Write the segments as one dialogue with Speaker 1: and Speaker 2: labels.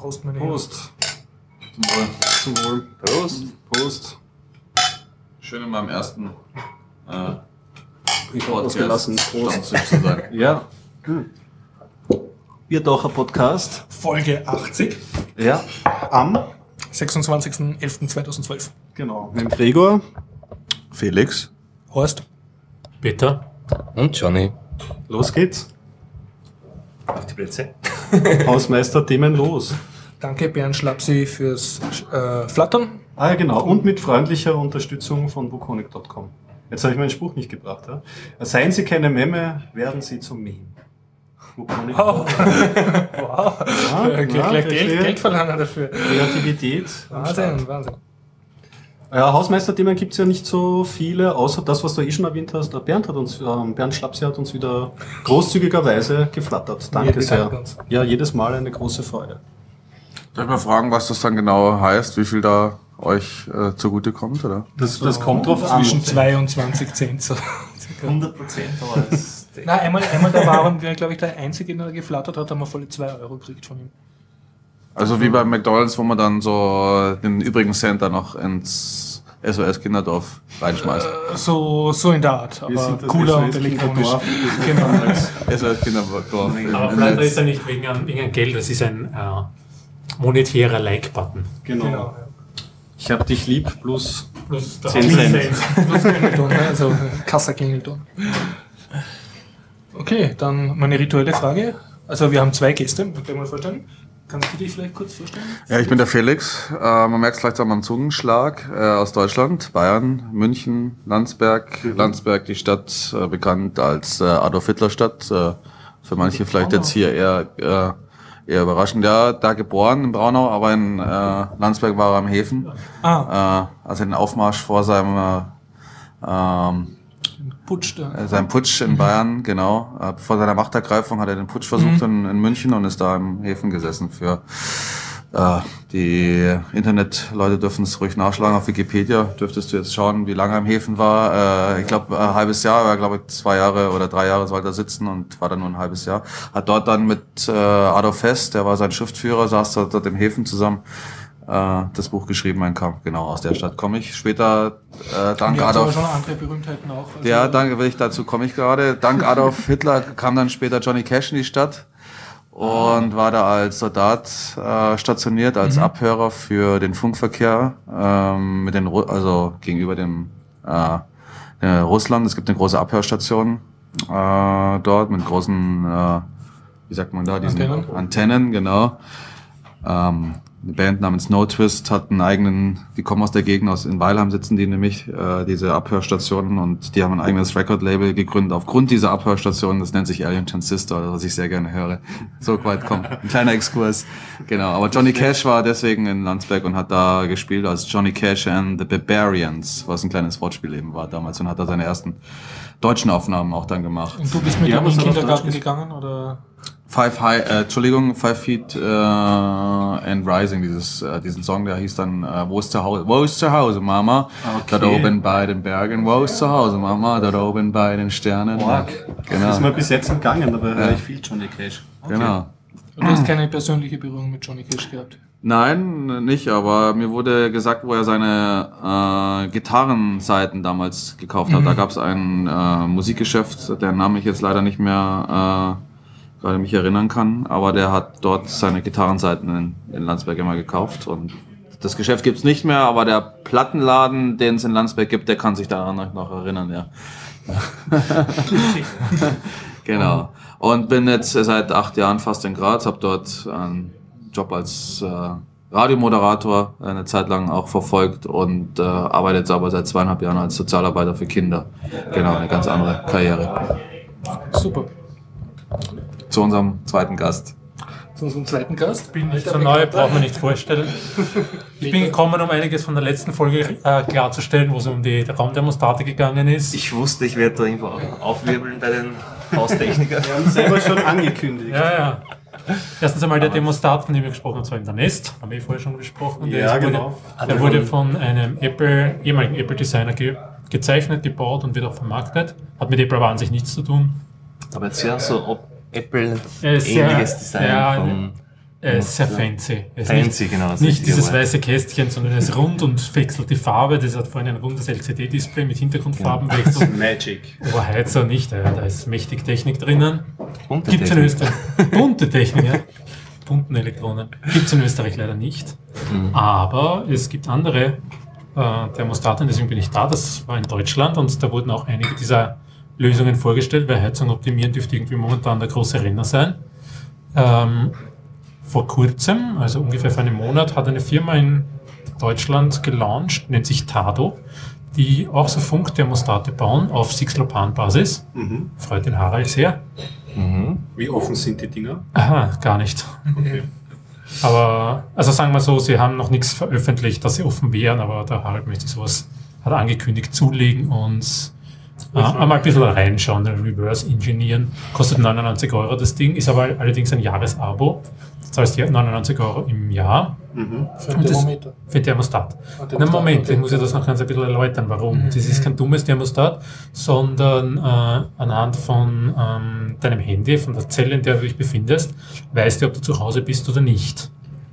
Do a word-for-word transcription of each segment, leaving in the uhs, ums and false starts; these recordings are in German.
Speaker 1: Prost, meine
Speaker 2: Prost. Zum Wohl. Zum Wohl.
Speaker 3: Prost.
Speaker 2: Prost.
Speaker 3: Schön in meinem ersten äh,
Speaker 2: Ich habe ausgelassen. Prost.
Speaker 3: zu sein.
Speaker 2: Ja. Hm. Biertaucher Podcast.
Speaker 1: Folge achtzig.
Speaker 2: Ja. Am
Speaker 1: sechsundzwanzigster elfter zweitausendzwölf.
Speaker 2: Genau. Mit dem Gregor.
Speaker 3: Felix.
Speaker 1: Horst.
Speaker 4: Peter.
Speaker 5: Und Johnny.
Speaker 2: Los geht's.
Speaker 5: Auf die Plätze.
Speaker 2: Hausmeister, Themen los.
Speaker 1: Danke Bernd Schlapsi fürs äh, Flattern.
Speaker 2: Ah ja, genau. Und mit freundlicher Unterstützung von wukonic punkt com. Jetzt habe ich meinen Spruch nicht gebracht. Ja? Seien Sie keine Memme, werden Sie zum Meme. Wukonic.
Speaker 1: Oh. Wow.
Speaker 2: Ja,
Speaker 1: Äh, gleich
Speaker 2: ja,
Speaker 1: gleich Geld,
Speaker 2: verstehe.
Speaker 1: Geld verlangen dafür.
Speaker 2: Kreativität. am Start.
Speaker 1: Wahnsinn, Wahnsinn.
Speaker 2: Ja, Hausmeisterthemen gibt's ja nicht so viele, außer das, was du eh schon erwähnt hast. Der Bernd hat uns, ähm, Bernd Schlapsi hat uns wieder großzügigerweise geflattert. Danke
Speaker 1: Wir
Speaker 2: sehr.
Speaker 1: bedanken uns.
Speaker 2: Ja, jedes Mal eine große Freude.
Speaker 3: Darf ich mal fragen, was das dann genau heißt, wie viel da euch äh, zugute kommt, oder?
Speaker 2: Das, das kommt drauf an.
Speaker 1: Zwischen zweiundzwanzig Cent. So.
Speaker 5: hundert Prozent, aber das
Speaker 1: Nein, einmal, einmal da waren wir, glaube ich, der Einzige, der geflattert hat, haben wir volle zwei Euro gekriegt von ihm.
Speaker 3: Also wie bei McDonalds, wo man dann so den übrigen Cent dann noch ins S O S-Kinderdorf reinschmeißt.
Speaker 1: Äh, so, so in der Art,
Speaker 2: Wir
Speaker 1: aber
Speaker 2: sind das
Speaker 1: cooler
Speaker 2: S O
Speaker 1: und
Speaker 2: S
Speaker 1: elektronisch.
Speaker 2: Kinderdorf.
Speaker 1: Genau.
Speaker 3: S O S-Kinderdorf.
Speaker 4: Aber vielleicht ist er nicht wegen einem, wegen einem Geld, das ist ein äh, monetärer Like-Button.
Speaker 2: Genau.
Speaker 1: Genau.
Speaker 2: Ich hab dich lieb, plus
Speaker 4: Plus der
Speaker 2: zehn Cent.
Speaker 1: Plus Klingelton, ne? Also Kassa-Klingelton. Okay, dann meine rituelle Frage. Also wir haben zwei Gäste, kann ich mal vorstellen. Kannst du dich vielleicht kurz vorstellen?
Speaker 3: Ja, ich bin der Felix. Äh, man merkt es vielleicht an meinem Zungenschlag äh, aus Deutschland, Bayern, München, Landsberg.
Speaker 2: Mhm.
Speaker 3: Landsberg, die Stadt äh, bekannt als äh, Adolf-Hitler-Stadt. Äh, für manche vielleicht jetzt hier eher äh, eher überraschend. Ja, da geboren in Braunau, aber in äh, Landsberg war er am Häfen.
Speaker 1: Ah,
Speaker 3: Äh, also den Aufmarsch vor seinem äh, ähm,
Speaker 1: Putsch da.
Speaker 3: äh, seinem Putsch in Bayern, genau. Äh, vor seiner Machtergreifung hat er den Putsch versucht
Speaker 1: Mhm.
Speaker 3: in, in München und ist da im Häfen gesessen für äh, die Internetleute dürfen es ruhig nachschlagen. Auf Wikipedia dürftest du jetzt schauen, wie lange er im Häfen war. Äh, ich glaube, ein halbes Jahr, er glaube zwei Jahre oder drei Jahre sollte er sitzen und war dann nur ein halbes Jahr. Hat dort dann mit äh, Adolf Fest, der war sein Schriftführer, saß dort, dort im Häfen zusammen, äh, das Buch geschrieben, Mein Kampf. Genau, aus der Stadt komme ich. Später, äh, dank
Speaker 1: Wir haben aber
Speaker 3: Adolf...
Speaker 1: schon andere Berühmtheiten auch. Also
Speaker 3: Ja, danke, will ich, dazu komme ich gerade. Dank Adolf Hitler kam dann später Johnny Cash in die Stadt und war da als Soldat äh, stationiert, als
Speaker 1: Mhm.
Speaker 3: Abhörer für den Funkverkehr ähm, mit den, Ru also gegenüber dem äh, äh, Russland. Es gibt eine große Abhörstation äh, dort mit großen, äh, wie sagt man da, diesen
Speaker 1: Antennen.
Speaker 3: Antennen, genau. Ähm, eine Band namens No Twist hat einen eigenen, die kommen aus der Gegend, aus in Weilheim sitzen die nämlich, äh, diese Abhörstationen, und die haben ein eigenes Record-Label gegründet aufgrund dieser Abhörstationen, das nennt sich Alien Transistor, was ich sehr gerne höre. So weit kommt. Ein kleiner Exkurs. Genau, aber Johnny Cash war deswegen in Landsberg und hat da gespielt als Johnny Cash and the Barbarians, was ein kleines Wortspiel eben war damals, und hat da seine ersten deutschen Aufnahmen auch dann gemacht.
Speaker 1: Und du bist mit
Speaker 2: Ja,
Speaker 1: ihm in
Speaker 2: was
Speaker 1: den
Speaker 2: hat er auf
Speaker 1: Kindergarten
Speaker 2: Deutsch
Speaker 1: gegangen, oder?
Speaker 3: Five High, äh, Entschuldigung, Five Feet äh, and Rising, dieses, äh, diesen Song, der hieß dann, äh, wo ist zu Hause, wo ist zu Hause, Mama?
Speaker 2: Okay.
Speaker 3: Dort oben bei den Bergen, wo ist zu Hause, Mama? Dort oben bei den Sternen.
Speaker 2: Org. Das ist
Speaker 3: Genau,
Speaker 2: mir bis jetzt entgangen, aber
Speaker 3: Ja.
Speaker 2: höre ich viel Johnny Cash. Okay.
Speaker 3: genau.
Speaker 1: Und du hast keine persönliche Berührung mit Johnny Cash gehabt?
Speaker 3: Nein, nicht, aber mir wurde gesagt, wo er seine äh, Gitarrenseiten damals gekauft hat.
Speaker 1: Mhm.
Speaker 3: Da gab es ein äh, Musikgeschäft, deren Namen ich jetzt leider nicht mehr äh, gerade mich erinnern kann, aber der hat dort seine Gitarrenseiten in, in Landsberg immer gekauft, und das Geschäft gibt's nicht mehr, aber der Plattenladen, den es in Landsberg gibt, der kann sich daran noch- noch erinnern, ja. Genau. Und bin jetzt seit acht Jahren fast in Graz, habe dort einen Job als äh, Radiomoderator eine Zeit lang auch verfolgt und äh, arbeite jetzt aber seit zweieinhalb Jahren als Sozialarbeiter für Kinder. Genau, eine ganz andere Karriere.
Speaker 1: Super.
Speaker 3: Zu unserem zweiten Gast.
Speaker 1: Zu unserem zweiten Gast.
Speaker 4: Bin nicht so neu, braucht man nicht vorstellen. Ich bin gekommen, um einiges von der letzten Folge äh, klarzustellen, wo es um die Raumthermostate gegangen ist.
Speaker 5: Ich wusste, ich werde da irgendwo aufwirbeln bei den Haustechnikern.
Speaker 2: Wir haben selber schon angekündigt.
Speaker 4: Ja, ja. Erstens einmal der Thermostat, von dem wir gesprochen haben, zwar in der Nest, haben wir vorher schon besprochen. Und der
Speaker 2: Ja,
Speaker 4: ist- wurde,
Speaker 2: genau.
Speaker 4: Der wurde von einem Apple, ehemaligen Apple-Designer ge gezeichnet, gebaut und wird auch vermarktet. Hat mit Apple aber an sich nichts zu tun.
Speaker 5: Aber jetzt ja so ob Apple
Speaker 4: Er ist sehr-
Speaker 5: ähnliches Design
Speaker 4: ja,
Speaker 5: von
Speaker 4: Er ist sehr fancy. Er ist
Speaker 5: Fancy,
Speaker 4: nicht,
Speaker 5: genau. das
Speaker 4: nicht
Speaker 5: richtige
Speaker 4: dieses
Speaker 5: Wort.
Speaker 4: weiße Kästchen, sondern er ist rund und wechselt die Farbe. Das hat vorhin ein rundes L C D-Display mit Hintergrundfarbenwechsel.
Speaker 2: Magic.
Speaker 4: Oberheizer nicht, ja, da ist mächtig Technik drinnen.
Speaker 5: Bunte
Speaker 4: Gibt's in
Speaker 5: Technik.
Speaker 4: Österreich. Bunte Technik, ja. Bunten Elektronen. Gibt's in Österreich leider nicht.
Speaker 5: Mhm.
Speaker 4: Aber es gibt andere äh, Thermostate, deswegen bin ich da. Das war in Deutschland und da wurden auch einige dieser Lösungen vorgestellt, weil Heizung optimieren dürfte irgendwie momentan der große Renner sein. Ähm, vor kurzem, also ungefähr vor einem Monat, hat eine Firma in Deutschland gelauncht, nennt sich Tado, die auch so Funkthermostate bauen auf Sixlopan-Basis.
Speaker 2: Mhm.
Speaker 4: Freut den Harald sehr.
Speaker 5: Mhm.
Speaker 2: Wie offen sind die Dinger?
Speaker 4: Aha, gar nicht.
Speaker 2: Okay.
Speaker 4: Aber, also sagen wir so, sie haben noch nichts veröffentlicht, dass sie offen wären, aber der Harald möchte sowas, hat er angekündigt, zulegen und äh, einmal ein bisschen reinschauen, reverse engineeren. Kostet neunundneunzig Euro das Ding, ist aber allerdings ein Jahresabo. Das heißt neunundneunzig Euro im Jahr
Speaker 1: Für ein
Speaker 4: Und das-
Speaker 1: Thermometer.
Speaker 4: für Thermostat.
Speaker 1: Ein
Speaker 4: Na
Speaker 1: Thermostat,
Speaker 4: Moment,
Speaker 1: okay.
Speaker 4: ich muss ja das noch ganz ein bisschen erläutern, warum.
Speaker 1: Mhm.
Speaker 4: Das ist kein dummes Thermostat, sondern äh, anhand von ähm, deinem Handy, von der Zelle, in der du dich befindest, weißt du, ob du zu Hause bist oder nicht.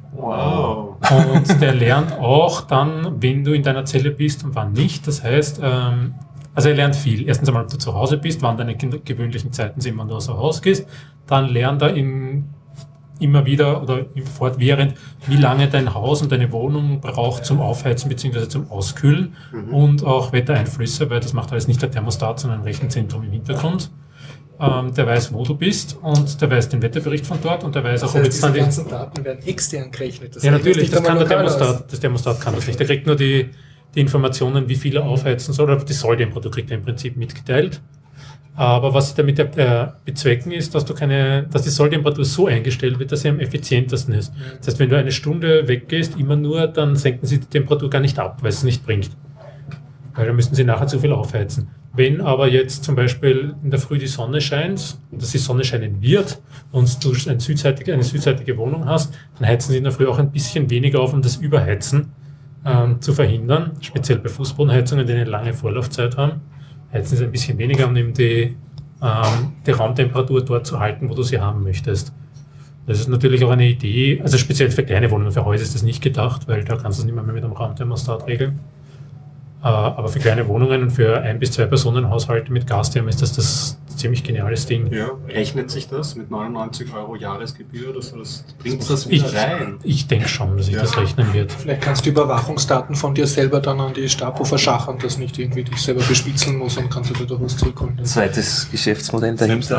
Speaker 2: Wow.
Speaker 4: Und der lernt auch dann, wenn du in deiner Zelle bist und wann nicht. Das heißt, ähm, also er lernt viel. Erstens einmal, ob du zu Hause bist, wann deine kinder- gewöhnlichen Zeiten sind, wann du außer Haus gehst. Dann lernt er in, immer wieder oder im fortwährend, wie lange dein Haus und deine Wohnung braucht zum Aufheizen bzw. zum Auskühlen und auch Wettereinflüsse, weil das macht alles nicht der Thermostat, sondern ein Rechenzentrum im Hintergrund. Ähm, der weiß, wo du bist und der weiß den Wetterbericht von dort und der weiß auch,
Speaker 1: Das
Speaker 4: ob
Speaker 1: heißt,
Speaker 4: jetzt
Speaker 1: diese
Speaker 4: dann die
Speaker 1: ganzen Daten werden extern gerechnet. Das
Speaker 4: ja,
Speaker 1: rechnet
Speaker 4: natürlich,
Speaker 1: nicht
Speaker 4: das kann
Speaker 1: einmal
Speaker 4: der
Speaker 1: lokal aus.
Speaker 4: Thermostat, das Thermostat kann das nicht. Der kriegt nur die, die Informationen, wie viel er aufheizen soll, oder die Solltemperatur kriegt er im Prinzip mitgeteilt. Aber was sie damit äh, bezwecken ist, dass du keine, dass die Solltemperatur so eingestellt wird, dass sie am effizientesten ist. Das heißt, wenn du eine Stunde weggehst, immer nur, dann senken sie die Temperatur gar nicht ab, weil es nicht bringt. Weil dann müssten sie nachher zu viel aufheizen. Wenn aber jetzt zum Beispiel in der Früh die Sonne scheint, dass die Sonne scheinen wird und du eine südseitige, eine südseitige Wohnung hast, dann heizen sie in der Früh auch ein bisschen weniger auf, um das Überheizen ähm, zu verhindern. Speziell bei Fußbodenheizungen, die eine lange Vorlaufzeit haben, heizen sie ein bisschen weniger, um eben die, ähm, die Raumtemperatur dort zu halten, wo du sie haben möchtest. Das ist natürlich auch eine Idee, also speziell für kleine Wohnungen, für Häuser ist das nicht gedacht, weil da kannst du es nicht mehr mit einem Raumthermostat regeln. Äh, aber für kleine Wohnungen und für ein bis zwei Personenhaushalte mit Gastherme ist das das ziemlich geniales Ding.
Speaker 2: Ja, rechnet sich das mit neunundneunzig Euro Jahresgebühr oder so? Das bringt das
Speaker 4: Ich,
Speaker 2: wieder rein.
Speaker 4: ich denke schon, dass sich
Speaker 2: Ja.
Speaker 4: das rechnen wird.
Speaker 1: Vielleicht kannst du Überwachungsdaten von dir selber dann an die Stapo verschachern, dass nicht irgendwie dich selber bespitzeln muss und kannst du dir da was zurückholen.
Speaker 5: Zweites Geschäftsmodell dahinter.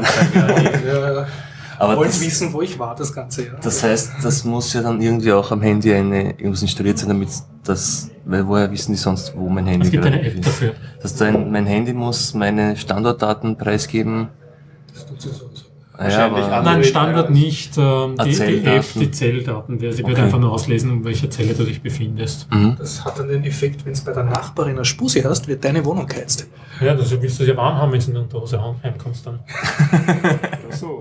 Speaker 1: Ja,
Speaker 5: Aber
Speaker 1: wollen
Speaker 5: das,
Speaker 1: wissen, wo ich war das ganze Jahr.
Speaker 5: das heißt, das muss ja dann irgendwie auch am Handy eine, irgendwas installiert sein, damit das, weil woher wissen die sonst, wo mein Handy
Speaker 4: Es gibt
Speaker 5: gerade
Speaker 4: eine App
Speaker 5: ist?
Speaker 4: dafür.
Speaker 5: Das heißt, ein, mein Handy muss meine Standortdaten preisgeben.
Speaker 1: Das tut sie sowieso.
Speaker 5: Ah, ja,
Speaker 2: Wahrscheinlich
Speaker 5: aber,
Speaker 2: andere-
Speaker 4: Nein, Standard nicht. Ähm,
Speaker 5: Ah,
Speaker 4: die, die App,
Speaker 5: Zelldaten.
Speaker 4: die Zelldaten. Sie wird
Speaker 5: Okay.
Speaker 4: einfach nur auslesen, in welcher Zelle du dich befindest.
Speaker 5: mhm.
Speaker 1: Das hat dann den Effekt, wenn du bei der Nachbarin eine Spusi hast, wird deine Wohnung geheizt.
Speaker 4: Ja, das willst du ja warm haben, wenn du in der Unterhose heimkommst dann.
Speaker 2: Ach so.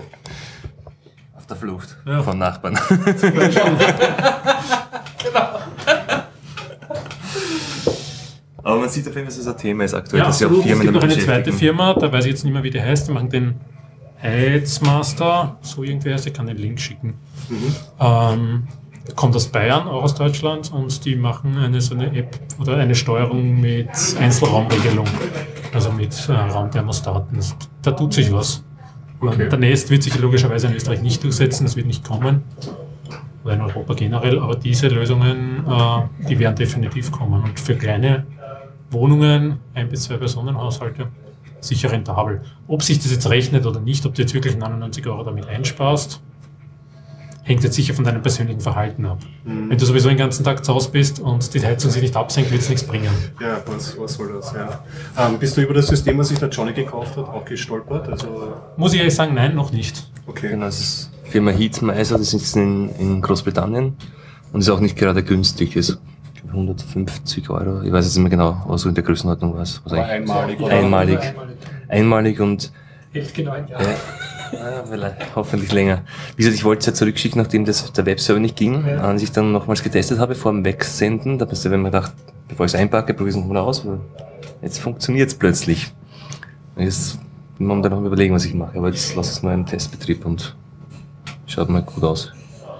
Speaker 5: Auf der Flucht
Speaker 4: Ja.
Speaker 5: vom Nachbarn. Aber man sieht auf jeden Fall, dass es ein Thema ist aktuell,
Speaker 4: Ja,
Speaker 5: dass sich auch
Speaker 4: absolut. Es
Speaker 5: Firmen
Speaker 4: gibt noch
Speaker 5: damit
Speaker 4: eine zweite
Speaker 5: beschäftigen.
Speaker 4: Firma, da weiß ich jetzt nicht mehr, wie die heißt. Die machen den Heizmaster, so irgendwie heißt, ich kann den Link schicken. Ähm, kommt aus Bayern, auch aus Deutschland, und die machen eine so eine App oder eine Steuerung mit Einzelraumregelung, also mit äh, Raumthermostaten. Das- Da tut sich was.
Speaker 2: Okay.
Speaker 4: Der Nest wird sich logischerweise in Österreich nicht durchsetzen, das wird nicht kommen. Oder in Europa generell, aber diese Lösungen, äh, die werden definitiv kommen. Und für kleine Wohnungen, ein bis zwei Personenhaushalte, sicher rentabel. Ob sich das jetzt rechnet oder nicht, ob du jetzt wirklich neunundneunzig Euro damit einsparst, hängt jetzt sicher von deinem persönlichen Verhalten ab. Wenn du sowieso den ganzen Tag zu Hause bist und die Heizung sich nicht absenkt, wird es nichts bringen.
Speaker 2: Ja, was, was soll das? Ja. Ähm, bist du über das System, was sich der Johnny gekauft hat, auch gestolpert? Also,
Speaker 4: Muss ich ehrlich sagen, nein, noch nicht.
Speaker 2: okay.
Speaker 5: Genau, das ist Firma Heatmiser, das ist in, in Großbritannien und ist auch nicht gerade günstig. Ist hundertfünfzig Euro, ich weiß jetzt nicht mehr genau, aber so in der Größenordnung war es. Was
Speaker 2: Aber
Speaker 5: eigentlich-
Speaker 2: einmalig, oder?
Speaker 5: Einmalig. Einmalig und
Speaker 1: Hält genau ein Jahr.
Speaker 5: ja, ja, vielleicht, hoffentlich länger. Wie gesagt, ich wollte es ja zurückschicken, nachdem das der Webserver nicht ging,
Speaker 1: Ja.
Speaker 5: als ich dann nochmals getestet habe vor dem Wegsenden. Da bist du, wenn man gedacht, bevor ich es einpacke, probiere ich es nochmal aus. Weil jetzt funktioniert es plötzlich. Und jetzt bin ich dann noch überlegen, was ich mache. Aber jetzt lasse ich es mal einen Testbetrieb und schaut mal gut aus.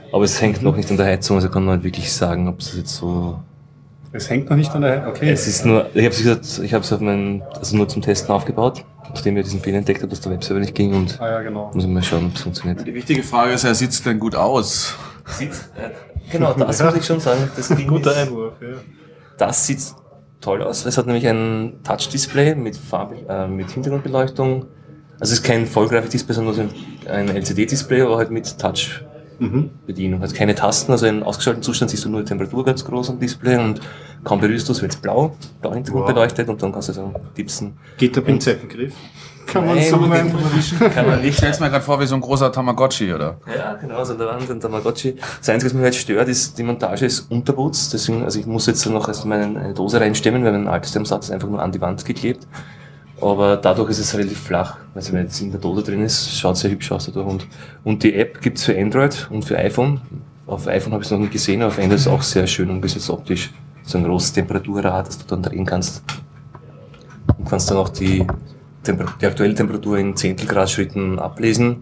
Speaker 5: Aber es hängt noch nicht an der Heizung, also kann man nicht wirklich sagen, ob es jetzt so...
Speaker 2: Es hängt noch nicht an der... Okay.
Speaker 5: Es ist nur, ich habe es gesagt, ich habe es auf meinen, also nur zum Testen aufgebaut, nachdem wir diesen Fehler entdeckt haben, dass der Webserver nicht ging und
Speaker 2: Ah ja, genau.
Speaker 5: muss ich mal schauen, ob es funktioniert.
Speaker 3: Die wichtige Frage ist ja, sieht es denn gut aus?
Speaker 5: Sieht, äh, genau, das muss ich schon sagen. Das Ding
Speaker 2: Guter
Speaker 5: ist,
Speaker 2: Einwurf, ja.
Speaker 5: das sieht toll aus. Es hat nämlich ein Touch-Display mit Farbe, äh, mit Hintergrundbeleuchtung. Also es ist kein Vollgrafik-Display, sondern so ein, ein L C D-Display, aber halt mit Touch-Bedienung. Also keine Tasten, also in ausgeschalteten Zustand siehst du nur die Temperatur ganz groß am Display und kaum berührst du es, wird es blau, blau Hintergrund
Speaker 2: Wow.
Speaker 5: beleuchtet und dann kannst du so tipsen.
Speaker 2: Geht der Pinzettengriff? Kann man
Speaker 5: Nein,
Speaker 2: so
Speaker 5: mit
Speaker 2: rein
Speaker 5: dem kann man
Speaker 3: Ich
Speaker 5: nicht.
Speaker 3: stell's mir gerade vor wie so ein großer Tamagotchi, oder?
Speaker 5: Ja, genau, so an der Wand, ein Tamagotchi. Das Einzige, was mich halt stört, ist, die Montage ist unterputzt. Deswegen, also ich muss jetzt noch erst mal eine Dose reinstemmen, weil mein altes Thermostat ist einfach nur an die Wand geklebt. Aber dadurch ist es relativ flach. Also wenn jetzt in der Dose drin ist, schaut sehr hübsch aus dadurch. Und, und die App gibt's für Android und für iPhone. Auf iPhone habe ich es noch nicht gesehen, aber auf Android ist es auch sehr schön umgesetzt optisch. So ein großes Temperaturrad, das du dann drehen kannst. Und kannst dann auch die, Temper- die aktuelle Temperatur in Zehntelgrad-Schritten ablesen.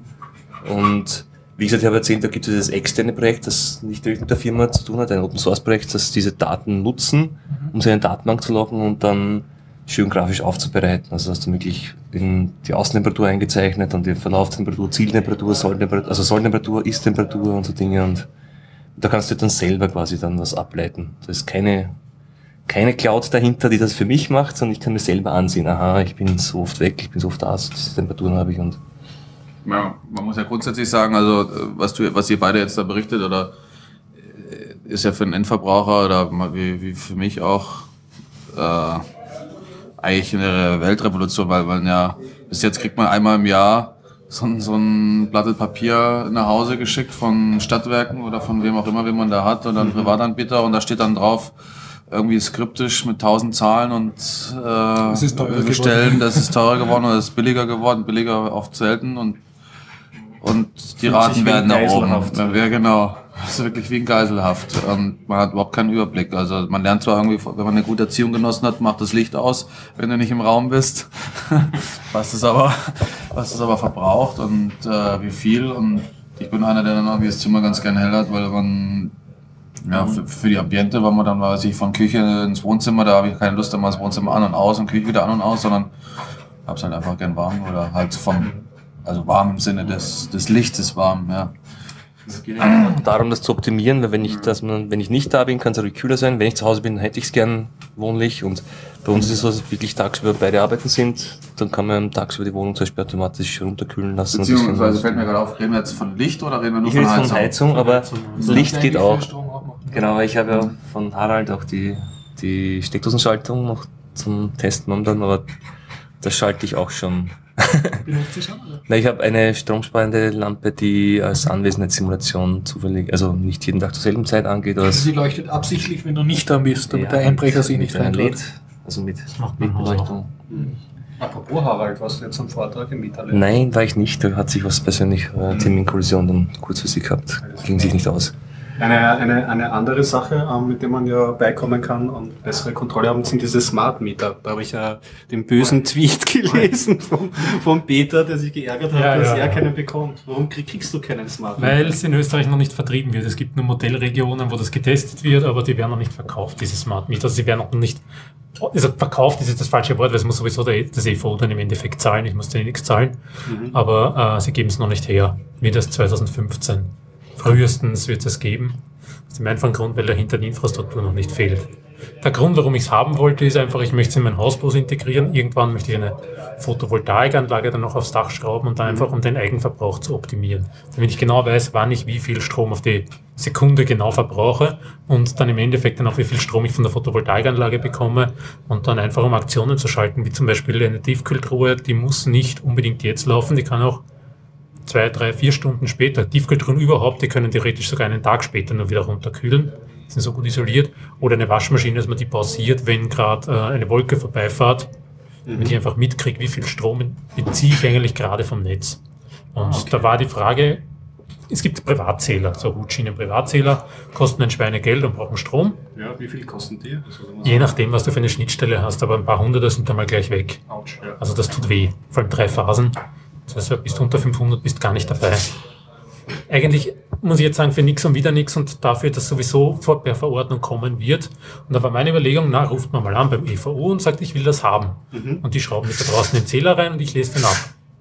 Speaker 5: Und wie gesagt, ich habe erzählt, da gibt es dieses externe Projekt, das nicht direkt mit der Firma zu tun hat, ein Open-Source-Projekt, das diese Daten nutzen, um sie in eine Datenbank zu loggen und dann schön grafisch aufzubereiten. Also hast du wirklich in die Außentemperatur eingezeichnet und die Verlauftemperatur, Zieltemperatur, Solltemperatur, also Solltemperatur, Ist-Temperatur und so Dinge und da kannst du dann selber quasi dann was ableiten. Da ist keine, keine Cloud dahinter, die das für mich macht, sondern ich kann mir selber ansehen, aha, ich bin so oft weg, ich bin so oft da, so diese Temperaturen habe ich und
Speaker 3: Ja, man muss ja grundsätzlich sagen, also was du, was ihr beide jetzt da berichtet, oder ist ja für einen Endverbraucher oder wie, wie für mich auch äh, eigentlich eine Weltrevolution, weil man ja bis jetzt kriegt man einmal im Jahr so, ein- so ein Blatt Papier nach Hause geschickt von Stadtwerken oder von wem auch immer, wen man da hat, oder ein Privatanbieter, und da steht dann drauf irgendwie skriptisch mit tausend Zahlen und äh,
Speaker 1: ist teurer
Speaker 3: bestellen,
Speaker 1: geworden.
Speaker 3: das ist teurer geworden oder das ist billiger geworden, billiger oft selten und und die
Speaker 2: Fühlt
Speaker 3: Raten
Speaker 2: sich wie
Speaker 3: werden nach oben.
Speaker 2: Geiselhaft.
Speaker 3: Ja, genau. Das ist wirklich wie ein Geiselhaft. Und man hat überhaupt keinen Überblick. Also man lernt zwar irgendwie, wenn man eine gute Erziehung genossen hat, macht das Licht aus, wenn du nicht im Raum bist. was das aber, was das aber verbraucht und äh, wie viel. Und ich bin einer, der dann irgendwie das Zimmer ganz gern hell hat, weil man ja, für, für die Ambiente, weil man dann, weiß ich, von Küche ins Wohnzimmer, da habe ich keine Lust, dann mal das Wohnzimmer an und aus und Küche wieder an und aus, sondern hab's halt einfach gern warm oder halt vom, also warm im Sinne des, des Lichtes warm, ja.
Speaker 5: darum, das zu optimieren, weil wenn ich, dass man, wenn ich nicht da bin, kann es natürlich kühler sein. Wenn ich zu Hause bin, hätte ich es gern wohnlich. Und bei uns ist es so, dass wirklich tagsüber beide arbeiten sind. Dann kann man tagsüber die Wohnung zum Beispiel automatisch runterkühlen lassen.
Speaker 3: Beziehungsweise fällt mir gerade auf, reden wir jetzt von Licht oder reden wir nur
Speaker 5: ich
Speaker 3: von
Speaker 5: rede
Speaker 3: Heizung?
Speaker 5: von Heizung, aber Licht geht auch.
Speaker 1: Strom auch machen.
Speaker 5: Genau, ich habe ja von Harald auch die, die Steckdosenschaltung noch zum Testen momentan, aber das schalte ich auch schon.
Speaker 1: Benutzt sie schon, oder?
Speaker 5: Na, ich habe eine stromsparende Lampe, die als Anwesenheitssimulation zufällig, also nicht jeden Tag zur selben Zeit angeht, aber
Speaker 1: Sie leuchtet absichtlich, wenn du nicht da bist, damit der Einbrecher sie nicht
Speaker 5: mit einem L E D,
Speaker 1: reinlädt.
Speaker 5: also mit
Speaker 4: macht man
Speaker 5: mit Beleuchtung.
Speaker 2: Apropos Harald, warst du jetzt am Vortrag im Mieterle?
Speaker 5: Nein, war ich nicht. Da hat sich was persönlich, äh, Terminkollision dann kurzfristig gehabt. Ging sich nicht aus.
Speaker 2: Eine, eine, eine andere Sache, ähm, mit der man ja beikommen kann und bessere Kontrolle haben, sind diese Smart Meter. Da habe ich ja den bösen Tweet gelesen vom, vom Peter, der sich geärgert hat,
Speaker 4: Ja,
Speaker 2: dass
Speaker 4: ja.
Speaker 2: er keinen bekommt. Warum krieg, kriegst du keinen Smart Meter?
Speaker 4: Weil es in Österreich noch nicht vertrieben wird. Es gibt nur Modellregionen, wo das getestet wird, aber die werden noch nicht verkauft, diese Smart Meter. Also sie werden noch nicht, also verkauft ist jetzt das falsche Wort, weil es muss sowieso der, das E V dann im Endeffekt zahlen. Ich muss da nichts zahlen. Aber äh, sie geben es noch nicht her, wie das zwanzig fünfzehn. Frühestens wird es geben. Aus dem einfachen Grund, weil dahinter die Infrastruktur noch nicht fehlt. Der Grund, warum ich es haben wollte, ist einfach, ich möchte es in mein Haus bloß integrieren. Irgendwann möchte ich eine Photovoltaikanlage dann noch aufs Dach schrauben und dann einfach, um den Eigenverbrauch zu optimieren. Damit ich genau weiß, wann ich wie viel Strom auf die Sekunde genau verbrauche und dann im Endeffekt dann auch, wie viel Strom ich von der Photovoltaikanlage bekomme und dann einfach, um Aktionen zu schalten, wie zum Beispiel eine Tiefkühltruhe, die muss nicht unbedingt jetzt laufen, die kann auch zwei, drei, vier Stunden später. Tiefkühltruhen überhaupt, die können theoretisch sogar einen Tag später nur wieder runterkühlen. Die sind so gut isoliert. Oder eine Waschmaschine, dass man die pausiert, wenn gerade äh, eine Wolke vorbeifährt. Damit ich einfach mitkriege, wie viel Strom beziehe ich eigentlich gerade vom Netz. Und da war die Frage, es gibt Privatzähler, so Hutschienen-Privatzähler, kosten ein Schweinegeld und brauchen Strom.
Speaker 2: Ja, wie viel kosten die? Also,
Speaker 4: Je nachdem, was du für eine Schnittstelle hast, aber ein paar Hunderter sind dann mal gleich weg.
Speaker 2: Autsch, ja.
Speaker 4: Also das tut weh. Vor allem drei Phasen. Das heißt, bist du unter fünfhundert, bist gar nicht dabei. Eigentlich muss ich jetzt sagen, für nichts und wieder nichts und dafür, dass sowieso vor, per Verordnung kommen wird. Und da war meine Überlegung, na, ruft man mal an beim E V O und sagt, ich will das haben. Mhm. Und die schrauben mich da draußen den Zähler rein und ich lese den ab.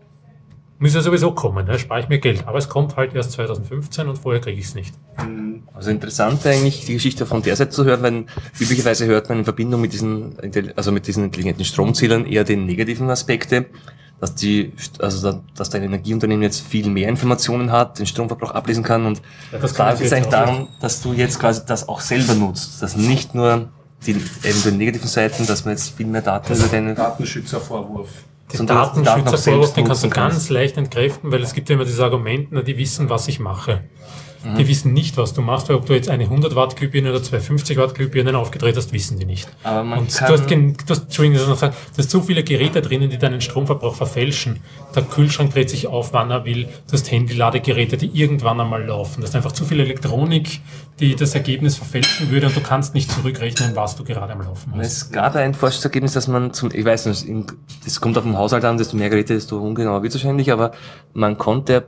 Speaker 4: Muss ja sowieso kommen, ne? Spare ich mir Geld. Aber es kommt halt erst zwanzig fünfzehn und vorher kriege ich es nicht.
Speaker 5: Also interessant eigentlich, die Geschichte von der Seite zu hören, weil üblicherweise hört man in Verbindung mit diesen, also mit diesen intelligenten Stromzählern eher den negativen Aspekte, dass die, also dass dein Energieunternehmen jetzt viel mehr Informationen hat, den Stromverbrauch ablesen kann und
Speaker 4: ja, das
Speaker 5: da geht es eigentlich darum, dass du jetzt quasi das auch selber nutzt, dass nicht nur die, eben die negativen Seiten, dass man jetzt viel mehr Daten
Speaker 2: das
Speaker 5: über deine
Speaker 2: Datenschützervorwurf.
Speaker 4: Den Datenschützervorwurf, den kannst du ganz leicht entkräften, weil es gibt ja immer dieses Argument, na, die wissen, was ich mache. Mhm. Die wissen nicht, was du machst, weil ob du jetzt eine hundert Watt Glühbirne oder zwei fünfzig Watt Glühbirnen aufgedreht hast, wissen die nicht.
Speaker 5: Aber man
Speaker 4: und
Speaker 5: kann
Speaker 4: du hast, du hast, Entschuldigung, du hast, noch gesagt, du hast so viele Geräte drinnen, die deinen Stromverbrauch verfälschen. Der Kühlschrank dreht sich auf, wann er will. Du hast Handy-Ladegeräte, die irgendwann einmal laufen. Das ist einfach zu viel Elektronik, die das Ergebnis verfälschen würde und du kannst nicht zurückrechnen, was du gerade am Laufen hast.
Speaker 5: Es gab ein Forschungsergebnis, dass man zum, ich weiß nicht, das kommt auf den Haushalt an, desto mehr Geräte, desto ungenauer wird es wahrscheinlich, aber man konnte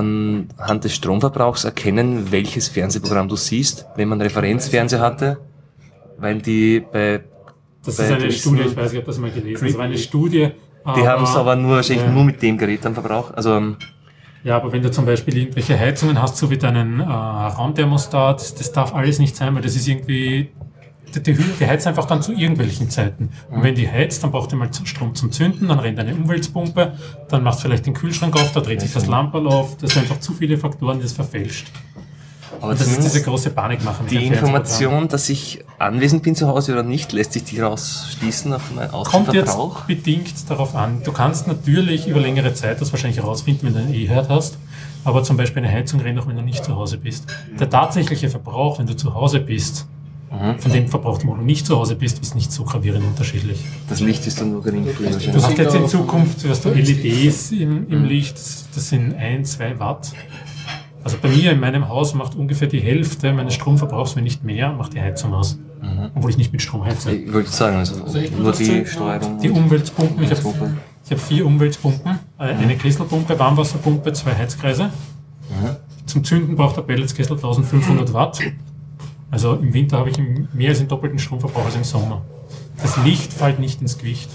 Speaker 5: anhand des Stromverbrauchs erkennen, welches Fernsehprogramm du siehst, wenn man Referenzfernseher hatte, weil die bei...
Speaker 4: Das
Speaker 5: bei
Speaker 4: ist eine Studie, ich weiß nicht, ob das mal gelesen ist, das war eine Studie.
Speaker 5: Die haben es aber nur wahrscheinlich ja. nur mit dem Gerät am Verbrauch, also...
Speaker 4: Ja, aber wenn du zum Beispiel irgendwelche Heizungen hast, so wie deinen äh, Raumthermostat, das, das darf alles nicht sein, weil das ist irgendwie... Die, die, die heizt einfach dann zu irgendwelchen Zeiten. Und wenn die heizt, dann braucht ihr mal Strom zum Zünden, dann rennt eine Umweltpumpe, dann machst du vielleicht den Kühlschrank auf, da dreht sich das Lamperl auf. Das sind einfach zu viele Faktoren, die das verfälscht. Aber das ist diese große Panik machen.
Speaker 5: Die Information, dass ich anwesend bin zu Hause oder nicht, lässt sich die rausschließen auf meinen Außenverbrauch?
Speaker 4: Kommt jetzt bedingt darauf an. Du kannst natürlich über längere Zeit das wahrscheinlich herausfinden, wenn du einen E-Herd hast. Aber zum Beispiel eine Heizung rennt auch, wenn du nicht zu Hause bist. Der tatsächliche Verbrauch, wenn du zu Hause bist, von dem Verbrauch, wo du nicht zu Hause bist, ist nicht so gravierend unterschiedlich.
Speaker 5: Das Licht ist dann nur gering früher.
Speaker 4: Du hast jetzt in Zukunft, hast du L E Ds im, im Licht, das sind ein, zwei Watt. Also bei mir in meinem Haus macht ungefähr die Hälfte meines Stromverbrauchs, wenn nicht mehr, macht die Heizung aus. Mhm. Obwohl ich nicht mit Strom heize.
Speaker 5: Ich wollte sagen, also, also nur die Steuerung.
Speaker 4: Die Umweltpumpen, ich habe ich hab vier Umweltpumpen, eine Kesselpumpe, Warmwasserpumpe, zwei Heizkreise. Mhm. Zum Zünden braucht der Pelletskessel eintausendfünfhundert Watt. Also im Winter habe ich mehr als den doppelten Stromverbrauch als im Sommer. Das Licht fällt nicht ins Gewicht.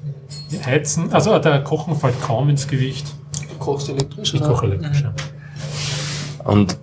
Speaker 4: Die Heizen, also der Kochen fällt kaum ins Gewicht.
Speaker 1: Du kochst elektrisch?
Speaker 4: Ich koche elektrisch, ja.
Speaker 5: Und,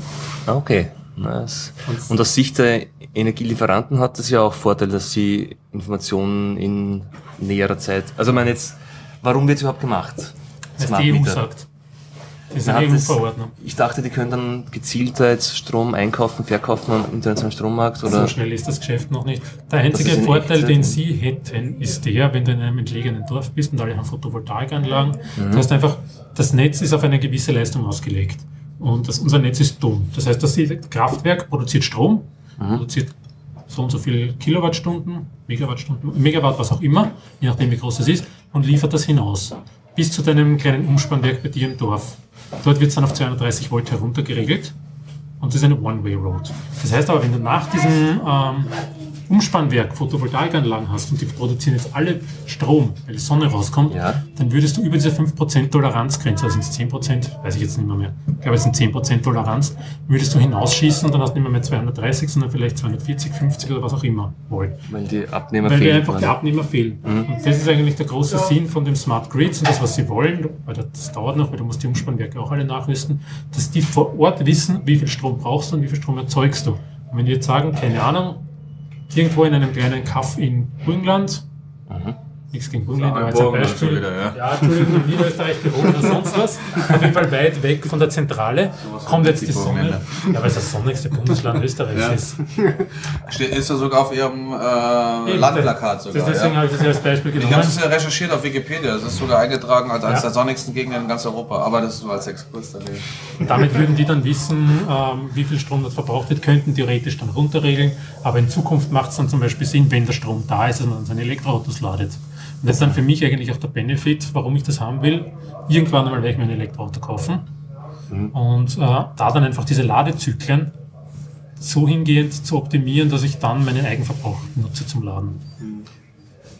Speaker 5: okay. Nice. Und aus Sicht der Energielieferanten hat das ja auch Vorteil, dass sie Informationen in näherer Zeit, also ich meine jetzt, warum wird es überhaupt gemacht?
Speaker 4: Was die E U sagt. Das ist eine E U-Verordnung.
Speaker 5: Ich dachte, die können dann gezielter jetzt Strom einkaufen, verkaufen am internationalen Strommarkt, oder?
Speaker 4: So schnell ist das Geschäft noch nicht. Der einzige Vorteil, den Sie hätten, ist der, wenn du in einem entlegenen Dorf bist und alle haben Photovoltaikanlagen, mhm. das heißt einfach, das Netz ist auf eine gewisse Leistung ausgelegt. Und das, unser Netz ist dumm. Das heißt, das Kraftwerk produziert Strom, mhm. produziert so und so viele Kilowattstunden, Megawattstunden, Megawatt, was auch immer, je nachdem wie groß es ist, und liefert das hinaus. Bis zu deinem kleinen Umspannwerk bei dir im Dorf. Dort wird es dann auf zweihundertdreißig Volt heruntergeregelt und das ist eine One-Way-Road. Das heißt aber, wenn du nach diesem ähm, Umspannwerk Photovoltaikanlagen hast und die produzieren jetzt alle Strom, weil die Sonne rauskommt, ja. dann würdest du über diese fünf Prozent Toleranzgrenze, also sind es zehn Prozent, weiß ich jetzt nicht mehr mehr, ich glaube es sind zehn Prozent Toleranz, würdest du hinausschießen und dann hast du nicht mehr, mehr zweihundertdreißig, sondern vielleicht zweihundertvierzig, fünfzig oder was auch immer Volt.
Speaker 5: Weil die Abnehmer
Speaker 4: weil
Speaker 5: fehlen.
Speaker 4: Weil einfach die Abnehmer fehlen. Mhm. Und das ist eigentlich der große Sinn von dem Smart Grids und das, was sie wollen, weil das dauert noch, weil du musst die Umspannwerke auch alle nachrüsten, dass die vor Ort wissen, wie viel Strom brauchst du und wie viel Strom erzeugst du. Und wenn die jetzt sagen, keine Ahnung, irgendwo in einem kleinen Kaff in Burgenland. Mhm. Nichts gegen Burgenland, aber jetzt ein Beispiel. Wieder, ja. ja, Entschuldigung, in Niederösterreich, Tirol oder sonst was. Auf jeden Fall weit weg von der Zentrale. Kommt jetzt die Sonne. Ja, weil es das sonnigste Bundesland Österreichs ja. ist.
Speaker 3: Steht, ist ja sogar auf ihrem äh, Landplakat sogar.
Speaker 4: Deswegen
Speaker 3: ja.
Speaker 4: habe ich das ja als Beispiel genommen.
Speaker 3: Ich habe es ja recherchiert auf Wikipedia. Das ist sogar eingetragen als eines ja. der sonnigsten Gegenden in ganz Europa. Aber das ist nur als Exkurs daneben.
Speaker 4: Und damit würden die dann wissen, ähm, wie viel Strom dort verbraucht wird, könnten theoretisch dann runterregeln. Aber in Zukunft macht es dann zum Beispiel Sinn, wenn der Strom da ist, dass man dann seine Elektroautos ladet. Und das ist dann für mich eigentlich auch der Benefit, warum ich das haben will. Irgendwann einmal werde ich mir ein Elektroauto kaufen. Mhm. Und äh, da dann einfach diese Ladezyklen so hingehend zu optimieren, dass ich dann meinen Eigenverbrauch nutze zum Laden.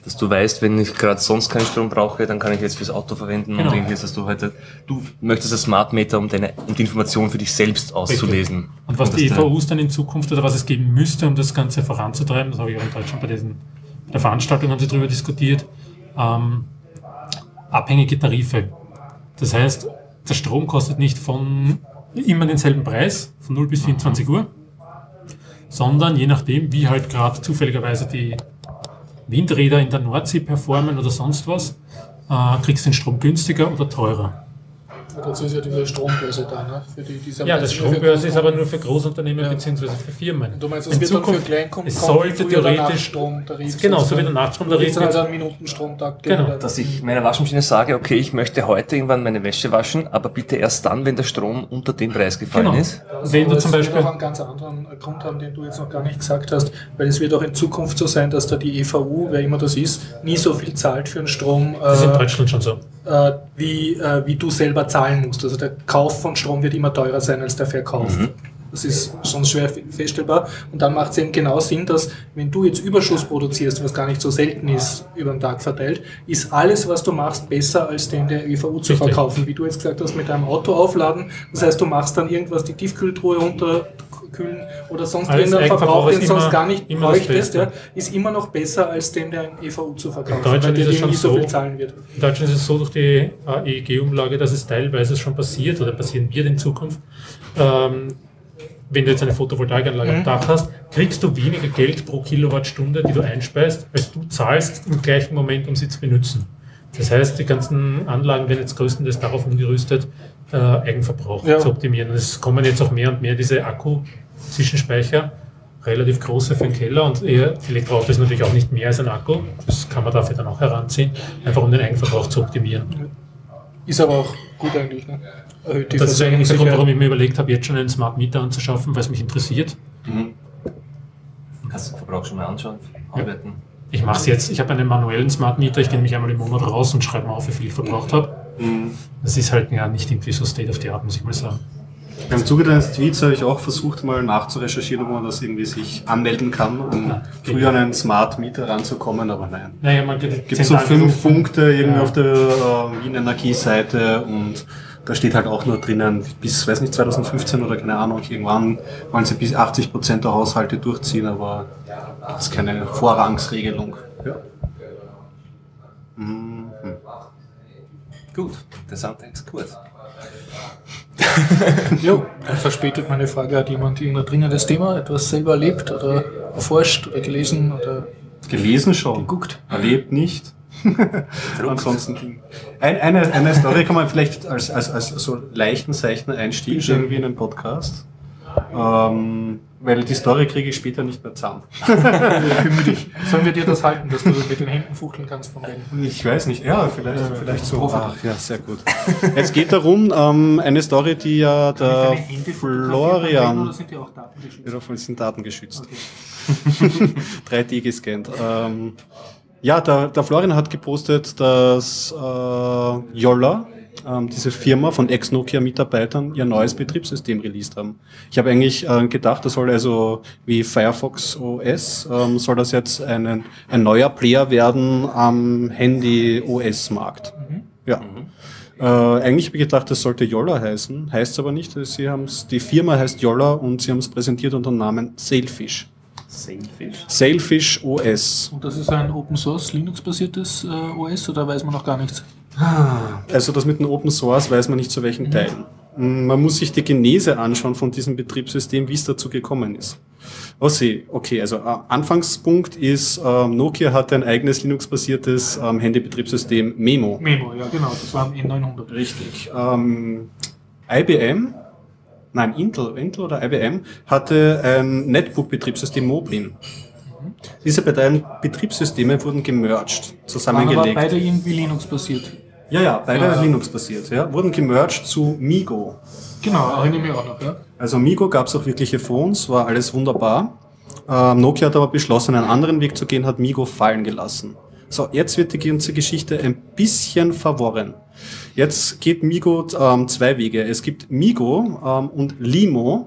Speaker 5: dass du weißt, wenn ich gerade sonst keinen Strom brauche, dann kann ich jetzt fürs Auto verwenden
Speaker 4: Genau.
Speaker 5: und ähnliches, dass du heute, du möchtest das Smart Meter, um deine, um die Information für dich selbst auszulesen.
Speaker 4: Und was
Speaker 5: Und
Speaker 4: die E
Speaker 5: dass
Speaker 4: V Us dann in Zukunft oder was es geben müsste, um das Ganze voranzutreiben, das habe ich auch in Deutschland bei diesen, bei der Veranstaltung haben sie darüber diskutiert, ähm, abhängige Tarife. Das heißt, der Strom kostet nicht von immer denselben Preis, von null bis vierundzwanzig Uhr, sondern je nachdem, wie halt gerade zufälligerweise die Windräder in der Nordsee performen oder sonst was, äh, kriegst du den Strom günstiger oder teurer.
Speaker 1: Dazu ist ja diese Strombörse da, ne? Für die, diese
Speaker 4: Ja, das Strombörse ist aber nur für Großunternehmen
Speaker 1: Ja.
Speaker 4: bzw. für Firmen.
Speaker 1: Du meinst, es
Speaker 4: In
Speaker 1: wird dann
Speaker 4: Zukunft,
Speaker 1: für Kleinkunden
Speaker 4: es sollte theoretisch,
Speaker 1: Nachstromtarif.
Speaker 4: genau, so wie der Nachstromtarif.
Speaker 1: Jetzt halt
Speaker 4: wird-
Speaker 1: einen Minutenstromtakt.
Speaker 4: Genau.
Speaker 5: dass ich meiner Waschmaschine sage, okay, ich möchte heute irgendwann meine Wäsche waschen, aber bitte erst dann, wenn der Strom unter den Preis gefallen
Speaker 4: Genau.
Speaker 5: ist.
Speaker 4: Wenn du
Speaker 1: das
Speaker 4: zum
Speaker 1: wird
Speaker 4: Beispiel,
Speaker 1: auch einen ganz anderen Grund haben, den du jetzt noch gar nicht gesagt hast, weil es wird auch in Zukunft so sein, dass da die E V U, wer immer das ist, nie so viel zahlt für den Strom,
Speaker 4: das ist in
Speaker 1: äh,
Speaker 4: Deutschland schon so.
Speaker 1: äh, wie, äh, wie du selber zahlen musst. Also der Kauf von Strom wird immer teurer sein als der Verkauf.
Speaker 5: Mhm.
Speaker 1: Das ist sonst schwer feststellbar. Und dann macht es eben genau Sinn, dass wenn du jetzt Überschuss produzierst, was gar nicht so selten ist, über den Tag verteilt, ist alles, was du machst, besser als den der E V U zu
Speaker 4: Richtig.
Speaker 1: verkaufen. Wie du jetzt gesagt hast, mit deinem Auto aufladen. Das heißt, du machst dann irgendwas, die Tiefkühltruhe runterkühlen oder sonst
Speaker 4: Alles
Speaker 1: irgendeinen
Speaker 4: Eigenverbrauch
Speaker 1: Verbrauch, den
Speaker 4: ist
Speaker 1: du sonst
Speaker 4: immer-
Speaker 1: gar nicht
Speaker 4: immer das
Speaker 1: bräuchtest,
Speaker 4: Beste.
Speaker 1: ja, ist immer noch besser als den der E V U zu verkaufen,
Speaker 4: In Deutschland
Speaker 1: weil der
Speaker 4: ist es
Speaker 1: dir
Speaker 4: schon
Speaker 1: nie so
Speaker 4: so-
Speaker 1: viel zahlen wird.
Speaker 4: In Deutschland ist es so durch die äh, E E G-Umlage, dass es teilweise schon passiert oder passieren wird in Zukunft. Ähm, wenn du jetzt eine Photovoltaikanlage am Dach hast, kriegst du weniger Geld pro Kilowattstunde, die du einspeist, als du zahlst im gleichen Moment, um sie zu benutzen. Das heißt, die ganzen Anlagen werden jetzt größtenteils darauf umgerüstet, äh, Eigenverbrauch
Speaker 1: Ja.
Speaker 4: zu optimieren. Und es kommen jetzt auch mehr und mehr diese Akku-Zwischenspeicher, relativ große für den Keller, und eher Elektroauto ist natürlich auch nicht mehr als ein Akku. Das kann man dafür dann auch heranziehen, einfach um den Eigenverbrauch zu optimieren.
Speaker 1: Ist aber auch gut eigentlich, ne? Erhöht die
Speaker 4: Das ist eigentlich der Grund,
Speaker 1: Versorgungssicherheit.
Speaker 4: warum ich mir überlegt habe, jetzt schon einen Smart Meter anzuschaffen, weil es mich interessiert.
Speaker 5: Kannst du den Verbrauch schon mal anschauen, arbeiten.
Speaker 4: Ich mache es jetzt, ich habe einen manuellen Smart Meter, ich gehe nämlich einmal im Monat raus und schreibe mal auf, wie viel ich verbraucht habe. Das ist halt ja nicht irgendwie so State of the Art, muss ich mal sagen.
Speaker 2: Im Zuge deines Tweets habe ich auch versucht, mal nachzurecherchieren, ob man das irgendwie sich anmelden kann, um
Speaker 4: Ja,
Speaker 2: früher an einen Smart Meter ranzukommen, aber nein.
Speaker 4: Naja, man geht
Speaker 2: Es gibt so fünf Punkte irgendwie
Speaker 4: Ja.
Speaker 2: auf der äh, Wien Energieseite und da steht halt auch nur drinnen, bis, weiß nicht, zwanzig fünfzehn oder keine Ahnung, irgendwann wollen sie bis achtzig Prozent der Haushalte durchziehen, aber das ist keine Vorrangsregelung. Ja. Mhm.
Speaker 5: Gut, interessanter Exkurs.
Speaker 1: Jo, dann verspätet meine Frage, hat jemand irgendein dringendes Thema, etwas selber erlebt oder erforscht oder gelesen oder
Speaker 2: Gelesen schon,
Speaker 1: geguckt?
Speaker 2: erlebt nicht. Ansonsten ein, eine, eine Story kann man vielleicht als, als, als so leichten, seichten Einstieg
Speaker 1: Bitte.
Speaker 2: irgendwie in einen Podcast. Ähm, weil die Story kriege ich später nicht mehr zusammen.
Speaker 1: Bemühe dich. Sollen wir dir das halten, dass du mit den Händen fuchteln kannst von denen?
Speaker 2: Ich weiß nicht, ja, vielleicht,
Speaker 1: Ja,
Speaker 2: vielleicht so.
Speaker 1: Profi.
Speaker 2: Ach ja, sehr gut. Es geht darum, ähm, eine Story, die ja der Florian...
Speaker 1: Oder sind die auch datengeschützt?
Speaker 2: Ja, davon sind Daten geschützt. drei D gescannt. Ähm, ja, der, der Florian hat gepostet, dass äh, Yolla, ähm, diese Firma von Ex-Nokia-Mitarbeitern, ihr neues Betriebssystem released haben. Ich habe eigentlich äh, gedacht, das soll also wie Firefox O S, ähm, soll das jetzt einen, ein neuer Player werden am Handy-O S-Markt. Ja. Äh, eigentlich habe ich gedacht, das sollte Yolla heißen, heißt es aber nicht. Sie haben's, die Firma heißt Yolla und sie haben es präsentiert unter dem Namen Sailfish.
Speaker 5: Sailfish?
Speaker 2: Sailfish O S.
Speaker 1: Und das ist ein Open Source Linux-basiertes äh, O S oder weiß man noch gar nichts?
Speaker 2: Also das mit dem Open Source weiß man nicht zu welchen Teilen. Man muss sich die Genese anschauen von diesem Betriebssystem, wie es dazu gekommen ist. Oh, see. Okay, also äh, Anfangspunkt ist, ähm, Nokia hatte ein eigenes Linux-basiertes ähm, Handybetriebssystem Memo.
Speaker 1: Memo, ja genau, das war am N neunhundert.
Speaker 2: Richtig. Ähm, I B M, nein, Intel, Intel oder I B M hatte ein Netbook-Betriebssystem Moblin. Diese beiden Betriebssysteme wurden gemerged,
Speaker 1: Waren aber
Speaker 2: zusammengelegt.
Speaker 1: beide irgendwie Linux-basiert.
Speaker 2: Ja, ja, beide
Speaker 1: Ja.
Speaker 2: Linux-basiert, ja, wurden gemerged zu Migo.
Speaker 1: Genau, erinnere mich auch noch, ja.
Speaker 2: Also Migo gab es auch wirkliche Phones, war alles wunderbar. Ähm, Nokia hat aber beschlossen, einen anderen Weg zu gehen, hat Migo fallen gelassen. So, jetzt wird die ganze Geschichte ein bisschen verworren. Jetzt geht Migo ähm, zwei Wege. Es gibt Migo ähm, und Limo.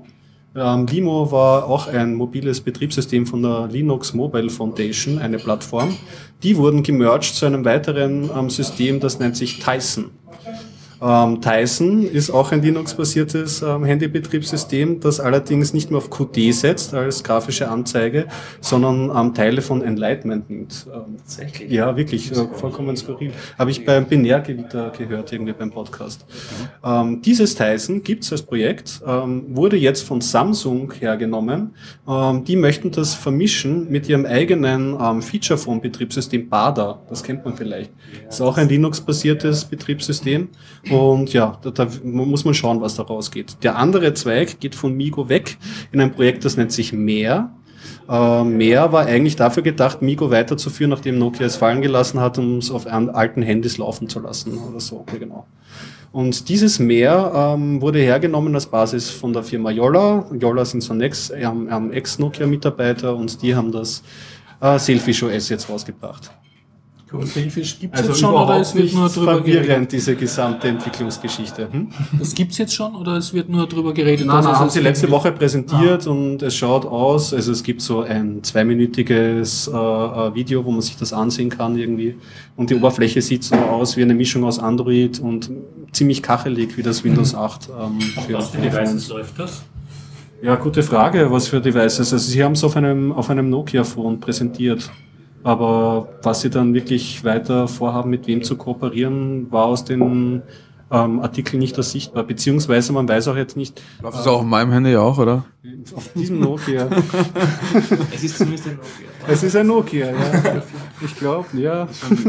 Speaker 2: Ähm, Limo war auch ein mobiles Betriebssystem von der Linux Mobile Foundation, eine Plattform. Die wurden gemerged zu einem weiteren ähm, System, das nennt sich Tyson. Ähm, Tyson ist auch ein Linux-basiertes ähm, Handybetriebssystem, das allerdings nicht mehr auf Qt setzt als grafische Anzeige, sondern ähm, Teile von Enlightenment nimmt. Ähm,
Speaker 5: Tatsächlich?
Speaker 2: Ja, wirklich, äh, vollkommen skurril. Habe ich beim Binärgewitter gehört, irgendwie beim Podcast. Mhm. Ähm, dieses Tyson gibt's als Projekt, ähm, wurde jetzt von Samsung hergenommen. Ähm, die möchten das vermischen mit ihrem eigenen ähm, Feature-Phone-Betriebssystem B A D A. Das kennt man vielleicht. Das ist auch ein Linux-basiertes Betriebssystem. Und ja, da, da muss man schauen, was da rausgeht. Der andere Zweig geht von Migo weg in ein Projekt, das nennt sich Mehr. Äh, Mehr war eigentlich dafür gedacht, Migo weiterzuführen, nachdem Nokia es fallen gelassen hat, um es auf alten Handys laufen zu lassen oder so. Ja, genau. Und dieses Mehr ähm, wurde hergenommen als Basis von der Firma Yolla. Yolla sind so ein Ex, ähm, Ex-Nokia-Mitarbeiter und die haben das äh, Selfish O S jetzt rausgebracht.
Speaker 1: Selfish gibt es
Speaker 2: Also
Speaker 1: jetzt schon oder es wird nur drüber
Speaker 2: verwirrend,
Speaker 1: geredet?
Speaker 2: diese gesamte Entwicklungsgeschichte. Hm?
Speaker 1: Das gibt es jetzt schon oder es wird nur drüber geredet?
Speaker 2: Nein,
Speaker 1: dass
Speaker 2: nein,
Speaker 1: es
Speaker 2: haben
Speaker 1: es
Speaker 2: sie letzte
Speaker 1: irgendwie-
Speaker 2: Woche präsentiert und es schaut aus, also es gibt so ein zweiminütiges äh, äh, Video, wo man sich das ansehen kann irgendwie und die Oberfläche sieht so aus wie eine Mischung aus Android und ziemlich kachelig wie das Windows acht ähm, für
Speaker 4: Was für
Speaker 2: Telefon.
Speaker 4: Devices läuft das?
Speaker 2: Ja, gute Frage, was für Devices. Also sie haben es auf einem, auf einem Nokia-Phone präsentiert. Aber was sie dann wirklich weiter vorhaben, mit wem zu kooperieren, war aus den ähm, Artikeln nicht ersichtbar. Beziehungsweise man weiß auch jetzt nicht,
Speaker 3: Läuft das auch auf meinem Handy auch, oder?
Speaker 2: auf diesem Nokia.
Speaker 5: Es ist zumindest ein Nokia.
Speaker 2: Es ist ein Nokia, ja. Ich glaube, ja.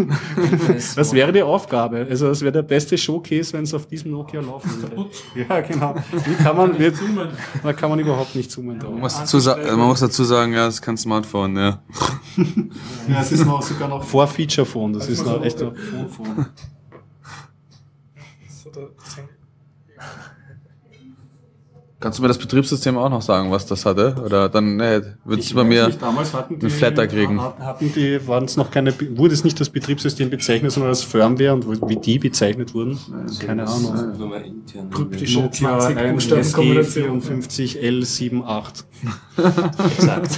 Speaker 2: Das wäre die Aufgabe. Also es wäre der beste Showcase, wenn es auf diesem Nokia laufen würde. Ja, genau. Wie kann man, wie, da kann man überhaupt nicht zoomen.
Speaker 3: Man muss, dazu sa- man muss dazu sagen, ja, es ist kein Smartphone, ja.
Speaker 2: Ja, es ist noch sogar noch vor Feature Phone. Das ist noch echt ein Phone.
Speaker 3: Kannst du mir das Betriebssystem auch noch sagen, was das hatte? Oder dann, nee, würdest du bei mir
Speaker 2: Damals hatten die,
Speaker 3: einen Flatter kriegen.
Speaker 2: hatten die, waren es noch keine, wurde es nicht das Betriebssystem bezeichnet, sondern als Firmware und wie die bezeichnet wurden? Keine Ahnung.
Speaker 5: Nur mal intern.
Speaker 1: Kryptische
Speaker 2: Nokia
Speaker 1: zwanzig
Speaker 2: S G
Speaker 1: Buchstabenkombination.
Speaker 2: vierundfünfzig L achtundsiebzig.
Speaker 5: Exakt.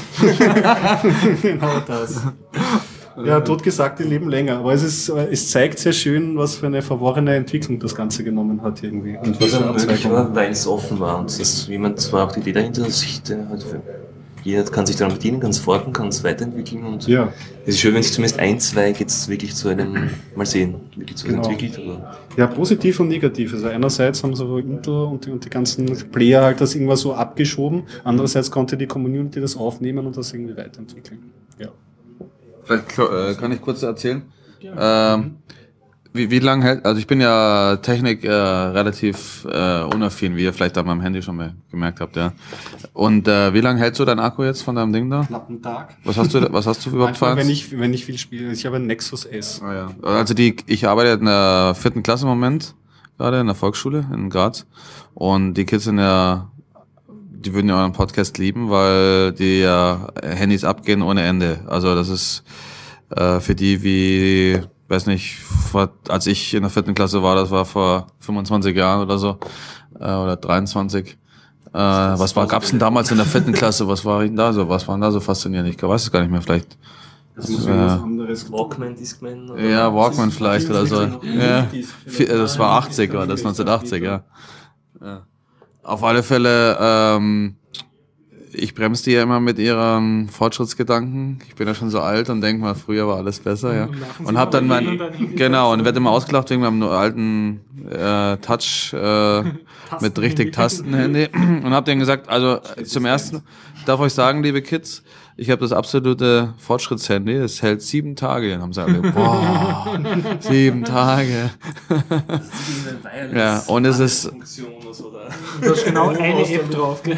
Speaker 2: Genau das. Ja, totgesagte leben länger. Aber es ist, es zeigt sehr schön, was für eine verworrene Entwicklung das Ganze genommen hat irgendwie. Und was
Speaker 5: Was
Speaker 2: für
Speaker 5: möglich
Speaker 2: Abzweigungen.
Speaker 5: war, weil es offen war und das jemand war auch die Idee dahinter, dass sich der halt für, jeder kann sich daran bedienen, kann es forken, kann es weiterentwickeln und
Speaker 2: Ja.
Speaker 5: es ist schön, wenn sich zumindest ein, zwei jetzt wirklich zu einem, mal sehen, wirklich zu
Speaker 2: Genau.
Speaker 5: entwickelt. Aber
Speaker 2: Ja, positiv und negativ. Also einerseits haben so Intel und die, und die ganzen Player halt das irgendwas so abgeschoben. Andererseits konnte die Community das aufnehmen und das irgendwie weiterentwickeln. Ja.
Speaker 3: Vielleicht äh, kann ich kurz erzählen. Ähm, wie, wie lange hält, also ich bin ja Technik äh, relativ äh, unaffin, wie ihr vielleicht an meinem Handy schon mal gemerkt habt, ja. Und äh, wie lange hält so dein Akku jetzt von deinem Ding da?
Speaker 2: Knappen Tag.
Speaker 3: Was hast du, was hast du überhaupt für
Speaker 2: Manchmal, wenn
Speaker 3: eins?
Speaker 2: ich, wenn ich viel spiele. Ich habe ein Nexus S.
Speaker 3: Ah, ja. Also die, ich arbeite in der vierten Klasse im Moment, gerade in der Volksschule in Graz. Und die Kids sind ja, die würden ja euren Podcast lieben, weil die ja Handys abgehen ohne Ende. Also das ist äh, für die wie, weiß nicht, vor, als ich in der vierten Klasse war, das war vor fünfundzwanzig Jahren oder so, äh, oder dreiundzwanzig. Äh, was war, gab's denn damals in der vierten Klasse? Was war denn da so? Was war denn da so faszinierend? Ich weiß es gar nicht mehr, vielleicht.
Speaker 2: Das muss
Speaker 3: Ja.
Speaker 2: irgendwas anderes.
Speaker 5: Walkman, Discman? oder-
Speaker 3: Ja, Walkman vielleicht oder so. Ja,
Speaker 2: Vielleicht
Speaker 3: Vi- das war achtzig, war das neunzehnhundertachtzig, ja. Ja. Auf alle Fälle, ähm, ich bremse die ja immer mit ihrem Fortschrittsgedanken. Ich bin ja schon so alt und denke mal, früher war alles besser, ja. Und hab dann mein, genau, und werde immer ausgelacht wegen meinem alten äh, Touch äh, mit richtig Tastenhandy. Und hab denen gesagt, also äh, zum ersten, ich darf euch sagen, liebe Kids, ich habe das absolute Fortschrittshandy, es hält sieben Tage. Dann haben sie alle, boah, sieben Tage. Ja, und es ist,
Speaker 5: Funktion oder so, oder?
Speaker 1: Da ist genau eine App drauf. gell?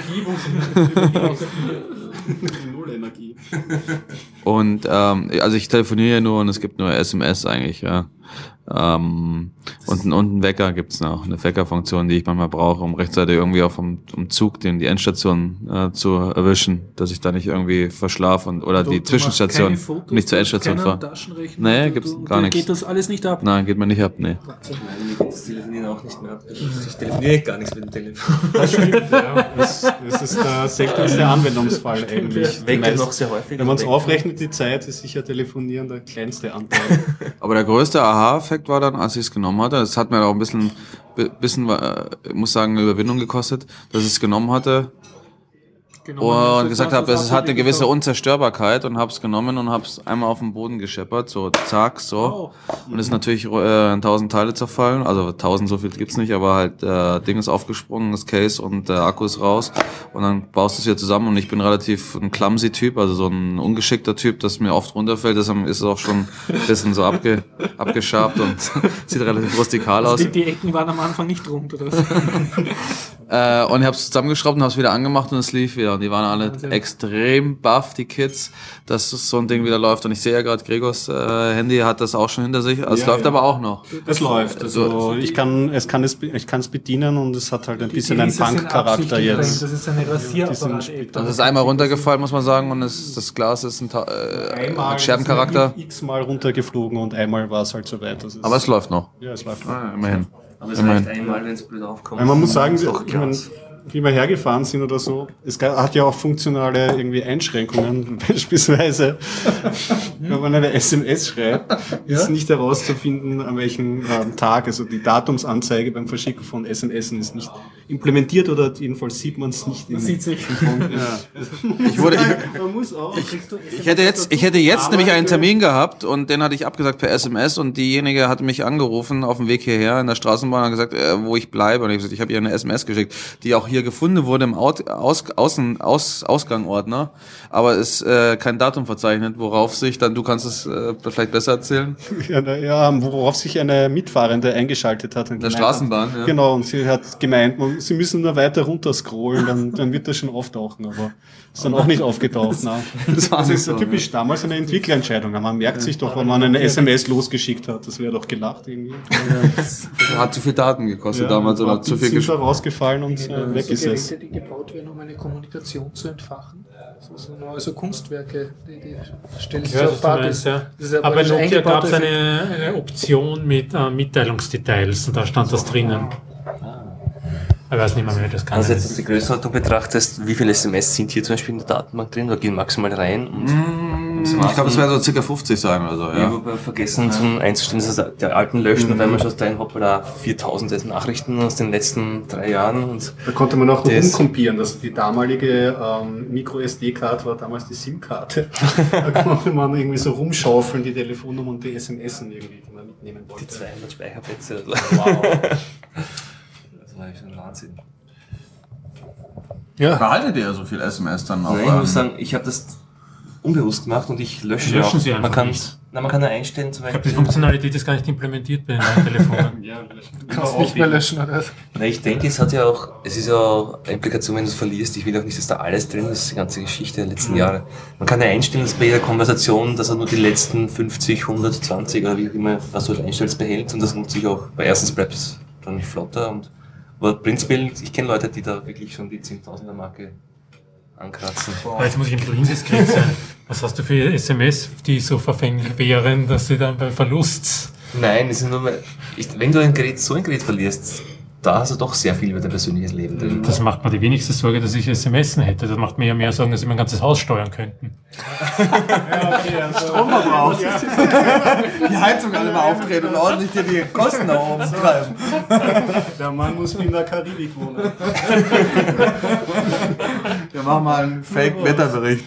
Speaker 2: Null Energie.
Speaker 3: und ähm, also ich telefoniere ja nur und es gibt nur S M S eigentlich, ja. Ähm, und, und einen Wecker gibt's noch, eine Weckerfunktion, die ich manchmal brauche, um rechtzeitig irgendwie auf dem, um Zug den die Endstation äh, zu erwischen, dass ich da nicht irgendwie verschlafe und oder
Speaker 1: Du-
Speaker 3: die
Speaker 1: du machst
Speaker 3: Zwischenstation
Speaker 1: keine Fotos,
Speaker 3: nicht zur
Speaker 1: du hast
Speaker 3: Endstation
Speaker 1: keinen
Speaker 3: fahre.
Speaker 1: Taschenrechner,
Speaker 3: Nee,
Speaker 1: du-
Speaker 3: gibt's
Speaker 1: du-
Speaker 3: gar
Speaker 1: dir
Speaker 3: nichts.
Speaker 1: Geht das alles nicht ab?
Speaker 3: Nein, geht mir nicht ab, nee.
Speaker 5: das Telefonieren auch nicht mehr ab. Ich telefoniere gar nichts mit dem Telefon.
Speaker 2: Das stimmt, ja. Das, das ist der seltenste Anwendungsfall eigentlich.
Speaker 5: Weckt noch sehr häufig.
Speaker 2: Wenn man es aufrechnet, die Zeit, ist sicher Telefonieren der kleinste Anteil.
Speaker 3: Aber der größte Aha-Effekt war dann, als ich es genommen hatte, das hat mir auch ein bisschen, bisschen, ich muss sagen, eine Überwindung gekostet, dass ich es genommen hatte. Genommen und gesagt habe, es hat eine gewisse Unzerstörbarkeit und habe es genommen und habe es einmal auf den Boden gescheppert, so zack, so. Oh. Und ist natürlich äh, in tausend Teile zerfallen, also tausend, so viel gibt's nicht, aber halt äh, Ding ist aufgesprungen, das Case und der Akku ist raus und dann baust du es wieder zusammen und ich bin relativ ein clumsy Typ, also so ein ungeschickter Typ, das mir oft runterfällt, deshalb ist es auch schon ein bisschen so abge, abgeschabt und sieht relativ rustikal aus.
Speaker 1: Die, die Ecken waren am Anfang nicht rund, oder so.
Speaker 3: Äh, und ich habe es zusammengeschraubt und habe es wieder angemacht und es lief wieder. Und die waren alle Wahnsinn. Extrem baff, die Kids, dass so ein Ding wieder läuft. Und ich sehe ja gerade, Gregors äh, Handy hat das auch schon hinter sich. Also ja, es läuft ja. aber auch noch.
Speaker 2: Es läuft. Also ich kann es kann es ich kann es bedienen und es hat halt ein bisschen einen Punk-Charakter jetzt.
Speaker 1: Das ist eine Rasierapparat.
Speaker 3: Das ist einmal runtergefallen, muss man sagen. Und es, das Glas ist ein äh, hat Scherbencharakter.
Speaker 2: X-mal runtergeflogen und einmal war es halt so weit.
Speaker 3: Aber es läuft noch.
Speaker 2: Ja, es läuft noch.
Speaker 3: Ah, immerhin.
Speaker 5: Aber es reicht einmal, wenn es blöd aufkommt.
Speaker 2: Man muss sagen, ich meine, wie wir hergefahren sind oder so, es hat ja auch funktionale irgendwie Einschränkungen. Beispielsweise, wenn man eine S M S schreibt, ist ja? nicht herauszufinden, an welchem ähm, Tag, also die Datumsanzeige beim Verschicken von S M S ist nicht implementiert oder jedenfalls sieht man es nicht.
Speaker 1: Man sieht es nicht.
Speaker 3: Ja. Ich wurde, ich, man muss auch. Ich, ich hätte jetzt, ich hätte jetzt nämlich einen Termin gehabt und den hatte ich abgesagt per S M S und diejenige hatte mich angerufen auf dem Weg hierher in der Straßenbahn und gesagt, äh, wo ich bleibe. Und ich habe gesagt, ich habe ihr eine S M S geschickt, die auch hier gefunden wurde im Out, Aus, Außen, Aus, Ausgangordner, aber ist äh, kein Datum verzeichnet, worauf sich dann, du kannst es äh, vielleicht besser erzählen.
Speaker 2: Ja, ja, worauf sich eine Mitfahrende eingeschaltet hat.
Speaker 3: In der Straßenbahn,
Speaker 2: hat, ja. Genau, und sie hat gemeint, man, sie müssen nur weiter runter scrollen, dann, dann wird das schon auftauchen, aber ist dann auch nicht aufgetaucht. Nein. Das, das ist so typisch damals eine Entwicklerentscheidung. Man merkt sich doch, wenn man eine S M S losgeschickt hat, das wäre doch gelacht irgendwie.
Speaker 3: Hat zu viel Daten gekostet
Speaker 2: ja,
Speaker 3: damals oder zu viel
Speaker 2: sind da rausgefallen und äh, weg ist es.
Speaker 1: Geräte, die gebaut werden, um eine Kommunikation zu entfachen. So, so also Kunstwerke, die, die stellst du auf Partys.
Speaker 4: Ja. Aber bei Nokia gab es eine, eine Option mit äh, Mitteilungsdetails und da stand das drinnen. Ich weiß nicht mehr, wie das kann.
Speaker 5: Also jetzt, wenn du die Größenordnung betrachtest, wie viele S M S sind hier zum Beispiel in der Datenbank drin, da gehen maximal rein und
Speaker 3: mmh, ich glaube, es werden so circa fünfzig sein oder so, ja.
Speaker 5: Ich habe vergessen zum einzustellen, dass der alten löschen, auf einmal schaust du ein, hoppala, viertausend Nachrichten aus den letzten drei Jahren. Und
Speaker 2: da konnte man auch noch umkompieren, dass die damalige ähm, Micro-S D-Karte war damals die SIM-Karte. Da konnte man irgendwie so rumschaufeln, die Telefonnummer und die S M S irgendwie, die man mitnehmen wollte.
Speaker 5: Die zweihundert Speicherplätze. Also.
Speaker 2: Wow.
Speaker 5: Das war schon Wahnsinn.
Speaker 3: Ja. Behaltet ihr so viel S M S dann auch?
Speaker 5: Nein, ich muss sagen, ich habe das unbewusst gemacht und ich lösche
Speaker 4: Löschen
Speaker 5: auch.
Speaker 4: Sie einfach
Speaker 5: man kann,
Speaker 4: nicht.
Speaker 5: Na, man kann da einstellen, zum
Speaker 4: Beispiel. Ich glaube, die Funktionalität ist gar nicht implementiert bei den Telefonen.
Speaker 1: Ja, du kannst nicht mehr löschen, oder?
Speaker 5: Na, ich denke, es hat ja auch, es ist ja auch eine Implikation, wenn du es verlierst. Ich will auch nicht, dass da alles drin ist, die ganze Geschichte der letzten Jahre. Man kann ja einstellen, dass bei jeder Konversation, dass er nur die letzten fünfzig, hundert, zwanzig oder wie auch immer, was du halt einstellst, behält und das nutze ich auch. Bei erstens bleibt es dann flotter und, aber prinzipiell, ich kenne Leute, die da wirklich schon die zehntausender Marke ankratzen.
Speaker 4: Wow. Jetzt muss ich ein bisschen indiskret sein. Was hast du für S M S, die so verfänglich wären, dass sie dann beim Verlust...
Speaker 5: Nein, es ist nur mal, ich, wenn du ein Gerät, so ein Gerät verlierst, da hast du doch sehr viel über dein persönliches Leben drin.
Speaker 4: Das macht mir die wenigste Sorge, dass ich S M S hätte. Das macht mir ja mehr Sorgen, dass sie mein ganzes Haus steuern könnten.
Speaker 3: Ja, okay, also Stromverbrauch. Ja. Die Heizung alle mal aufdrehen und ordentlich dir die Kosten nach oben treiben.
Speaker 2: Der Mann muss wie in der Karibik wohnen.
Speaker 3: Wir machen mal einen Fake-Wetterbericht.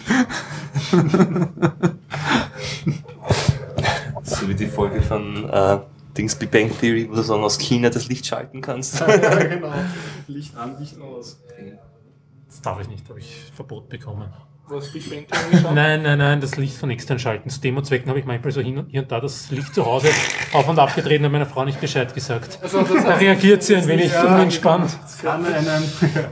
Speaker 5: So wie die Folge von äh, Dings Big Bang Theory, wo du so aus China das Licht schalten kannst.
Speaker 2: Ja, genau. Licht an, Licht aus.
Speaker 4: Das darf ich nicht, habe ich Verbot bekommen.
Speaker 1: Was Big Bang Theory schaut?
Speaker 4: Nein, nein, nein, das Licht von extern schalten. Zu Demo-Zwecken habe ich manchmal so hin und, hier und da das Licht zu Hause auf- und abgedreht und meiner Frau nicht Bescheid gesagt. Also, da reagiert sie ein wenig ja, unentspannt.
Speaker 2: Kann einen...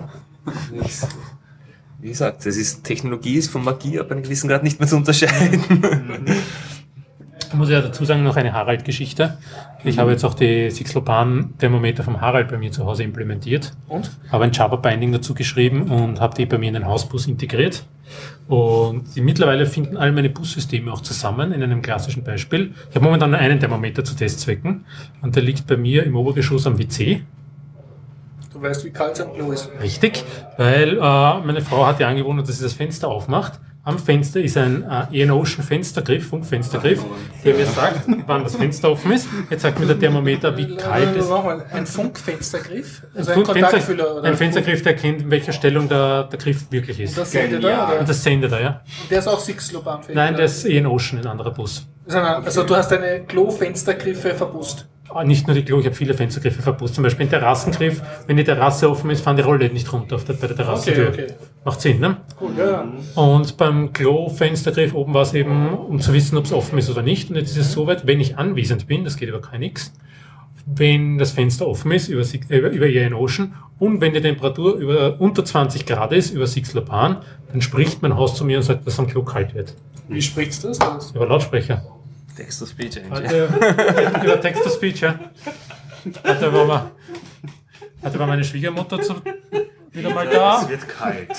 Speaker 5: Wie gesagt, das ist, Technologie ist von Magie ab einem gewissen Grad nicht mehr zu unterscheiden.
Speaker 4: Da muss ich ja dazu sagen, noch eine Harald-Geschichte. Ich mhm. habe jetzt auch die Cyclopan-Thermometer vom Harald bei mir zu Hause implementiert. Und? Habe ein Java-Binding dazu geschrieben und habe die bei mir in den Hausbus integriert. Und die mittlerweile finden all meine Bussysteme auch zusammen in einem klassischen Beispiel. Ich habe momentan nur einen Thermometer zu Testzwecken und der liegt bei mir im Obergeschoss am W C.
Speaker 1: Du weißt, wie kalt es am Klo ist.
Speaker 4: Richtig, weil äh, meine Frau hat ja angewohnt, dass sie das Fenster aufmacht. Am Fenster ist ein äh, E-Ocean Fenstergriff, Funkfenstergriff, der mir sagt, wann das Fenster offen ist. Jetzt sagt mir der Thermometer, wie kalt es ist.
Speaker 1: Ein Funkfenstergriff?
Speaker 4: Also ein Kontaktfüller? Oder ein Fenstergriff, der erkennt, in welcher Stellung der, der Griff wirklich ist.
Speaker 1: Und das sendet er? Oder?
Speaker 4: Und das sendet er, ja.
Speaker 1: Und der ist auch Cyclopan-fähig?
Speaker 4: Nein, der ist E-Ocean, ein anderer Bus.
Speaker 1: Also du hast deine Klo-Fenstergriffe verbusst?
Speaker 4: Nicht nur die Klo, ich habe viele Fenstergriffe verbusst. Zum Beispiel ein Terrassengriff, wenn die Terrasse offen ist, fahren die Rollläden nicht runter auf der, bei der Terrassentür. Okay, okay. Macht Sinn, ne?
Speaker 1: Cool, ja.
Speaker 4: Und beim Klo-Fenstergriff oben war es eben, um zu wissen, ob es offen ist oder nicht. Und jetzt ist es soweit, wenn ich anwesend bin, das geht über kein Nix, wenn das Fenster offen ist, über, über, über E-Ocean, und wenn die Temperatur über, unter zwanzig Grad ist, über Cyclopan, dann spricht mein Haus zu mir und sagt, dass es am Klo kalt wird.
Speaker 1: Wie sprichst du das?
Speaker 4: Über Lautsprecher.
Speaker 5: Text-to-Speech
Speaker 4: eigentlich. Warte, über Text-to-Speech, ja. Warte, war, mal, warte, war meine Schwiegermutter zu, wieder mal da.
Speaker 5: Es wird kalt.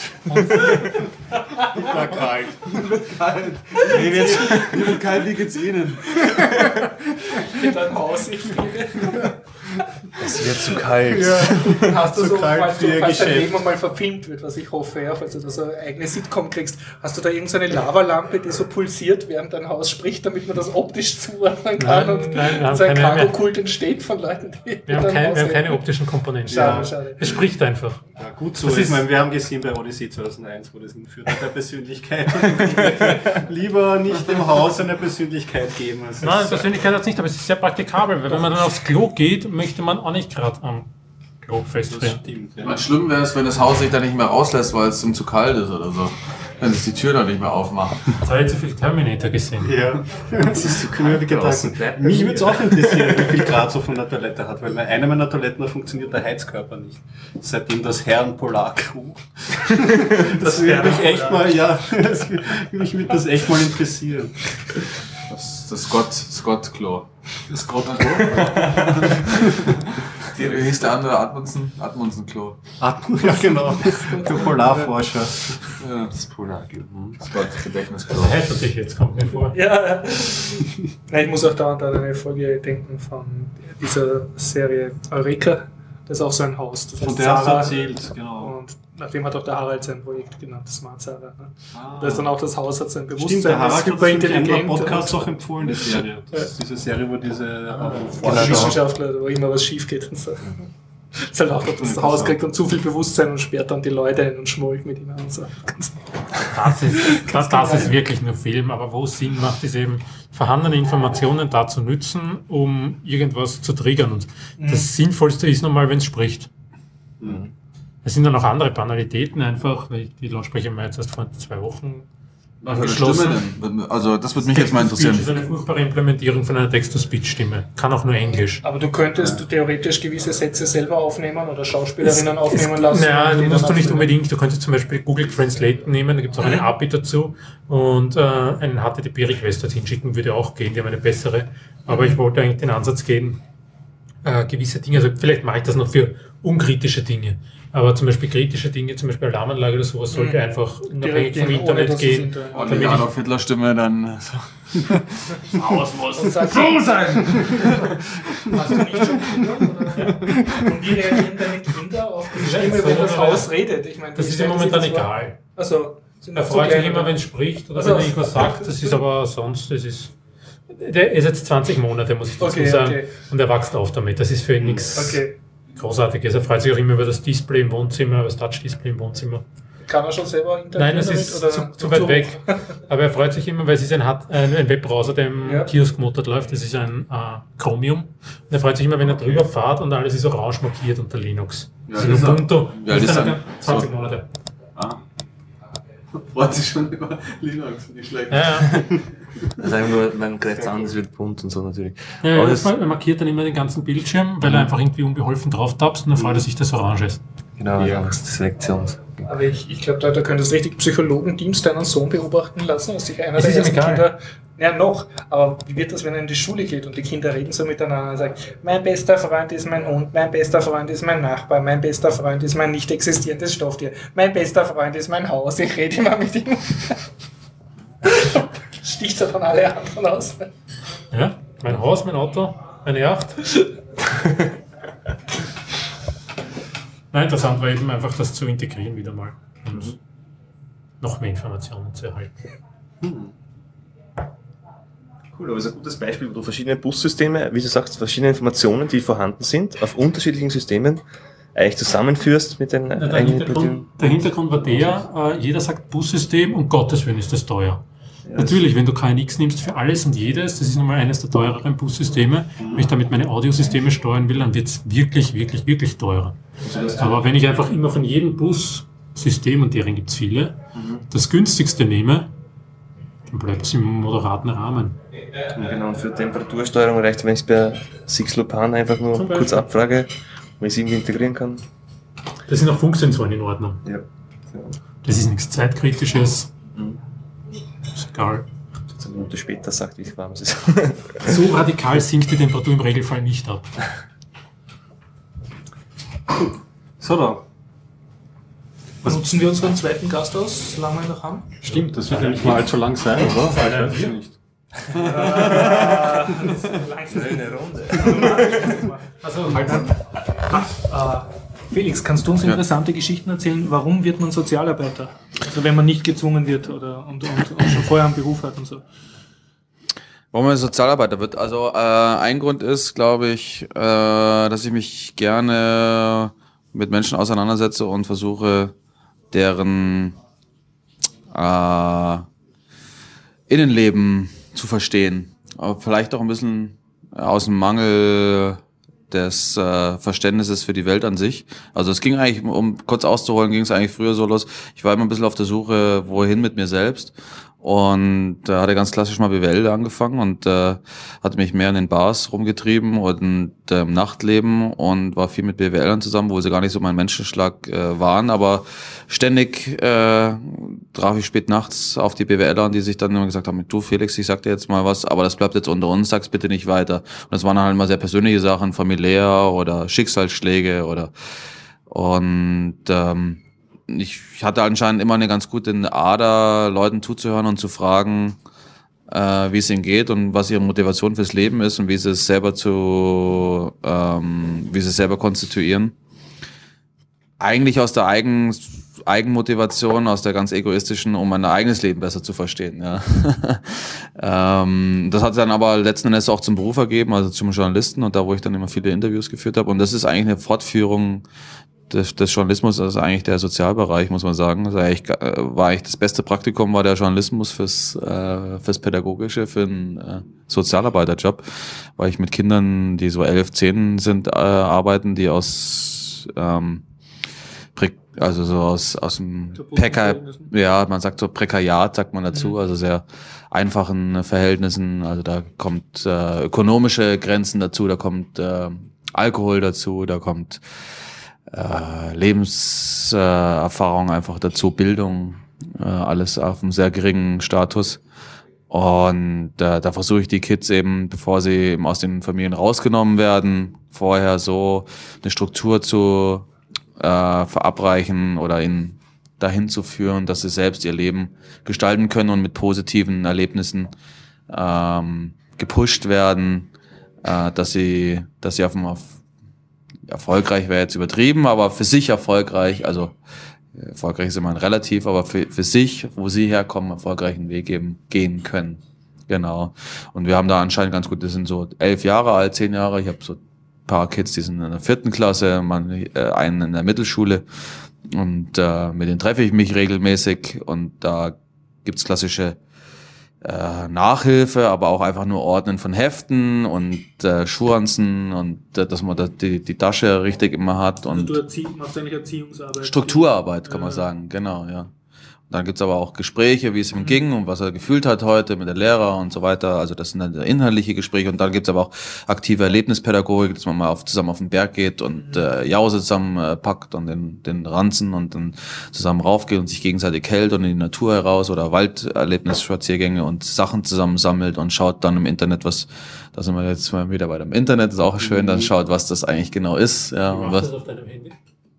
Speaker 2: War kalt.
Speaker 3: Es wird kalt. Wie wird's, wie wird kalt, wie geht's Ihnen?
Speaker 1: In deinem Haus, ich friere.
Speaker 5: Es wird zu kalt.
Speaker 1: Ja. Hast du
Speaker 2: zu
Speaker 1: so,
Speaker 2: kalt
Speaker 1: falls, du,
Speaker 2: für
Speaker 1: falls dein
Speaker 2: Geschäft.
Speaker 1: Leben mal verfilmt wird, was ich hoffe, ja, falls du da so eine eigene Sitcom kriegst, hast du da irgendeine so Lavalampe, die so pulsiert, während dein Haus spricht, damit man das optisch zuordnen kann
Speaker 4: Nein,
Speaker 1: und
Speaker 4: nein, wir haben
Speaker 1: so ein
Speaker 4: keine-
Speaker 1: Cargo-Kult entsteht von Leuten, die
Speaker 4: Wir haben,
Speaker 1: in deinem
Speaker 4: kein,
Speaker 1: Haus
Speaker 4: wir haben keine
Speaker 1: leben.
Speaker 4: optischen Komponenten.
Speaker 1: Schade, schade.
Speaker 4: Es spricht einfach.
Speaker 2: Ja, gut so.
Speaker 4: Das
Speaker 2: Ich
Speaker 4: ist-
Speaker 2: meine, wir haben gesehen bei Odyssey zweitausendeins, wo das hinführt mit der Persönlichkeit. Lieber nicht im Haus eine Persönlichkeit geben. Also
Speaker 4: Nein, Persönlichkeit hat es nicht, aber es ist sehr praktikabel, weil wenn man dann aufs Klo geht, möchte man auch nicht gerade am Klo
Speaker 2: das
Speaker 4: festfrieren.
Speaker 2: stimmt. Ja.
Speaker 3: Man, schlimm wäre es, wenn das Haus sich da nicht mehr rauslässt, weil es ihm zu kalt ist oder so. Wenn sich die Tür dann nicht mehr aufmacht.
Speaker 4: Jetzt habe ich zu viel Terminator gesehen.
Speaker 2: Ja, das ist so cool
Speaker 5: draußen
Speaker 2: gedacht.
Speaker 5: bleibt
Speaker 2: Mich
Speaker 5: bei
Speaker 2: würde es auch interessieren, wie viel Grad so von der Toilette hat, weil bei einer meiner Toiletten funktioniert der Heizkörper nicht. Seitdem das Herren Polar-Crew. Das würde mich echt mal, ja, das, mich würde das echt mal interessieren.
Speaker 3: Das, das Scott, Scott-Klo.
Speaker 2: Das Gott
Speaker 3: Wie hieß der andere? Admundsen? Admundsen-Klo.
Speaker 2: Ja, genau. Der Polarforscher.
Speaker 3: Ja,
Speaker 5: Das Polargel. Hm.
Speaker 3: Scott, Gedächtnisklo.
Speaker 4: Das hätte dich jetzt, kommt mir vor.
Speaker 1: Ja, nein, ich muss auch dauernd an eine Folge denken von dieser Serie Eureka. Das ist auch so ein Haus. Das
Speaker 2: Von
Speaker 1: heißt
Speaker 2: der hast du
Speaker 1: Sarah.
Speaker 2: erzählt, genau.
Speaker 1: Und nachdem hat auch der Harald sein Projekt genannt, Smart Sarah. Ne?
Speaker 2: Ah.
Speaker 1: Da ist dann auch das Haus, hat sein
Speaker 2: Stimmt,
Speaker 1: Bewusstsein,
Speaker 2: der
Speaker 1: ist
Speaker 2: Harald hat
Speaker 1: super
Speaker 2: das in einem
Speaker 1: intelligent.
Speaker 2: Podcast auch empfohlen, die Serie. Das ist diese Serie, wo diese
Speaker 1: Genau,
Speaker 2: Forscher-
Speaker 1: Wissenschaftler, wo immer was schief geht und so. Das ist halt auch, dass das Haus kriegt dann zu viel Bewusstsein und sperrt dann die Leute ein und schmollt mit ihnen und so. Ganz-
Speaker 4: Das ist, das, das ist wirklich nur Film, aber wo es Sinn macht, ist eben vorhandene Informationen dazu nützen, um irgendwas zu triggern. Und das Sinnvollste ist nochmal, wenn es spricht.
Speaker 5: Mhm.
Speaker 4: Es sind dann auch andere Banalitäten einfach, weil die Lautsprecher haben wir jetzt erst vor zwei Wochen
Speaker 3: Was für eine
Speaker 4: geschlossen.
Speaker 3: Stimme denn? Also, das würde mich jetzt mal interessieren.
Speaker 4: Text-to-Speech ist eine furchtbare Implementierung von einer Text-to-Speech-Stimme. Kann auch nur Englisch.
Speaker 1: Aber du könntest du theoretisch gewisse Sätze selber aufnehmen oder Schauspielerinnen aufnehmen lassen.
Speaker 4: Naja,
Speaker 1: und die
Speaker 4: musst
Speaker 1: dann
Speaker 4: du nicht
Speaker 1: aufnehmen.
Speaker 4: unbedingt. Du könntest zum Beispiel Google Translate nehmen, da gibt es auch eine A P I dazu und äh, einen H T T P-Request dorthin schicken würde auch gehen, die haben eine bessere. Aber ich wollte eigentlich den Ansatz gehen, äh, gewisse Dinge, also vielleicht mache ich das noch für unkritische Dinge, aber zum Beispiel kritische Dinge, zum Beispiel Alarmanlage oder sowas, sollte
Speaker 1: Mhm.
Speaker 4: einfach
Speaker 1: Direkt
Speaker 4: unabhängig vom
Speaker 1: gehen, ohne
Speaker 4: Internet
Speaker 1: dass es
Speaker 4: gehen.
Speaker 1: Internet-
Speaker 3: Und
Speaker 4: damit
Speaker 3: die
Speaker 4: ich-
Speaker 3: Adolf Hitler Stimme dann. So.
Speaker 5: Aus muss.
Speaker 1: Und sagst,
Speaker 3: So sein!
Speaker 1: hast du nicht schon Kinder? Oder? Und wie reagieren deine Kinder auf die Stimme, wenn das Haus redet? Ich meine,
Speaker 4: Das
Speaker 1: wie
Speaker 4: ist im
Speaker 1: stellen
Speaker 4: Moment dann
Speaker 1: Sie das vor?
Speaker 4: egal.
Speaker 1: Also, sind
Speaker 4: Er
Speaker 1: das
Speaker 4: freut
Speaker 1: so
Speaker 4: sich
Speaker 1: kleine-
Speaker 4: immer, wenn es spricht oder
Speaker 1: Also-
Speaker 4: wenn er irgendwas sagt. Das ist aber sonst, das ist. Der ist jetzt zwanzig Monate, muss ich dazu
Speaker 1: Okay,
Speaker 4: sagen.
Speaker 1: okay.
Speaker 4: Und er wächst auf damit. Das ist für ihn nichts
Speaker 1: Okay.
Speaker 4: Großartiges. Er freut sich auch immer über das Display im Wohnzimmer, über das Touch-Display im Wohnzimmer.
Speaker 1: Kann er schon selber interagieren?
Speaker 4: Nein, das
Speaker 1: damit,
Speaker 4: ist
Speaker 1: oder
Speaker 4: zu, zu weit weg. Aber er freut sich immer, weil es ist ein, Hut- ein, ein Webbrowser, der im
Speaker 1: Ja.
Speaker 4: Kiosk motored läuft. Das ist ein äh, Chromium. Und er freut sich immer, wenn er drüber fährt und alles ist orange markiert unter Linux.
Speaker 3: Ja,
Speaker 4: das ist
Speaker 3: das ist
Speaker 4: Ubuntu.
Speaker 3: Wie alt ist
Speaker 4: dann
Speaker 3: er?
Speaker 4: zwanzig
Speaker 3: So.
Speaker 4: Monate.
Speaker 3: Ah. Freut sich schon über Linux, nicht schlecht.
Speaker 4: Ja, ja.
Speaker 5: Also einfach nur, man greift es an, es wird bunt und so natürlich.
Speaker 4: Ja,
Speaker 5: Aber
Speaker 4: ja,
Speaker 5: das,
Speaker 4: er markiert dann immer den ganzen Bildschirm, weil er einfach irgendwie unbeholfen drauf tappst und dann freut er sich, dass orange ist.
Speaker 5: genau,
Speaker 2: Ja.
Speaker 5: ja. Das Selektion.
Speaker 1: Aber ich, ich glaube, da, da könntest du richtig Psychologenteams deinen Sohn beobachten lassen, als sich einer
Speaker 4: Es
Speaker 1: der
Speaker 4: ist ihm
Speaker 1: ersten
Speaker 4: egal.
Speaker 1: Kinder Ja, noch. Aber wie wird das, wenn er in die Schule geht und die Kinder reden so miteinander und sagen, mein bester Freund ist mein Hund, mein bester Freund ist mein Nachbar, mein bester Freund ist mein nicht existierendes Stofftier, mein bester Freund ist mein Haus, ich rede immer mit ihm. Sticht er dann alle anderen aus.
Speaker 4: Ja, mein Haus, mein Auto, meine Yacht. Nein, interessant war eben einfach, das zu integrieren wieder mal und mhm. noch mehr Informationen zu erhalten.
Speaker 5: Hm. Cool, aber es ist ein gutes Beispiel, wo du verschiedene Bussysteme, wie du sagst, verschiedene Informationen, die vorhanden sind, auf unterschiedlichen Systemen eigentlich zusammenführst mit den
Speaker 4: ja, der, Hintergrund, der Hintergrund war der, äh, jeder sagt Bussystem und Gottes Willen ist das teuer. Ja, natürlich, wenn du K N X nimmst für alles und jedes, das ist nochmal eines der teureren Bussysteme, wenn ich damit meine Audiosysteme steuern will, dann wird es wirklich, wirklich, wirklich teurer. Aber wenn ich einfach immer von jedem Bussystem, und deren gibt es viele, mhm. das günstigste nehme, dann bleibt es im moderaten Rahmen.
Speaker 5: Genau, und für Temperatursteuerung reicht, wenn ich es per Sixlopan einfach nur kurz abfrage, wenn ich es irgendwie integrieren kann.
Speaker 4: Das sind auch Funksensoren in Ordnung.
Speaker 5: Ja.
Speaker 4: Das ist nichts Zeitkritisches. Mhm. Ist egal.
Speaker 5: Eine Minute später sagt, wie warm es ist.
Speaker 4: So radikal sinkt die Temperatur im Regelfall nicht ab.
Speaker 2: So, da.
Speaker 1: Was nutzen wir unseren zweiten Gast aus, solange wir ihn noch haben?
Speaker 2: Stimmt, das wird ja nicht mal allzu lang sein, oder?
Speaker 4: Leider
Speaker 2: nicht.
Speaker 5: Schöne Runde.
Speaker 4: Also, halt an.
Speaker 1: Uh, Felix, kannst du uns interessante ja. Geschichten erzählen, warum wird man Sozialarbeiter? Also wenn man nicht gezwungen wird oder und, und, und schon vorher einen Beruf hat und so.
Speaker 3: Warum man Sozialarbeiter wird? Also äh, ein Grund ist, glaube ich, äh, dass ich mich gerne mit Menschen auseinandersetze und versuche, deren äh, Innenleben zu verstehen. Aber vielleicht auch ein bisschen aus dem Mangel des äh, Verständnisses für die Welt an sich. Also es ging eigentlich, um kurz auszuholen, ging es eigentlich früher so los. Ich war immer ein bisschen auf der Suche, wohin mit mir selbst. Und da äh, hatte ganz klassisch mal B W L angefangen und äh, hatte mich mehr in den Bars rumgetrieben und äh, im Nachtleben und war viel mit B W Lern zusammen, wo sie gar nicht so mein Menschenschlag äh, waren, aber ständig äh, traf ich spät nachts auf die B W Ler, die sich dann immer gesagt haben, du Felix, ich sag dir jetzt mal was, aber das bleibt jetzt unter uns, sag's bitte nicht weiter. Und das waren halt mal sehr persönliche Sachen, familiär oder Schicksalsschläge oder und ähm, ich hatte anscheinend immer eine ganz gute Ader, Leuten zuzuhören und zu fragen, äh, wie es ihnen geht und was ihre Motivation fürs Leben ist und wie sie es selber zu, ähm, wie sie es selber konstituieren. Eigentlich aus der Eigen, Eigenmotivation, aus der ganz egoistischen, um mein eigenes Leben besser zu verstehen. Ja. ähm, das hat dann aber letzten Endes auch zum Beruf ergeben, also zum Journalisten und da, wo ich dann immer viele Interviews geführt habe. Und das ist eigentlich eine Fortführung des, des Journalismus, das ist eigentlich der Sozialbereich, muss man sagen. Das war eigentlich, war eigentlich das beste Praktikum, war der Journalismus fürs, äh, fürs Pädagogische, für einen äh, Sozialarbeiterjob, weil ich mit Kindern, die so elf, zehn sind, äh, arbeiten, die aus ähm, also so aus aus dem Prekar, ja, man sagt so Prekariat, sagt man dazu, also sehr einfachen Verhältnissen, also da kommt äh, ökonomische Grenzen dazu, da kommt äh, Alkohol dazu, da kommt äh, Lebenserfahrung äh, einfach dazu, Bildung, äh, alles auf einem sehr geringen Status. Und äh, da versuche ich die Kids eben, bevor sie eben aus den Familien rausgenommen werden, vorher so eine Struktur zu äh, verabreichen oder ihnen dahin zu führen, dass sie selbst ihr Leben gestalten können und mit positiven Erlebnissen ähm, gepusht werden, äh, dass sie, dass sie auf dem auf erfolgreich wäre jetzt übertrieben, aber für sich erfolgreich, also erfolgreich ist immer ein Relativ, aber für, für sich, wo sie herkommen, erfolgreichen Weg eben gehen können. Genau. Und wir haben da anscheinend ganz gut, das sind so elf Jahre alt, zehn Jahre, ich habe so ein paar Kids, die sind in der vierten Klasse, man, äh, einen in der Mittelschule und äh, mit denen treffe ich mich regelmäßig und da gibt's klassische äh, Nachhilfe, aber auch einfach nur Ordnen von Heften und äh, Schurranzen und äh, dass man da die, die Tasche richtig immer hat. Und
Speaker 1: also du erzie- machst eigentlich Erziehungsarbeit.
Speaker 3: Strukturarbeit, kann
Speaker 1: ja.
Speaker 3: man sagen, genau, ja. Dann gibt's aber auch Gespräche, wie es ihm ging und was er gefühlt hat heute mit der Lehrer und so weiter. Also das sind dann inhaltliche Gespräche. Und dann gibt's aber auch aktive Erlebnispädagogik, dass man mal auf, zusammen auf den Berg geht und äh, Jause zusammen äh, packt und den, den Ranzen und dann zusammen raufgeht und sich gegenseitig hält und in die Natur heraus oder Walderlebnisspaziergänge und Sachen zusammen sammelt und schaut dann im Internet, was, da sind wir jetzt mal wieder bei dem Internet, ist auch schön, dann schaut, was das eigentlich genau ist. Ja, und was,
Speaker 4: das auf deinem Handy?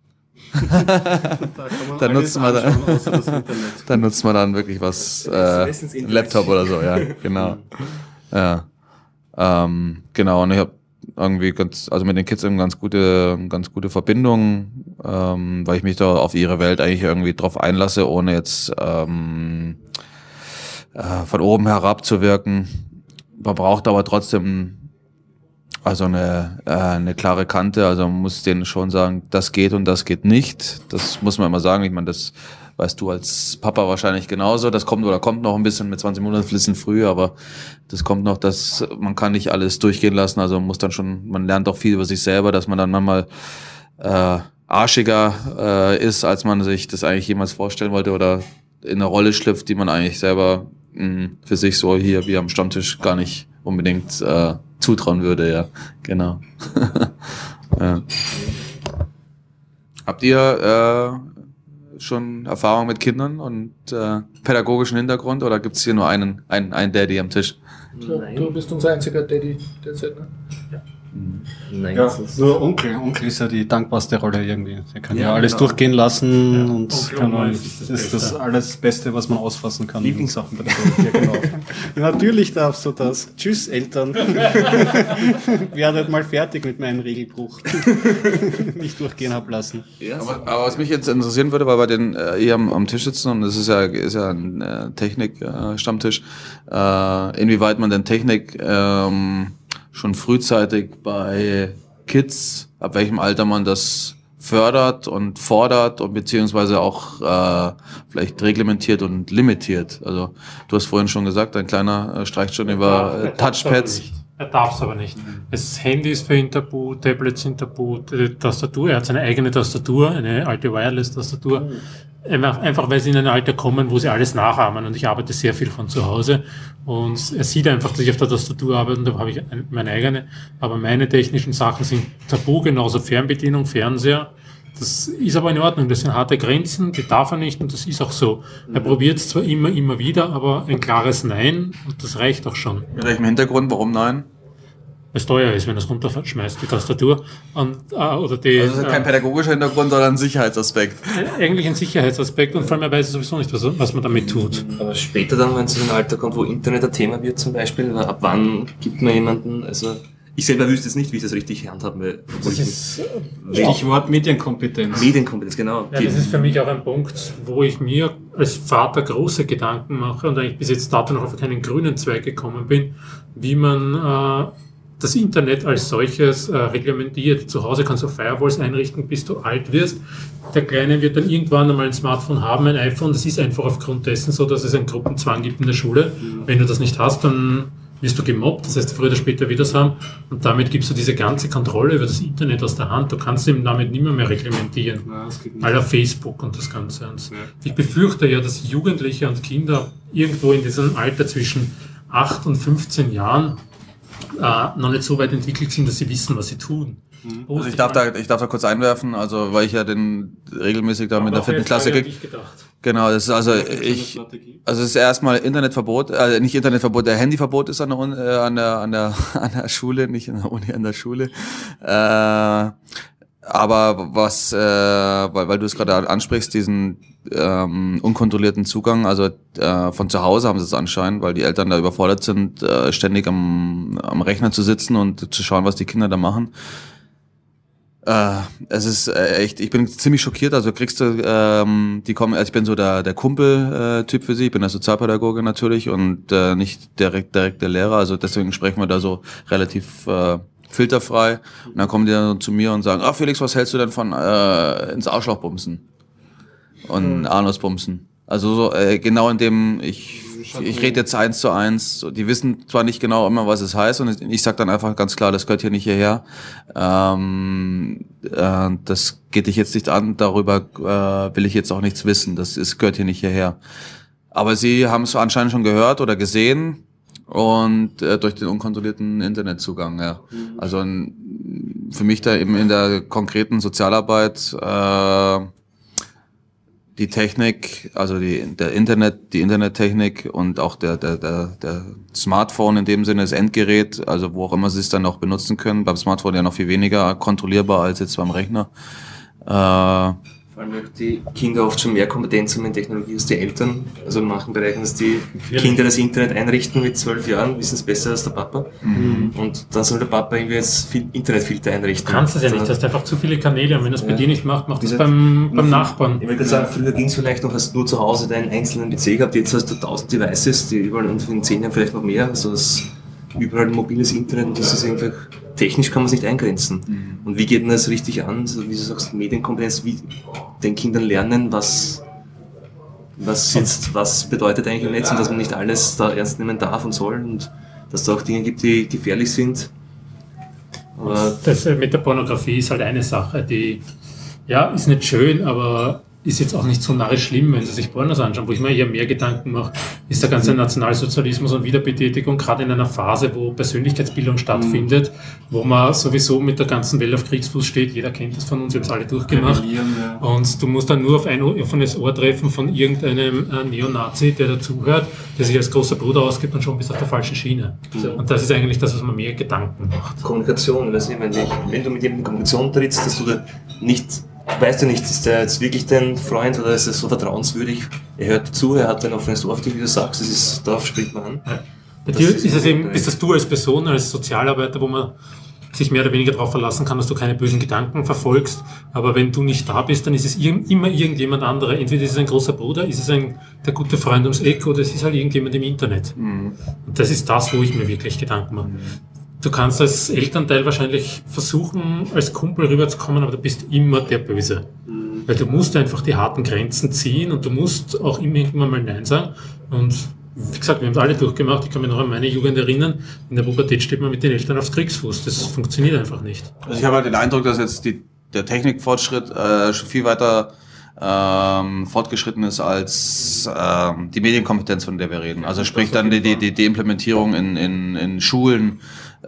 Speaker 3: dann nutzt man dann, dann nutzt man dann wirklich was, äh, Laptop oder so, ja, genau. Ja, ähm, genau, und ich habe irgendwie ganz, also mit den Kids eine ganz gute, ganz gute Verbindung, ähm, weil ich mich da auf ihre Welt eigentlich irgendwie drauf einlasse, ohne jetzt ähm, äh, von oben herab zu wirken. Man braucht aber trotzdem also eine, äh, eine klare Kante, also man muss denen schon sagen, das geht und das geht nicht. Das muss man immer sagen. Ich meine, das weißt du als Papa wahrscheinlich genauso. Das kommt oder kommt noch ein bisschen mit zwanzig Monaten, ein bisschen früh, aber das kommt noch, dass man kann nicht alles durchgehen lassen. Also man muss dann schon, man lernt auch viel über sich selber, dass man dann manchmal äh, arschiger äh, ist, als man sich das eigentlich jemals vorstellen wollte oder in eine Rolle schlüpft, die man eigentlich selber mh, für sich so hier wie am Stammtisch gar nicht unbedingt äh, zutrauen würde, ja, genau. Ja. Habt ihr äh, schon Erfahrung mit Kindern und äh, pädagogischen Hintergrund oder gibt's hier nur einen, einen, einen Daddy am Tisch?
Speaker 1: Nein. Du bist unser einziger Daddy derzeit, ne? Ja.
Speaker 5: Nein,
Speaker 2: Ja,
Speaker 5: das ist
Speaker 2: nur Onkel. Onkel ist ja die dankbarste Rolle irgendwie. Er kann ja,
Speaker 5: Ja,
Speaker 2: alles
Speaker 5: genau.
Speaker 2: durchgehen lassen
Speaker 4: Ja,
Speaker 2: und
Speaker 4: Onkel
Speaker 2: kann
Speaker 4: Oma
Speaker 2: man,
Speaker 4: ist das
Speaker 2: ist das,
Speaker 4: Beste.
Speaker 2: alles Beste, was man ausfassen kann.
Speaker 5: Lieblingssachen
Speaker 2: bei der Welt. Ja, genau. Ja, natürlich darfst du das. Tschüss, Eltern. Werdet mal fertig mit meinem Regelbruch. Nicht durchgehen hab lassen.
Speaker 5: ja,
Speaker 3: Aber, aber was mich jetzt interessieren würde, weil wir den äh, hier am, am Tisch sitzen und das ist ja ist ja ein äh, Technik-Stammtisch, äh, inwieweit man denn Technik ähm, schon frühzeitig bei Kids, ab welchem Alter man das fördert und fordert und beziehungsweise auch äh, vielleicht reglementiert und limitiert. Also du hast vorhin schon gesagt, dein Kleiner äh, streicht schon über äh, Touchpads.
Speaker 4: Er darf es aber nicht. Das Handy ist für ihn tabu, Tablets sind tabu, die Tastatur, er hat seine eigene Tastatur, eine alte Wireless-Tastatur. Einfach, einfach weil sie in ein Alter kommen, wo sie alles nachahmen und ich arbeite sehr viel von zu Hause und er sieht einfach, dass ich auf der Tastatur arbeite und da habe ich meine eigene, aber meine technischen Sachen sind tabu, genauso Fernbedienung, Fernseher. Das ist aber in Ordnung, das sind harte Grenzen, die darf er nicht und das ist auch so. Er probiert es zwar immer, immer wieder, aber ein klares Nein und das reicht auch schon.
Speaker 3: Mit welchem Hintergrund, warum nein?
Speaker 4: Weil es teuer ist, wenn er es runterschmeißt, die Tastatur. Und, äh, oder die,
Speaker 3: Also das ist kein
Speaker 4: äh,
Speaker 3: pädagogischer Hintergrund, sondern ein Sicherheitsaspekt.
Speaker 4: eigentlich ein Sicherheitsaspekt und vor allem er weiß sowieso nicht, was, was man damit tut.
Speaker 5: aber später dann, wenn es in ein Alter kommt, wo Internet ein Thema wird zum Beispiel, ab wann gibt man jemanden, also ich selber wüsste jetzt nicht, wie ich das richtig handhabe, obwohl ich
Speaker 4: ist,
Speaker 2: Stichwort Medienkompetenz.
Speaker 5: Medienkompetenz, genau.
Speaker 4: Ja, das ist für mich auch ein Punkt, wo ich mir als Vater große Gedanken mache und eigentlich bis jetzt dato noch auf keinen grünen Zweig gekommen bin, wie man äh, das Internet als solches äh, reglementiert. Zu Hause kannst du Firewalls einrichten, bis du alt wirst. Der Kleine wird dann irgendwann einmal ein Smartphone haben, ein iPhone. Das ist einfach aufgrund dessen so, dass es einen Gruppenzwang gibt in der Schule. Wenn du das nicht hast, dann wirst du gemobbt, das heißt, früher oder später wird das haben. Und damit gibst du diese ganze Kontrolle über das Internet aus der Hand. Du kannst ihm damit nicht mehr, mehr reglementieren.
Speaker 2: Ja, das geht nicht.
Speaker 4: Aller Facebook und das Ganze. Und ich befürchte ja, dass Jugendliche und Kinder irgendwo in diesem Alter zwischen acht und fünfzehn Jahren äh, noch nicht so weit entwickelt sind, dass sie wissen, was sie tun.
Speaker 3: Also ich darf da, ich darf da kurz einwerfen, also weil ich ja den regelmäßig da mit der vierten Klasse
Speaker 4: ge-
Speaker 3: ge- Genau, das ist also ich,
Speaker 2: Strategie.
Speaker 3: also es ist erstmal Internetverbot, äh, nicht Internetverbot, der Handyverbot ist an der Uni- äh, an der an der an der Schule, nicht an der Uni, an der Schule. Äh, aber was, äh, weil, weil du es gerade ansprichst, diesen ähm, unkontrollierten Zugang, also äh, von zu Hause haben sie es anscheinend, weil die Eltern da überfordert sind, äh, ständig am, am Rechner zu sitzen und zu schauen, was die Kinder da machen. Äh, es ist äh, echt, ich bin ziemlich schockiert, also kriegst du, ähm, die kommen, also ich bin so der, der Kumpel-Typ für sie, ich bin der Sozialpädagoge natürlich und äh, nicht direkt, direkt der Lehrer, also deswegen sprechen wir da so relativ äh, filterfrei und dann kommen die dann zu mir und sagen, ah Felix, was hältst du denn von äh, ins Arschloch bumsen und Anus bumsen? Also so, äh, genau in dem, ich, ich rede jetzt eins zu eins, die wissen zwar nicht genau immer, was es heißt, und ich sage dann einfach ganz klar, das gehört hier nicht hierher. Ähm, äh, das geht dich jetzt nicht an, darüber äh, will ich jetzt auch nichts wissen, das ist, gehört hier nicht hierher. Aber sie haben es anscheinend schon gehört oder gesehen und äh, durch den unkontrollierten Internetzugang, ja. Also n, für mich da eben in der konkreten Sozialarbeit äh, die Technik, also die der Internet, die Internettechnik und auch der der der der Smartphone in dem Sinne, das Endgerät, also wo auch immer sie es dann noch benutzen können. Beim Smartphone ja noch viel weniger kontrollierbar als jetzt beim Rechner. Äh,
Speaker 5: Vor allem auch die Kinder oft schon mehr Kompetenz haben in Technologie als die Eltern. Also in manchen Bereichen, dass die Kinder das Internet einrichten mit zwölf Jahren, wissen es besser als der Papa. Mhm. Und dann soll der Papa irgendwie jetzt viel Internetfilter einrichten.
Speaker 4: Du kannst das ja nicht, du hast einfach zu viele Kanäle und wenn das bei ja. dir nicht macht, macht das beim, beim Nachbarn.
Speaker 5: Ich würde sagen, früher ging es vielleicht noch, hast du nur zu Hause deinen einzelnen P C gehabt, jetzt hast du tausend Devices, die überall, und in zehn Jahren vielleicht noch mehr, also das überall mobiles Internet, und das ist einfach, technisch kann man es nicht eingrenzen. Mhm. Und wie geht man das richtig an? Also, wie du sagst, Medienkompetenz, wie den Kindern lernen, was, was jetzt, was bedeutet eigentlich im Netz, und dass man nicht alles da ernst nehmen darf und soll, und dass es da auch Dinge gibt, die gefährlich sind.
Speaker 4: Aber das mit der Pornografie ist halt eine Sache, die, ja, ist nicht schön, aber ist jetzt auch nicht so narrisch schlimm, wenn Sie sich Pornos anschauen. Wo ich mir eher mehr Gedanken mache, ist der ganze Nationalsozialismus und Wiederbetätigung, gerade in einer Phase, wo Persönlichkeitsbildung stattfindet, wo man sowieso mit der ganzen Welt auf Kriegsfuß steht. Jeder kennt das von uns, wir haben es alle durchgemacht. Und du musst dann nur auf ein offenes Ohr treffen von irgendeinem äh, Neonazi, der dazuhört, der sich als großer Bruder ausgibt, und schon bist du auf der falschen Schiene. Mhm. Und das ist eigentlich das, was man mehr Gedanken macht.
Speaker 5: Kommunikation, also wenn, ich, wenn du mit jemandem in Kommunikation trittst, dass du da nicht, weißt du nicht, ist der jetzt wirklich dein Freund oder ist er so vertrauenswürdig? Er hört zu, er hat ein offenes Ohr, wie du sagst, das ist, darauf spricht man an.
Speaker 4: Ja. Bei dir ist, ist es eben, ist das du als Person, als Sozialarbeiter, wo man sich mehr oder weniger darauf verlassen kann, dass du keine bösen Gedanken verfolgst, aber wenn du nicht da bist, dann ist es ir- immer irgendjemand anderer. Entweder ist es ein großer Bruder, ist es ein, der gute Freund ums Eck, oder es ist halt irgendjemand im Internet. Mhm. Und das ist das, wo ich mir wirklich Gedanken mache. Du kannst als Elternteil wahrscheinlich versuchen, als Kumpel rüberzukommen, aber du bist immer der Böse. Mhm. Weil du musst einfach die harten Grenzen ziehen und du musst auch immer irgendwann mal Nein sagen. Und wie gesagt, wir haben es alle durchgemacht. Ich kann mich noch an meine Jugend erinnern. In der Pubertät steht man mit den Eltern aufs Kriegsfuß. Das funktioniert einfach nicht.
Speaker 3: Also ich habe halt den Eindruck, dass jetzt die, der Technikfortschritt äh, schon viel weiter ähm, fortgeschritten ist als ähm, die Medienkompetenz, von der wir reden. Also sprich dann die, die, die Implementierung in, in, in Schulen.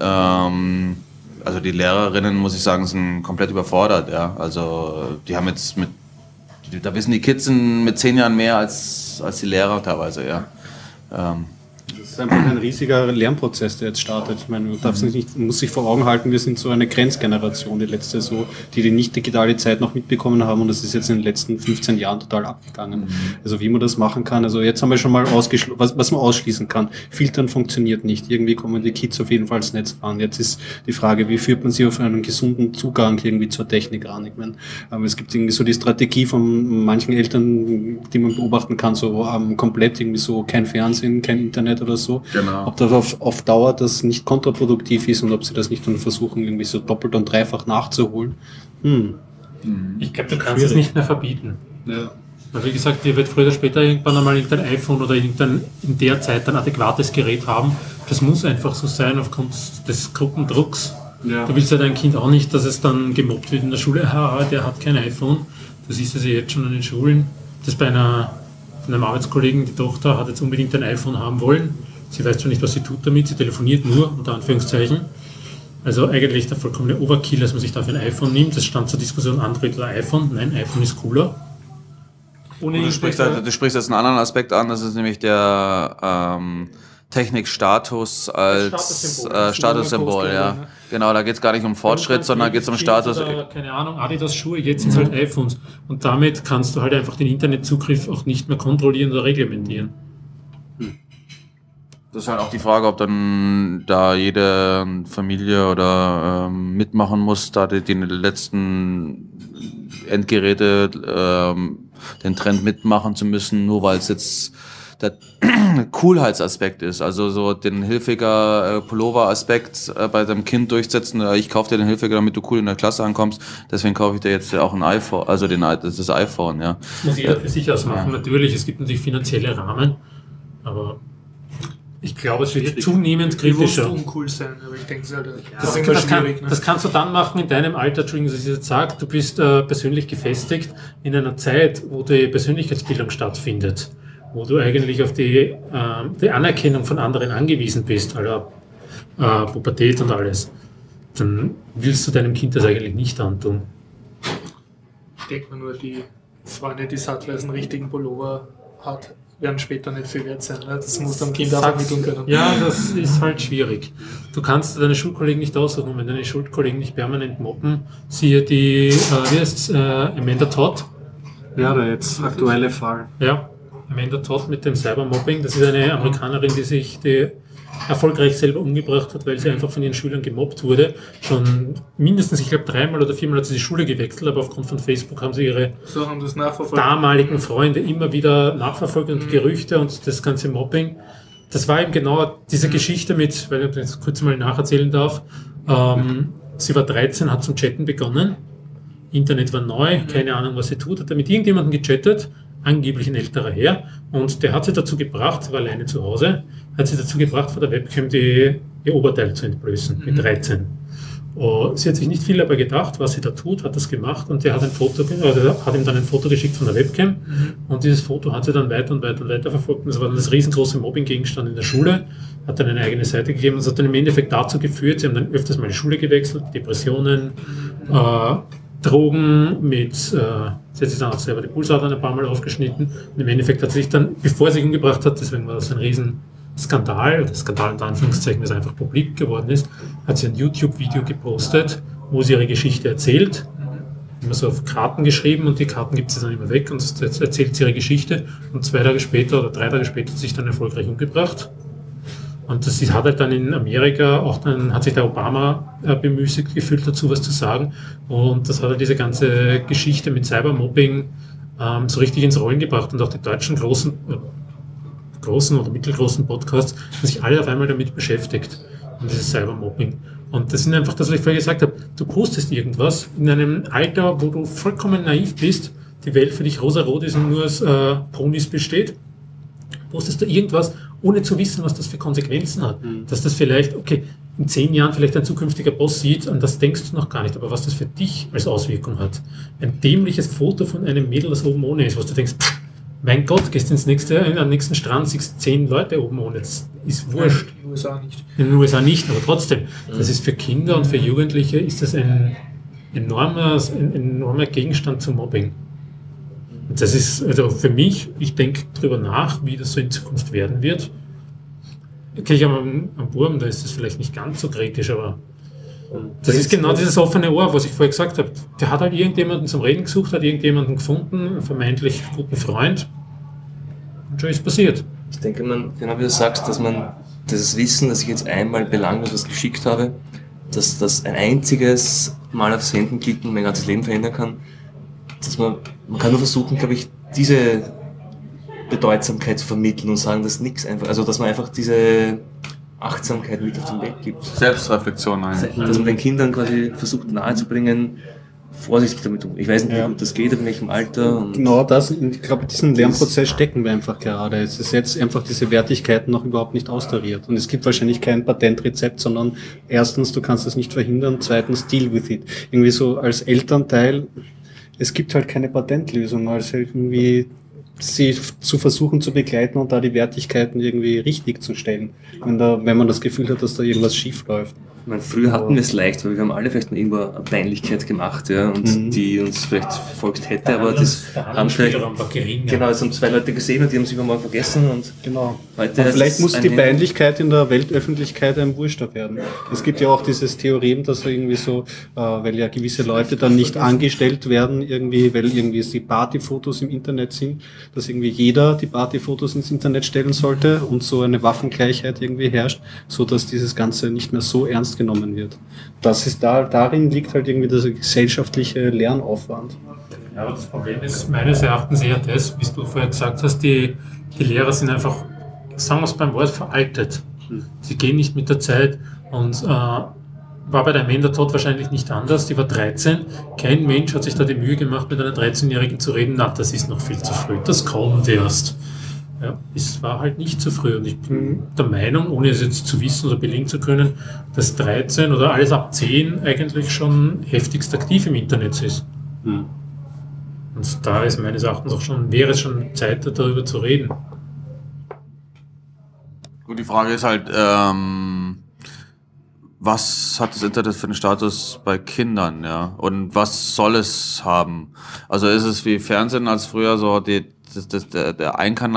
Speaker 3: Ähm, also die Lehrerinnen, muss ich sagen, sind komplett überfordert. Ja, also die haben jetzt mit, da wissen die Kids mit zehn Jahren mehr als als die Lehrer teilweise. Ja. Ähm,
Speaker 2: Das ist einfach ein riesiger Lernprozess, der jetzt startet. Ich meine, man darf sich nicht, man muss sich vor Augen halten, wir sind so eine Grenzgeneration, die letzte so, die die nicht digitale Zeit noch mitbekommen haben, und das ist jetzt in den letzten fünfzehn Jahren total abgegangen. Mhm. Also wie man das machen kann, also jetzt haben wir schon mal ausgeschlossen, was, was man ausschließen kann. Filtern funktioniert nicht. Irgendwie kommen die Kids auf jeden Fall ins Netz ran. Jetzt ist die Frage, wie führt man sie auf einen gesunden Zugang irgendwie zur Technik ran? Ich meine, aber es gibt irgendwie so die Strategie von manchen Eltern, die man beobachten kann, so um, komplett irgendwie so kein Fernsehen, kein Internet oder so. Genau. Ob das auf, auf Dauer das nicht kontraproduktiv ist und ob sie das nicht dann versuchen, irgendwie so doppelt und dreifach nachzuholen. Hm.
Speaker 4: Ich glaube, du kannst es nicht mehr verbieten. Ja. Weil, wie gesagt, dir wird früher oder später irgendwann einmal irgendein iPhone oder irgendein in der Zeit ein adäquates Gerät haben. Das muss einfach so sein aufgrund des Gruppendrucks. Ja. Du willst ja dein Kind auch nicht, dass es dann gemobbt wird in der Schule. Haha, der hat kein iPhone. Du siehst es ja jetzt schon an den Schulen. Das bei einer, von einem Arbeitskollegen, die Tochter hat jetzt unbedingt ein iPhone haben wollen. Sie weiß zwar nicht, was sie tut damit, sie telefoniert nur, unter Anführungszeichen. Also eigentlich der vollkommene Overkill, dass man sich dafür ein iPhone nimmt. Es stand zur Diskussion Android oder iPhone. Nein, iPhone ist cooler.
Speaker 3: Ohne du, sprichst halt, du sprichst jetzt einen anderen Aspekt an, das ist nämlich der ähm, Technikstatus als Statussymbol, äh, Statussymbol, ja. Ne? Genau, da geht es gar nicht um Fortschritt, sondern geht es um Status.
Speaker 4: Oder, keine Ahnung, Adidas Schuhe, jetzt sind es halt iPhones. Und damit kannst du halt einfach den Internetzugriff auch nicht mehr kontrollieren oder reglementieren.
Speaker 3: Das ist halt auch die Frage, ob dann da jede Familie oder ähm, mitmachen muss, da die, die letzten Endgeräte ähm, den Trend mitmachen zu müssen, nur weil es jetzt der, Coolheitsaspekt ist, also so den Hilfiger äh, Pullover-Aspekt äh, bei deinem Kind durchsetzen, äh, ich kaufe dir den Hilfiger, damit du cool in der Klasse ankommst, deswegen kaufe ich dir jetzt auch ein iPhone, also den, das, das iPhone, ja.
Speaker 4: Das muss jeder für sich ausmachen, ja. Natürlich, es gibt natürlich finanzielle Rahmen, aber ich glaube, es wird zunehmend kritischer.
Speaker 1: Das muss uncool sein, aber ich denke, es ist halt
Speaker 4: das, das, das, kann, ne? das kannst du dann machen in deinem Alter, Entschuldigung, dass ich jetzt sage, du bist äh, persönlich gefestigt in einer Zeit, wo die Persönlichkeitsbildung stattfindet, wo du eigentlich auf die, äh, die Anerkennung von anderen angewiesen bist, also äh, Pubertät und alles. Dann willst du deinem Kind das eigentlich nicht antun.
Speaker 1: Ich denke mir nur, die Freunde, die sattweise einen richtigen Pullover hat, werden später nicht viel wert sein. Ne? Das muss am Kind auch vermitteln können.
Speaker 4: Ja, das ist halt schwierig. Du kannst deine Schulkollegen nicht aussuchen. Wenn deine Schulkollegen nicht permanent mobben, siehe die, äh, wie heißt's, äh, Amanda Todd.
Speaker 2: Ja, der jetzt aktuelle Fall.
Speaker 4: Ja, Amanda Todd mit dem Cybermobbing. Das ist eine Amerikanerin, die sich die erfolgreich selber umgebracht hat, weil sie einfach von ihren Schülern gemobbt wurde. Schon mindestens, ich glaube, dreimal oder viermal hat sie die Schule gewechselt, aber aufgrund von Facebook haben sie ihre
Speaker 1: so haben das
Speaker 4: damaligen Freunde immer wieder nachverfolgt und mhm. Gerüchte und das ganze Mobbing. Das war eben genau diese mhm. Geschichte mit, weil ich das kurz mal nacherzählen darf, ähm, sie war dreizehn, hat zum Chatten begonnen, Internet war neu, mhm. keine Ahnung, was sie tut, hat da mit irgendjemandem gechattet, angeblich ein älterer Herr, und der hat sie dazu gebracht, war alleine zu Hause, hat sie dazu gebracht, vor der Webcam die, ihr Oberteil zu entblößen, mhm. mit dreizehn. Oh, sie hat sich nicht viel dabei gedacht, was sie da tut, hat das gemacht, und der hat ein Foto, also hat ihm dann ein Foto geschickt von der Webcam, mhm. und dieses Foto hat sie dann weiter und weiter und weiter verfolgt, und das war dann das riesengroße Mobbing-Gegenstand in der Schule, hat dann eine eigene Seite gegeben, und das hat dann im Endeffekt dazu geführt, sie haben dann öfters mal die Schule gewechselt, Depressionen, mhm. äh, Drogen mit, äh, sie hat sich dann auch selber die Pulsadern ein paar Mal aufgeschnitten, und im Endeffekt hat sie sich dann, bevor sie sich umgebracht hat, deswegen war das ein riesen Skandal, oder Skandal unter Anführungszeichen, weil es einfach publik geworden ist, hat sie ein YouTube-Video gepostet, wo sie ihre Geschichte erzählt, immer so auf Karten geschrieben, und die Karten gibt sie dann immer weg, und jetzt erzählt sie ihre Geschichte, und zwei Tage später oder drei Tage später hat sie sich dann erfolgreich umgebracht. Und das hat halt dann in Amerika auch dann, hat sich der Obama äh, bemüßigt gefühlt dazu, was zu sagen. Und das hat halt diese ganze Geschichte mit Cybermobbing ähm, so richtig ins Rollen gebracht. Und auch die deutschen großen, äh, großen oder mittelgroßen Podcasts haben sich alle auf einmal damit beschäftigt, um dieses Cybermobbing. Und das sind einfach das, was ich vorher gesagt habe. Du postest irgendwas in einem Alter, wo du vollkommen naiv bist, die Welt für dich rosarot ist und nur aus äh, Ponys besteht. Postest du irgendwas, ohne zu wissen, was das für Konsequenzen hat. Mhm. Dass das vielleicht, okay, in zehn Jahren vielleicht ein zukünftiger Boss sieht, an das denkst du noch gar nicht, aber was das für dich als Auswirkung hat. Ein dämliches Foto von einem Mädel, das oben ohne ist, was du denkst, pff, mein Gott, gehst ins nächste, am nächsten Strand, siehst zehn Leute oben ohne, das ist wurscht.
Speaker 1: In den U S A nicht.
Speaker 4: In den U S A nicht, aber trotzdem, mhm. das ist für Kinder und für Jugendliche ist das ein enormer, ein enormer Gegenstand zum Mobbing. Und das ist, also für mich, ich denke drüber nach, wie das so in Zukunft werden wird. Okay, ich habe am, am Burm, da ist das vielleicht nicht ganz so kritisch, aber das ist genau dieses offene Ohr, was ich vorher gesagt habe. Der hat halt irgendjemanden zum Reden gesucht, hat irgendjemanden gefunden, einen vermeintlich guten Freund, und schon ist passiert.
Speaker 5: Ich denke, man, genau wie du sagst, dass man dieses Wissen, dass ich jetzt einmal belanglos was geschickt habe, dass das ein einziges Mal auf Senden klicken mein ganzes Leben verändern kann, dass man, man kann nur versuchen, glaube ich, diese Bedeutsamkeit zu vermitteln und sagen, dass nichts einfach, also dass man einfach diese Achtsamkeit mit auf den Weg gibt.
Speaker 3: Selbstreflexion, nein.
Speaker 5: Dass man den Kindern quasi versucht nahezubringen, vorsichtig damit um. Ich weiß nicht, ja. wie gut das geht, in welchem Alter. Und
Speaker 2: genau das, ich glaube, in diesem Lernprozess stecken wir einfach gerade. Es ist jetzt einfach diese Wertigkeiten noch überhaupt nicht austariert. Und es gibt wahrscheinlich kein Patentrezept, sondern erstens, du kannst das nicht verhindern, zweitens, deal with it. Irgendwie so als Elternteil, es gibt halt keine Patentlösung, also irgendwie sie zu versuchen zu begleiten und da die Wertigkeiten irgendwie richtig zu stellen, wenn, da, wenn man das Gefühl hat, dass da irgendwas schief läuft.
Speaker 5: Ich meine, früher hatten wir es leicht, weil wir haben alle vielleicht mal irgendwo eine Peinlichkeit gemacht, ja, und mhm. die uns vielleicht verfolgt hätte, aber das haben vielleicht, genau, es haben zwei Leute gesehen und die haben sich übermorgen vergessen und
Speaker 2: genau. Heute und vielleicht muss die Peinlichkeit in der Weltöffentlichkeit ein Wurscht werden. Es gibt ja auch dieses Theorem, dass irgendwie so, äh, weil ja gewisse Leute dann nicht angestellt werden, irgendwie, weil irgendwie die Partyfotos im Internet sind, dass irgendwie jeder die Partyfotos ins Internet stellen sollte und so eine Waffengleichheit irgendwie herrscht, so dass dieses Ganze nicht mehr so ernst genommen wird. Das ist da, darin liegt halt irgendwie der gesellschaftliche Lernaufwand.
Speaker 4: Ja, aber das Problem ist meines Erachtens eher das, wie du vorher gesagt hast, die, die Lehrer sind einfach sagen wir es beim Wort, veraltet. Sie gehen nicht mit der Zeit und äh, war bei der Amanda Todd wahrscheinlich nicht anders. Die war dreizehn. Kein Mensch hat sich da die Mühe gemacht, mit einer dreizehnjährigen zu reden. Na, das ist noch viel zu früh. Das kommt erst. Ja, es war halt nicht zu früh. Und ich bin der Meinung, ohne es jetzt zu wissen oder belegen zu können, dass dreizehn oder alles ab zehn eigentlich schon heftigst aktiv im Internet ist. Mhm. Und da ist meines Erachtens auch schon, wäre es schon Zeit, darüber zu reden.
Speaker 3: Gut, die Frage ist halt, ähm, was hat das Internet für einen Status bei Kindern, ja? Und was soll es haben? Also ist es wie Fernsehen als früher so die, das, das, der, der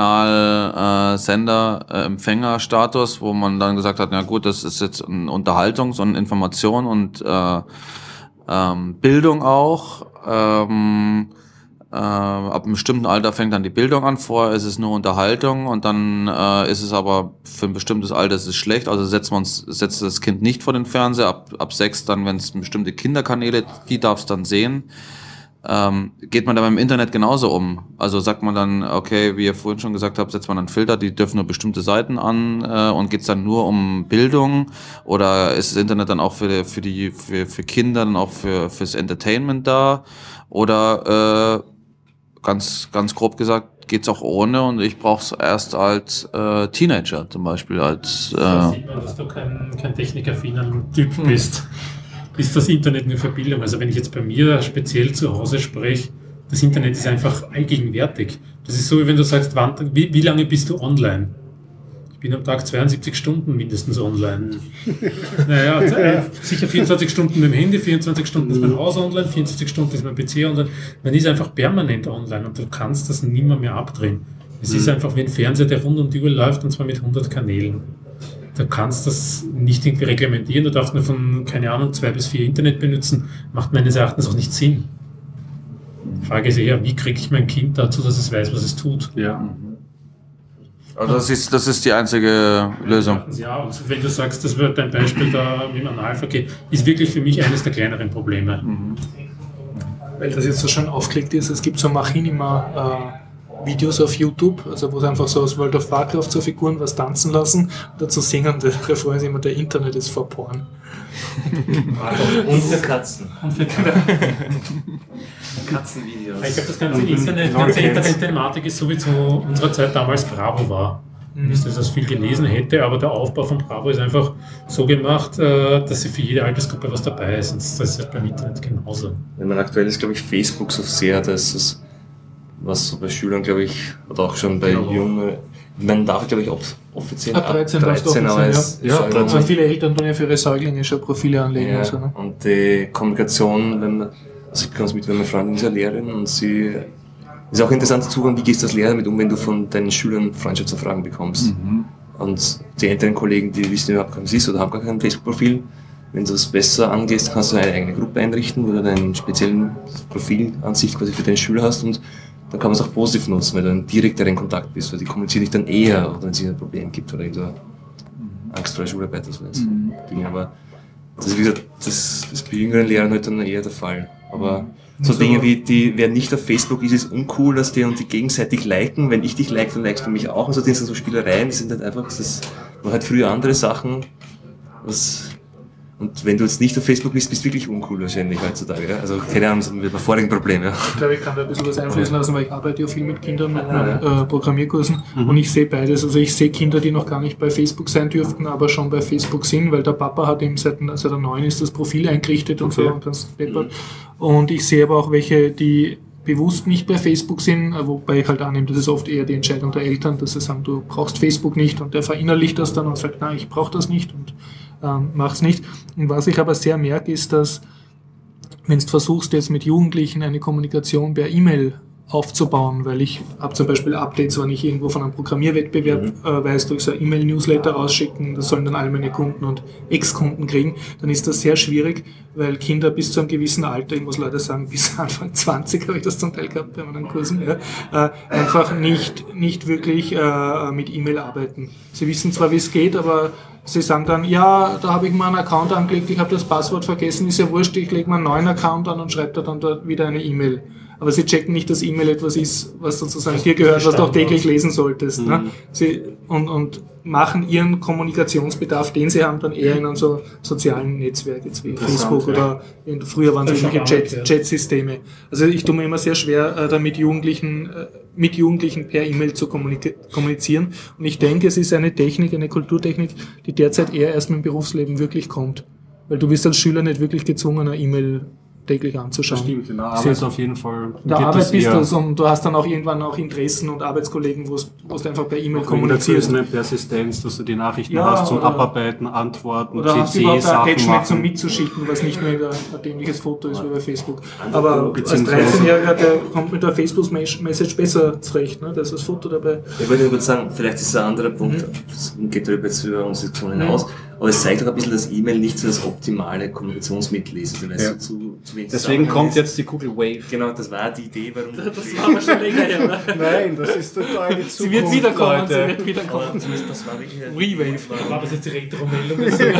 Speaker 3: Einkanal-Sender, äh, Empfängerstatus, wo man dann gesagt hat, na gut, das ist jetzt ein Unterhaltungs- und Information und äh, ähm, Bildung auch. Ähm, Äh, ab einem bestimmten Alter fängt dann die Bildung an, vorher ist es nur Unterhaltung und dann äh, ist es aber für ein bestimmtes Alter ist es schlecht, also setzt man setzt das Kind nicht vor den Fernseher, ab, ab sechs dann, wenn es bestimmte Kinderkanäle, die darf es dann sehen. Ähm, geht man da beim Internet genauso um? Also sagt man dann, okay, wie ihr vorhin schon gesagt habt, setzt man dann Filter, die dürfen nur bestimmte Seiten an äh, und geht's dann nur um Bildung oder ist das Internet dann auch für, für die für, für Kinder dann auch für fürs Entertainment da oder äh, Ganz, ganz grob gesagt geht's auch ohne und ich brauch's erst als äh, Teenager zum Beispiel. Als, äh
Speaker 4: da sieht man, dass du kein, kein technikaffiner Typ bist. Ist das Internet nur für Bildung? Also wenn ich jetzt bei mir speziell zu Hause spreche, das Internet ist einfach allgegenwärtig. Das ist so, wie wenn du sagst, wann, wie, wie lange bist du online? Ich bin am Tag zweiundsiebzig Stunden mindestens online. Naja, äh, sicher vierundzwanzig Stunden mit dem Handy, vierundzwanzig Stunden ist mein Haus online, vierundzwanzig Stunden ist mein P C online. Man ist einfach permanent online und du kannst das nimmer mehr abdrehen. Es mhm. ist einfach wie ein Fernseher, der rund um die Uhr läuft und zwar mit hundert Kanälen. Du kannst das nicht irgendwie reglementieren, du darfst nur von, keine Ahnung, zwei bis vier Internet benutzen. Macht meines Erachtens auch nicht Sinn. Die Frage ist eher, wie kriege ich mein Kind dazu, dass es weiß, was es tut?
Speaker 2: Ja.
Speaker 3: Also das ist, das ist die einzige Lösung.
Speaker 4: Ja, und wenn du sagst, das wird dein Beispiel da mit dem Analverkehr, ist wirklich für mich eines der kleineren Probleme. Mhm.
Speaker 1: Weil das jetzt so schön aufgelegt ist, es gibt so Machinima-Videos auf YouTube, also wo sie einfach so aus World of Warcraft so Figuren was tanzen lassen und dazu singen, da freuen sich immer, der Internet ist vor Porn.
Speaker 5: Und für Katzen.
Speaker 4: Und für Katzen.
Speaker 5: Katzenvideos.
Speaker 4: Ich glaube, das ganze Internet, die ganze Internet-Thematik ist so wie zu unserer Zeit damals Bravo war. Nicht, dass ich das viel gelesen hätte, aber der Aufbau von Bravo ist einfach so gemacht, dass sie für jede Altersgruppe was dabei ist. Und das ist beim Internet genauso.
Speaker 5: Wenn man aktuell ist, glaube ich, Facebook so sehr, dass es, was so bei Schülern, glaube ich, oder auch schon bei genau. Jungen, man darf, glaube ich, ob offiziell
Speaker 1: ab dreizehn, ab dreizehn aber es ja. Ja, dreizehn. Viele Eltern tun ja für ihre Säuglinge schon Profile anlegen.
Speaker 5: Ja,
Speaker 1: und, so, ne?
Speaker 5: Und die Kommunikation, wenn man, also ich kann es mit, wenn meine Freundin ist ja Lehrerin und sie ist auch interessant Zugang, wie gehst du als Lehrer damit um, wenn du von deinen Schülern Freundschaftsanfragen bekommst. Mhm. Und die älteren Kollegen, die wissen überhaupt gar nicht, was ist oder haben gar kein Facebook-Profil. Wenn du es besser angehst, kannst du eine eigene Gruppe einrichten, wo du deinen speziellen Profilansicht quasi für deine Schüler hast und dann kann man es auch positiv nutzen, weil du dann direkter in Kontakt bist, weil die kommunizieren dich dann eher, oder wenn es ein Problem gibt oder irgendwo Angst vor der Schularbeit oder so. Mhm. Dinge. Aber das ist, wie gesagt, das ist bei jüngeren Lehrern halt dann eher der Fall. Aber so also, Dinge wie, die, wer nicht auf Facebook ist, ist uncool, dass die und die gegenseitig liken. Wenn ich dich like, dann likest du mich auch. Und so, das sind so Spielereien, die sind halt einfach, das war halt früher andere Sachen, was, und wenn du jetzt nicht auf Facebook bist, bist du wirklich uncool wahrscheinlich heutzutage. Ja? Also keine Ahnung, das wird ein vorigen Problem. Ja.
Speaker 1: Ich glaube, ich kann da ein bisschen was einfließen lassen, weil ich arbeite ja viel mit Kindern, mit meinen äh, Programmierkursen mhm. und ich sehe beides. Also ich sehe Kinder, die noch gar nicht bei Facebook sein dürften, aber schon bei Facebook sind, weil der Papa hat ihm seit, seit er neun ist das Profil eingerichtet und okay. so und ganz deppert. Und ich sehe aber auch welche, die bewusst nicht bei Facebook sind, wobei ich halt annehme, das ist oft eher die Entscheidung der Eltern, dass sie sagen, du brauchst Facebook nicht und der verinnerlicht das dann und sagt, nein, ich brauche das nicht und ähm, mach's nicht. Und was ich aber sehr merke, ist, dass wenn du versuchst, jetzt mit Jugendlichen eine Kommunikation per E-Mail aufzubauen, weil ich habe zum Beispiel Updates, wenn ich irgendwo von einem Programmierwettbewerb mhm. äh, weiß, durch so ein E-Mail-Newsletter rausschicken, das sollen dann alle meine Kunden und Ex-Kunden kriegen, dann ist das sehr schwierig, weil Kinder bis zu einem gewissen Alter, ich muss leider sagen, bis Anfang zwanzig habe ich das zum Teil gehabt bei meinen Kursen, ja, äh, einfach nicht, nicht wirklich äh, mit E-Mail arbeiten. Sie wissen zwar, wie es geht, aber sie sagen dann, ja, da habe ich mal einen Account angelegt, ich habe das Passwort vergessen, ist ja wurscht, ich lege mal einen neuen Account an und schreibe da dann dort wieder eine E-Mail. aber sie checken nicht, dass E-Mail etwas ist, was sozusagen dir gehört, was du auch täglich lesen solltest. Mhm. Ne? Sie, und, und machen ihren Kommunikationsbedarf, den sie haben, dann eher in so sozialen Netzwerken, jetzt wie Facebook oder in, früher waren es irgendwelche Chat, Chat-Systeme. Also ich tue mir immer sehr schwer, äh, da mit Jugendlichen, äh, mit Jugendlichen per E-Mail zu kommunizieren. Und ich denke, es ist eine Technik, eine Kulturtechnik, die derzeit eher erst mit dem Berufsleben wirklich kommt. Weil du bist als Schüler nicht wirklich gezwungen, eine E-Mail täglich anzuschauen.
Speaker 2: Das stimmt, in der Arbeit auf jeden Fall.
Speaker 1: In der Arbeit bist du so, und du hast dann auch irgendwann auch Interessen und Arbeitskollegen, wo du einfach per E-Mail kommunizierst.
Speaker 2: Eine Persistenz, dass du die Nachrichten
Speaker 1: ja,
Speaker 2: hast zum
Speaker 1: oder,
Speaker 2: Abarbeiten, Antworten,
Speaker 1: oder
Speaker 2: C C,
Speaker 1: hast du überhaupt ein Attachment
Speaker 2: machen.
Speaker 1: zum Mitzuschicken, was nicht nur ein dämliches Foto ist wie bei Facebook. Aber als dreizehnjähriger, der kommt mit der Facebook-Message besser zurecht, ne? Da ist das Foto dabei.
Speaker 5: Ich würde kurz sagen, vielleicht ist es ein anderer Punkt, das geht darüber jetzt über unsere Diskussion hinaus, aber es zeigt auch ein bisschen, dass E-Mail nicht so das optimale Kommunikationsmittel ist. Also,
Speaker 2: ja.
Speaker 5: zu, zu
Speaker 2: Deswegen kommt ist. jetzt die Google Wave.
Speaker 5: Genau, das war die Idee, warum...
Speaker 1: Das war aber schon länger her, oder?
Speaker 2: Nein, das ist total die Zukunft,
Speaker 1: Sie wird wiederkommen,
Speaker 2: Leute.
Speaker 1: sie wird wiederkommen.
Speaker 5: Das war wirklich ein
Speaker 1: WeWave.
Speaker 4: War das jetzt die Retro-Meldung?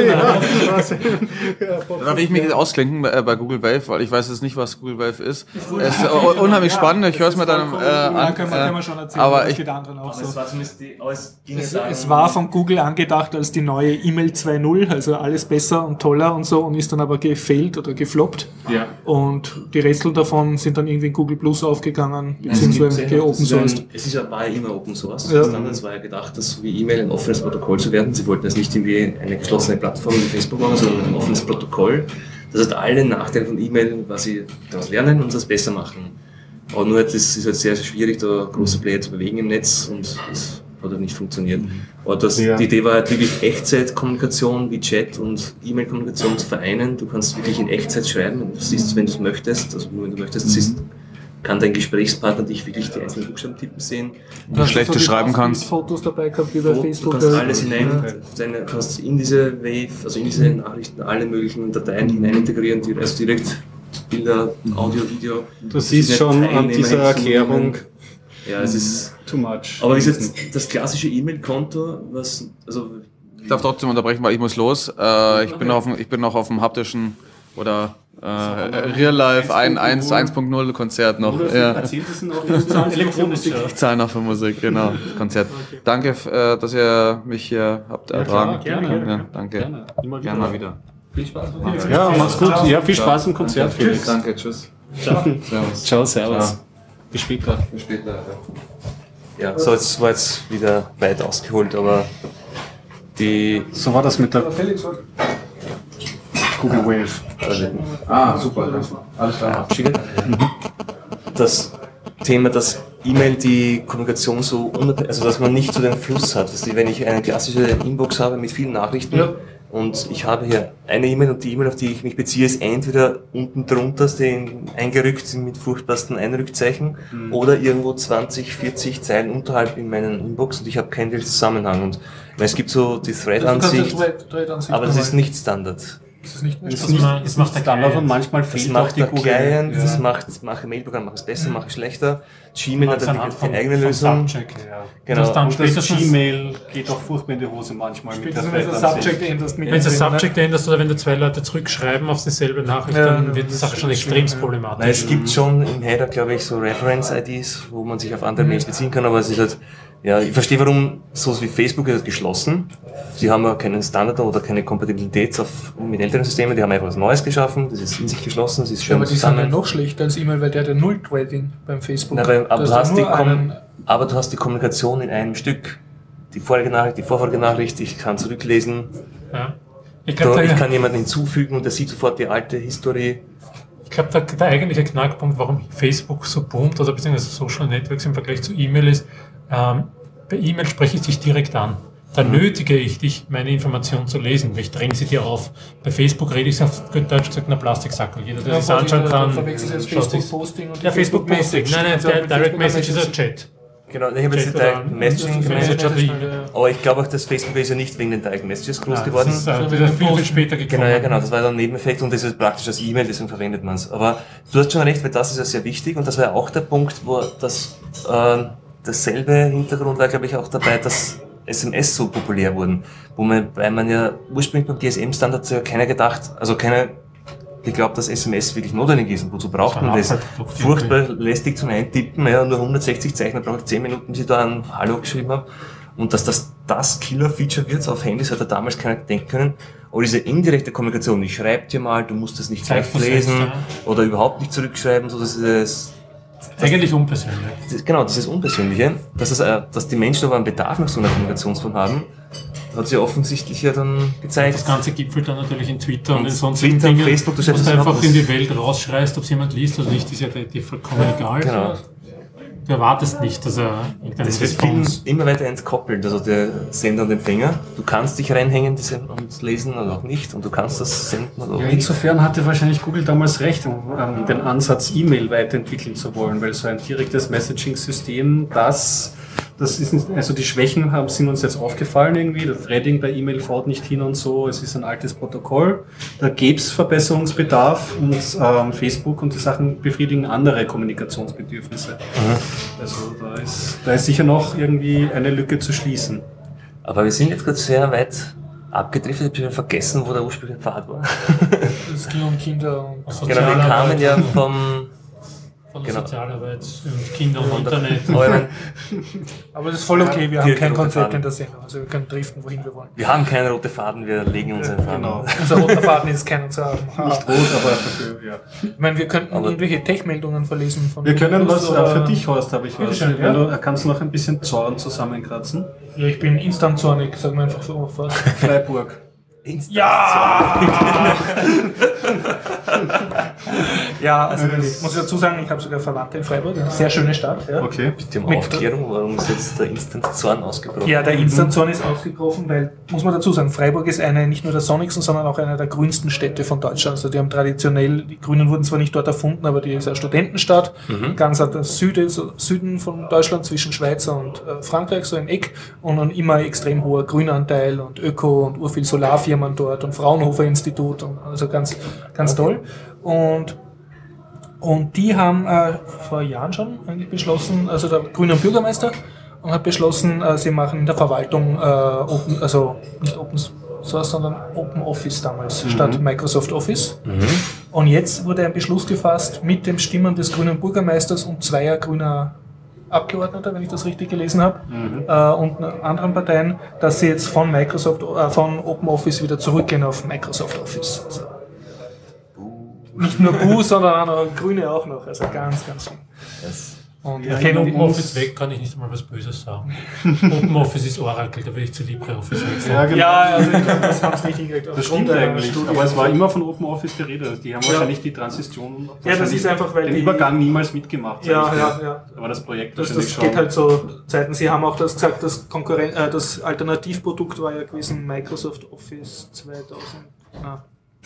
Speaker 3: Darf ich mich ausklinken bei, bei Google Wave, weil ich weiß jetzt nicht, was Google Wave ist. Es ist unheimlich spannend, ich höre es mir dann äh, an.
Speaker 1: Ja, können wir, können wir schon erzählen,
Speaker 3: aber
Speaker 1: das
Speaker 3: ich,
Speaker 1: geht anderen auch
Speaker 5: aber
Speaker 1: so.
Speaker 5: es war zumindest die, aber es ging
Speaker 1: Es,
Speaker 5: darum,
Speaker 1: es war von Google angedacht als die neue E-Mail zwei Punkt null, also alles besser und toller und so, und ist dann aber gefailt oder gefloppt.
Speaker 2: Ja.
Speaker 1: Und die Restel davon sind dann irgendwie in Google Plus aufgegangen, beziehungsweise geopen sourced.
Speaker 5: Es ist ja, war ja immer Open Source.
Speaker 1: Ja.
Speaker 5: Standards war ja gedacht, dass so wie E-Mail ein offenes Protokoll zu werden. Sie wollten jetzt nicht irgendwie eine geschlossene Plattform wie Facebook machen, sondern ein offenes Protokoll. Das heißt, alle Nachteile von E-Mail quasi daraus lernen und das besser machen. Aber nur, das ist halt sehr, sehr schwierig, da große Player zu bewegen im Netz, und das hat halt nicht funktioniert. Aber das, ja. Die Idee war halt wirklich Echtzeitkommunikation wie Chat und E-Mail-Kommunikation zu vereinen. Du kannst wirklich in Echtzeit schreiben, du siehst, wenn du es möchtest, also wenn du möchtest, siehst, kann dein Gesprächspartner dich wirklich die einzelnen Buchstaben tippen sehen.
Speaker 3: Wie schlecht du schreiben kannst.
Speaker 1: Fotos dabei gehabt, wie bei
Speaker 5: Foto,
Speaker 1: Facebook.
Speaker 5: Du kannst alles hinein, deine, kannst in diese Wave, also in diese Nachrichten alle möglichen Dateien hinein integrieren, die also direkt Bilder, Audio, Video.
Speaker 2: Du siehst schon an dieser Erklärung.
Speaker 5: Ja, es ist
Speaker 2: too much.
Speaker 5: Aber wie gesagt, das klassische E-Mail-Konto, was, also.
Speaker 3: Ich darf trotzdem unterbrechen, weil ich muss los. Äh, ich bin noch auf dem, ich bin noch auf dem haptischen oder äh, Real Life eins Punkt null Konzert noch. Ja. Ich zahle noch für Musik, genau. Konzert. Danke, äh, dass ihr mich hier habt ertragen.
Speaker 2: Ja, klar, gerne.
Speaker 3: Ja, danke.
Speaker 2: Gerne. Immer
Speaker 3: Gerne mal wieder.
Speaker 2: Viel Spaß. Ja, mach's gut. Ja, viel Spaß im Konzert, Felix.
Speaker 3: Danke, tschüss.
Speaker 2: Ciao. Servus. Ciao, servus. Ciao. Bis später.
Speaker 3: Bis später.
Speaker 5: Ja, so jetzt war jetzt wieder weit ausgeholt, aber die.
Speaker 2: So war das mit der Google Wave.
Speaker 3: Ah, super. Alles klar.
Speaker 5: Das Thema, dass E-Mail die Kommunikation so unabhängig, also dass man nicht so den Fluss hat. Dass die, wenn ich eine klassische Inbox habe mit vielen Nachrichten, ja, und ich habe hier eine E-Mail, und die E-Mail, auf die ich mich beziehe, ist entweder unten drunter stehen, eingerückt mit furchtbarsten Einrückzeichen, mhm, oder irgendwo zwanzig, vierzig Zeilen unterhalb in meinen Inbox, und ich habe keinen Zusammenhang. Und es gibt so die Thread-Ansicht, Thread, Thread aber das ist nicht Standard.
Speaker 1: Das ist nicht,
Speaker 2: das ist nicht, das ist macht der Standard, und manchmal fehlt auch die Google.
Speaker 5: Client,
Speaker 2: ja.
Speaker 5: Das macht, mache Mailprogramm, mache es besser, mache es schlechter. Gmail hat natürlich die eigene Lösung.
Speaker 2: Subject, ja.
Speaker 5: Genau.
Speaker 2: Das, dann und das Gmail geht auch furchtbar in die Hose manchmal mit der
Speaker 1: Wenn du das Subject änderst,
Speaker 4: wenn du das Subject änderst oder wenn du zwei Leute zurückschreiben auf dieselbe Nachricht, ja, dann wird die Sache schon extrem problematisch.
Speaker 5: Nein, es gibt schon im Header, glaube ich, so Reference-I Ds, wo man sich auf andere Mails beziehen kann, aber es ist halt, ja, ich verstehe, warum so wie Facebook ist halt geschlossen. Sie haben ja keinen Standard oder keine Kompatibilität auf, mit älteren Systemen, die haben einfach was Neues geschaffen, das ist in sich geschlossen, das ist schön.
Speaker 1: Ja, aber die sind ja noch schlechter als E-Mail, weil der hat ja null Threading beim Facebook.
Speaker 5: Na, aber, aber, du hast die
Speaker 1: einen,
Speaker 5: aber du hast die Kommunikation in einem Stück. Die vorige Nachricht, die vorvorige Nachricht, ich kann zurücklesen.
Speaker 4: Ja. Ich, glaub,
Speaker 5: da, ich
Speaker 4: der,
Speaker 5: kann jemanden hinzufügen und der sieht sofort die alte Historie.
Speaker 4: Ich glaube, der, der eigentliche Knackpunkt, warum Facebook so boomt, oder beziehungsweise Social Networks im Vergleich zu E-Mail ist, ähm, bei E-Mail spreche ich dich direkt an. Da mhm. nötige ich dich, meine Information zu lesen, weil ich dränge sie dir auf. Bei Facebook rede ich auf gut Deutsch gesagt einer Plastiksackel. Jeder, der ja, sich anschauen kann,
Speaker 1: schaut sich Facebook-Posting und
Speaker 4: ja, Facebook-Posting. Nein, nein, der Direct Message ist ein Chat.
Speaker 5: Genau, ich habe jetzt Direct Messaging gemeint, aber ich glaube auch, dass Facebook ist ja nicht wegen den Direct Messages groß geworden.
Speaker 4: Das ist äh, viel, viel später gekommen.
Speaker 5: Genau, ja, genau, das war dann ein Nebeneffekt, und das ist praktisch als E-Mail, deswegen verwendet man es. Aber du hast schon recht, weil das ist ja sehr wichtig, und das war ja auch der Punkt, wo das äh, dasselbe Hintergrund war, glaube ich, auch dabei, dass S M S so populär wurden, wo man, weil man ja ursprünglich beim G S M-Standard ja keiner gedacht, also keiner die glaubt, dass S M S wirklich notwendig ist. Und wozu braucht man das?
Speaker 4: Abfallprodukt,
Speaker 5: Furchtbar lästig zum Eintippen, ja, nur hundertsechzig Zeichen, da brauche ich zehn Minuten, bis ich da ein Hallo geschrieben habe. Und dass das das Killer-Feature wird auf Handys, hat er damals keiner denken können. Aber diese indirekte Kommunikation, ich schreibe dir mal, du musst das nicht gleich lesen oder überhaupt nicht zurückschreiben, so dass es
Speaker 4: Eigentlich unpersönlich.
Speaker 5: das, genau, dieses Unpersönliche, dass, es, äh, dass die Menschen aber einen Bedarf nach so einer Kommunikationsform haben, hat sich offensichtlich ja dann gezeigt.
Speaker 4: Das Ganze gipfelt dann natürlich in Twitter und,
Speaker 5: Und
Speaker 4: in sonstigen
Speaker 5: Twitter,
Speaker 4: Dingen,
Speaker 5: Facebook, du
Speaker 4: wo
Speaker 5: schreibst
Speaker 4: du
Speaker 5: das
Speaker 4: einfach
Speaker 5: überhaupt
Speaker 4: in die Welt rausschreist, ob es jemand liest oder nicht, ist ja dir, dir vollkommen egal.
Speaker 5: Genau.
Speaker 4: Du erwartest nicht, dass er irgendeine
Speaker 5: Das wird viel,
Speaker 4: Response...
Speaker 5: immer weiter entkoppelt, also der Sender und Empfänger. Du kannst dich reinhängen und lesen oder auch nicht und du kannst das senden oder auch
Speaker 2: Ja,
Speaker 5: nicht.
Speaker 2: insofern hatte wahrscheinlich Google damals recht, um ähm, den Ansatz E-Mail weiterentwickeln zu wollen, weil so ein direktes Messaging-System, das, das ist nicht, also die Schwächen haben, sind uns jetzt aufgefallen irgendwie, der Threading bei E-Mail fährt nicht hin und so, es ist ein altes Protokoll, da gäbe es Verbesserungsbedarf und ähm, Facebook und die Sachen befriedigen andere Kommunikationsbedürfnisse.
Speaker 5: Mhm.
Speaker 2: Also da ist, da ist sicher noch irgendwie eine Lücke zu schließen.
Speaker 5: Aber wir sind jetzt gerade sehr weit abgedriftet, ich habe schon vergessen, wo der ursprüngliche Pfad war.
Speaker 1: Es ging um Kinder und
Speaker 5: Genau, wir kamen ja vom...
Speaker 4: Von
Speaker 5: Genau.
Speaker 4: Sozialarbeit und Kinder und Internet.
Speaker 5: Aber ich meine,
Speaker 1: Aber das ist voll okay, wir haben
Speaker 5: Direkt
Speaker 1: kein
Speaker 5: rote
Speaker 1: Konzept
Speaker 5: Faden.
Speaker 1: in der Sendung, also wir können driften, wohin wir wollen.
Speaker 5: wir haben keine rote Faden, wir legen uns einfach
Speaker 2: Genau.
Speaker 5: an.
Speaker 1: Unser roter Faden ist keinen zu haben.
Speaker 2: Nicht rot, aber dafür, ja.
Speaker 1: Ich meine, wir könnten
Speaker 5: Aber-
Speaker 1: irgendwelche Tech-Meldungen verlesen von
Speaker 2: Wir können
Speaker 1: Windows
Speaker 2: was äh, für
Speaker 1: oder-
Speaker 2: dich, Horst, habe ich was.
Speaker 1: Bitteschön,
Speaker 2: Wenn
Speaker 1: ja.
Speaker 2: du kannst noch ein bisschen Zorn zusammenkratzen.
Speaker 1: Ja, ich bin instant zornig, sag mir einfach so was.
Speaker 2: Freiburg.
Speaker 1: Ja! Ja, also ich muss dazu sagen, ich habe sogar Verwandte in Freiburg, eine sehr schöne Stadt. Ja.
Speaker 2: Okay.
Speaker 5: Bitte um
Speaker 1: Mit-
Speaker 5: Aufklärung, warum ist jetzt der Instant-Zorn ausgebrochen?
Speaker 1: Ja, der Instant-Zorn ist ausgebrochen, weil, muss man dazu sagen, Freiburg ist eine nicht nur der sonnigsten, sondern auch eine der grünsten Städte von Deutschland. Also die haben traditionell, die Grünen wurden zwar nicht dort erfunden, aber die ist eine Studentenstadt,
Speaker 5: Mhm.
Speaker 1: ganz an der Süde, so Süden von Deutschland, zwischen Schweiz und äh, Frankreich, so im Eck, und dann immer extrem hoher Grünanteil und Öko und urviel Solarfirmen dort und Fraunhofer-Institut, und also ganz, ganz toll. Und Und die haben äh, vor Jahren schon eigentlich beschlossen, also der grüne Bürgermeister, und hat beschlossen, äh, sie machen in der Verwaltung, äh, open, also nicht Open Source, sondern Open Office damals,
Speaker 2: Mhm.
Speaker 1: statt Microsoft Office.
Speaker 5: Mhm.
Speaker 1: Und jetzt wurde ein Beschluss gefasst mit dem Stimmen des grünen Bürgermeisters und zweier grüner Abgeordneter, wenn ich das richtig gelesen habe,
Speaker 2: Mhm.
Speaker 1: äh, und anderen Parteien, dass sie jetzt von Microsoft, äh, von Open Office wieder zurückgehen auf Microsoft Office. Also nicht nur Bu, sondern auch Grüne auch noch. Also ganz, ganz schlimm.
Speaker 5: Das,
Speaker 1: Und
Speaker 2: Ja,
Speaker 1: ich kenne
Speaker 4: Open
Speaker 1: uns.
Speaker 4: Office weg kann ich nicht einmal was Böses sagen. Open Office ist Oracle, da will ich zu LibreOffice wechseln.
Speaker 2: Ja, genau.
Speaker 1: Ja, also ich glaube, das haben sie nicht hingekriegt.
Speaker 2: Das stimmt eigentlich, aber es war immer von Open Office die Rede. Die haben
Speaker 1: Ja.
Speaker 2: wahrscheinlich die Transition,
Speaker 1: Ja, das ist einfach, weil
Speaker 2: den
Speaker 1: die-
Speaker 2: Übergang niemals mitgemacht. sag
Speaker 1: Ja,
Speaker 2: ich
Speaker 1: ja,
Speaker 2: dir.
Speaker 1: ja.
Speaker 2: Aber das Projekt
Speaker 1: Das,
Speaker 2: wahrscheinlich
Speaker 1: das geht
Speaker 2: schon.
Speaker 1: halt so Zeiten. Sie haben auch das gesagt, das, Konkurren äh, das Alternativprodukt war ja gewesen Microsoft Office zweitausend. Na,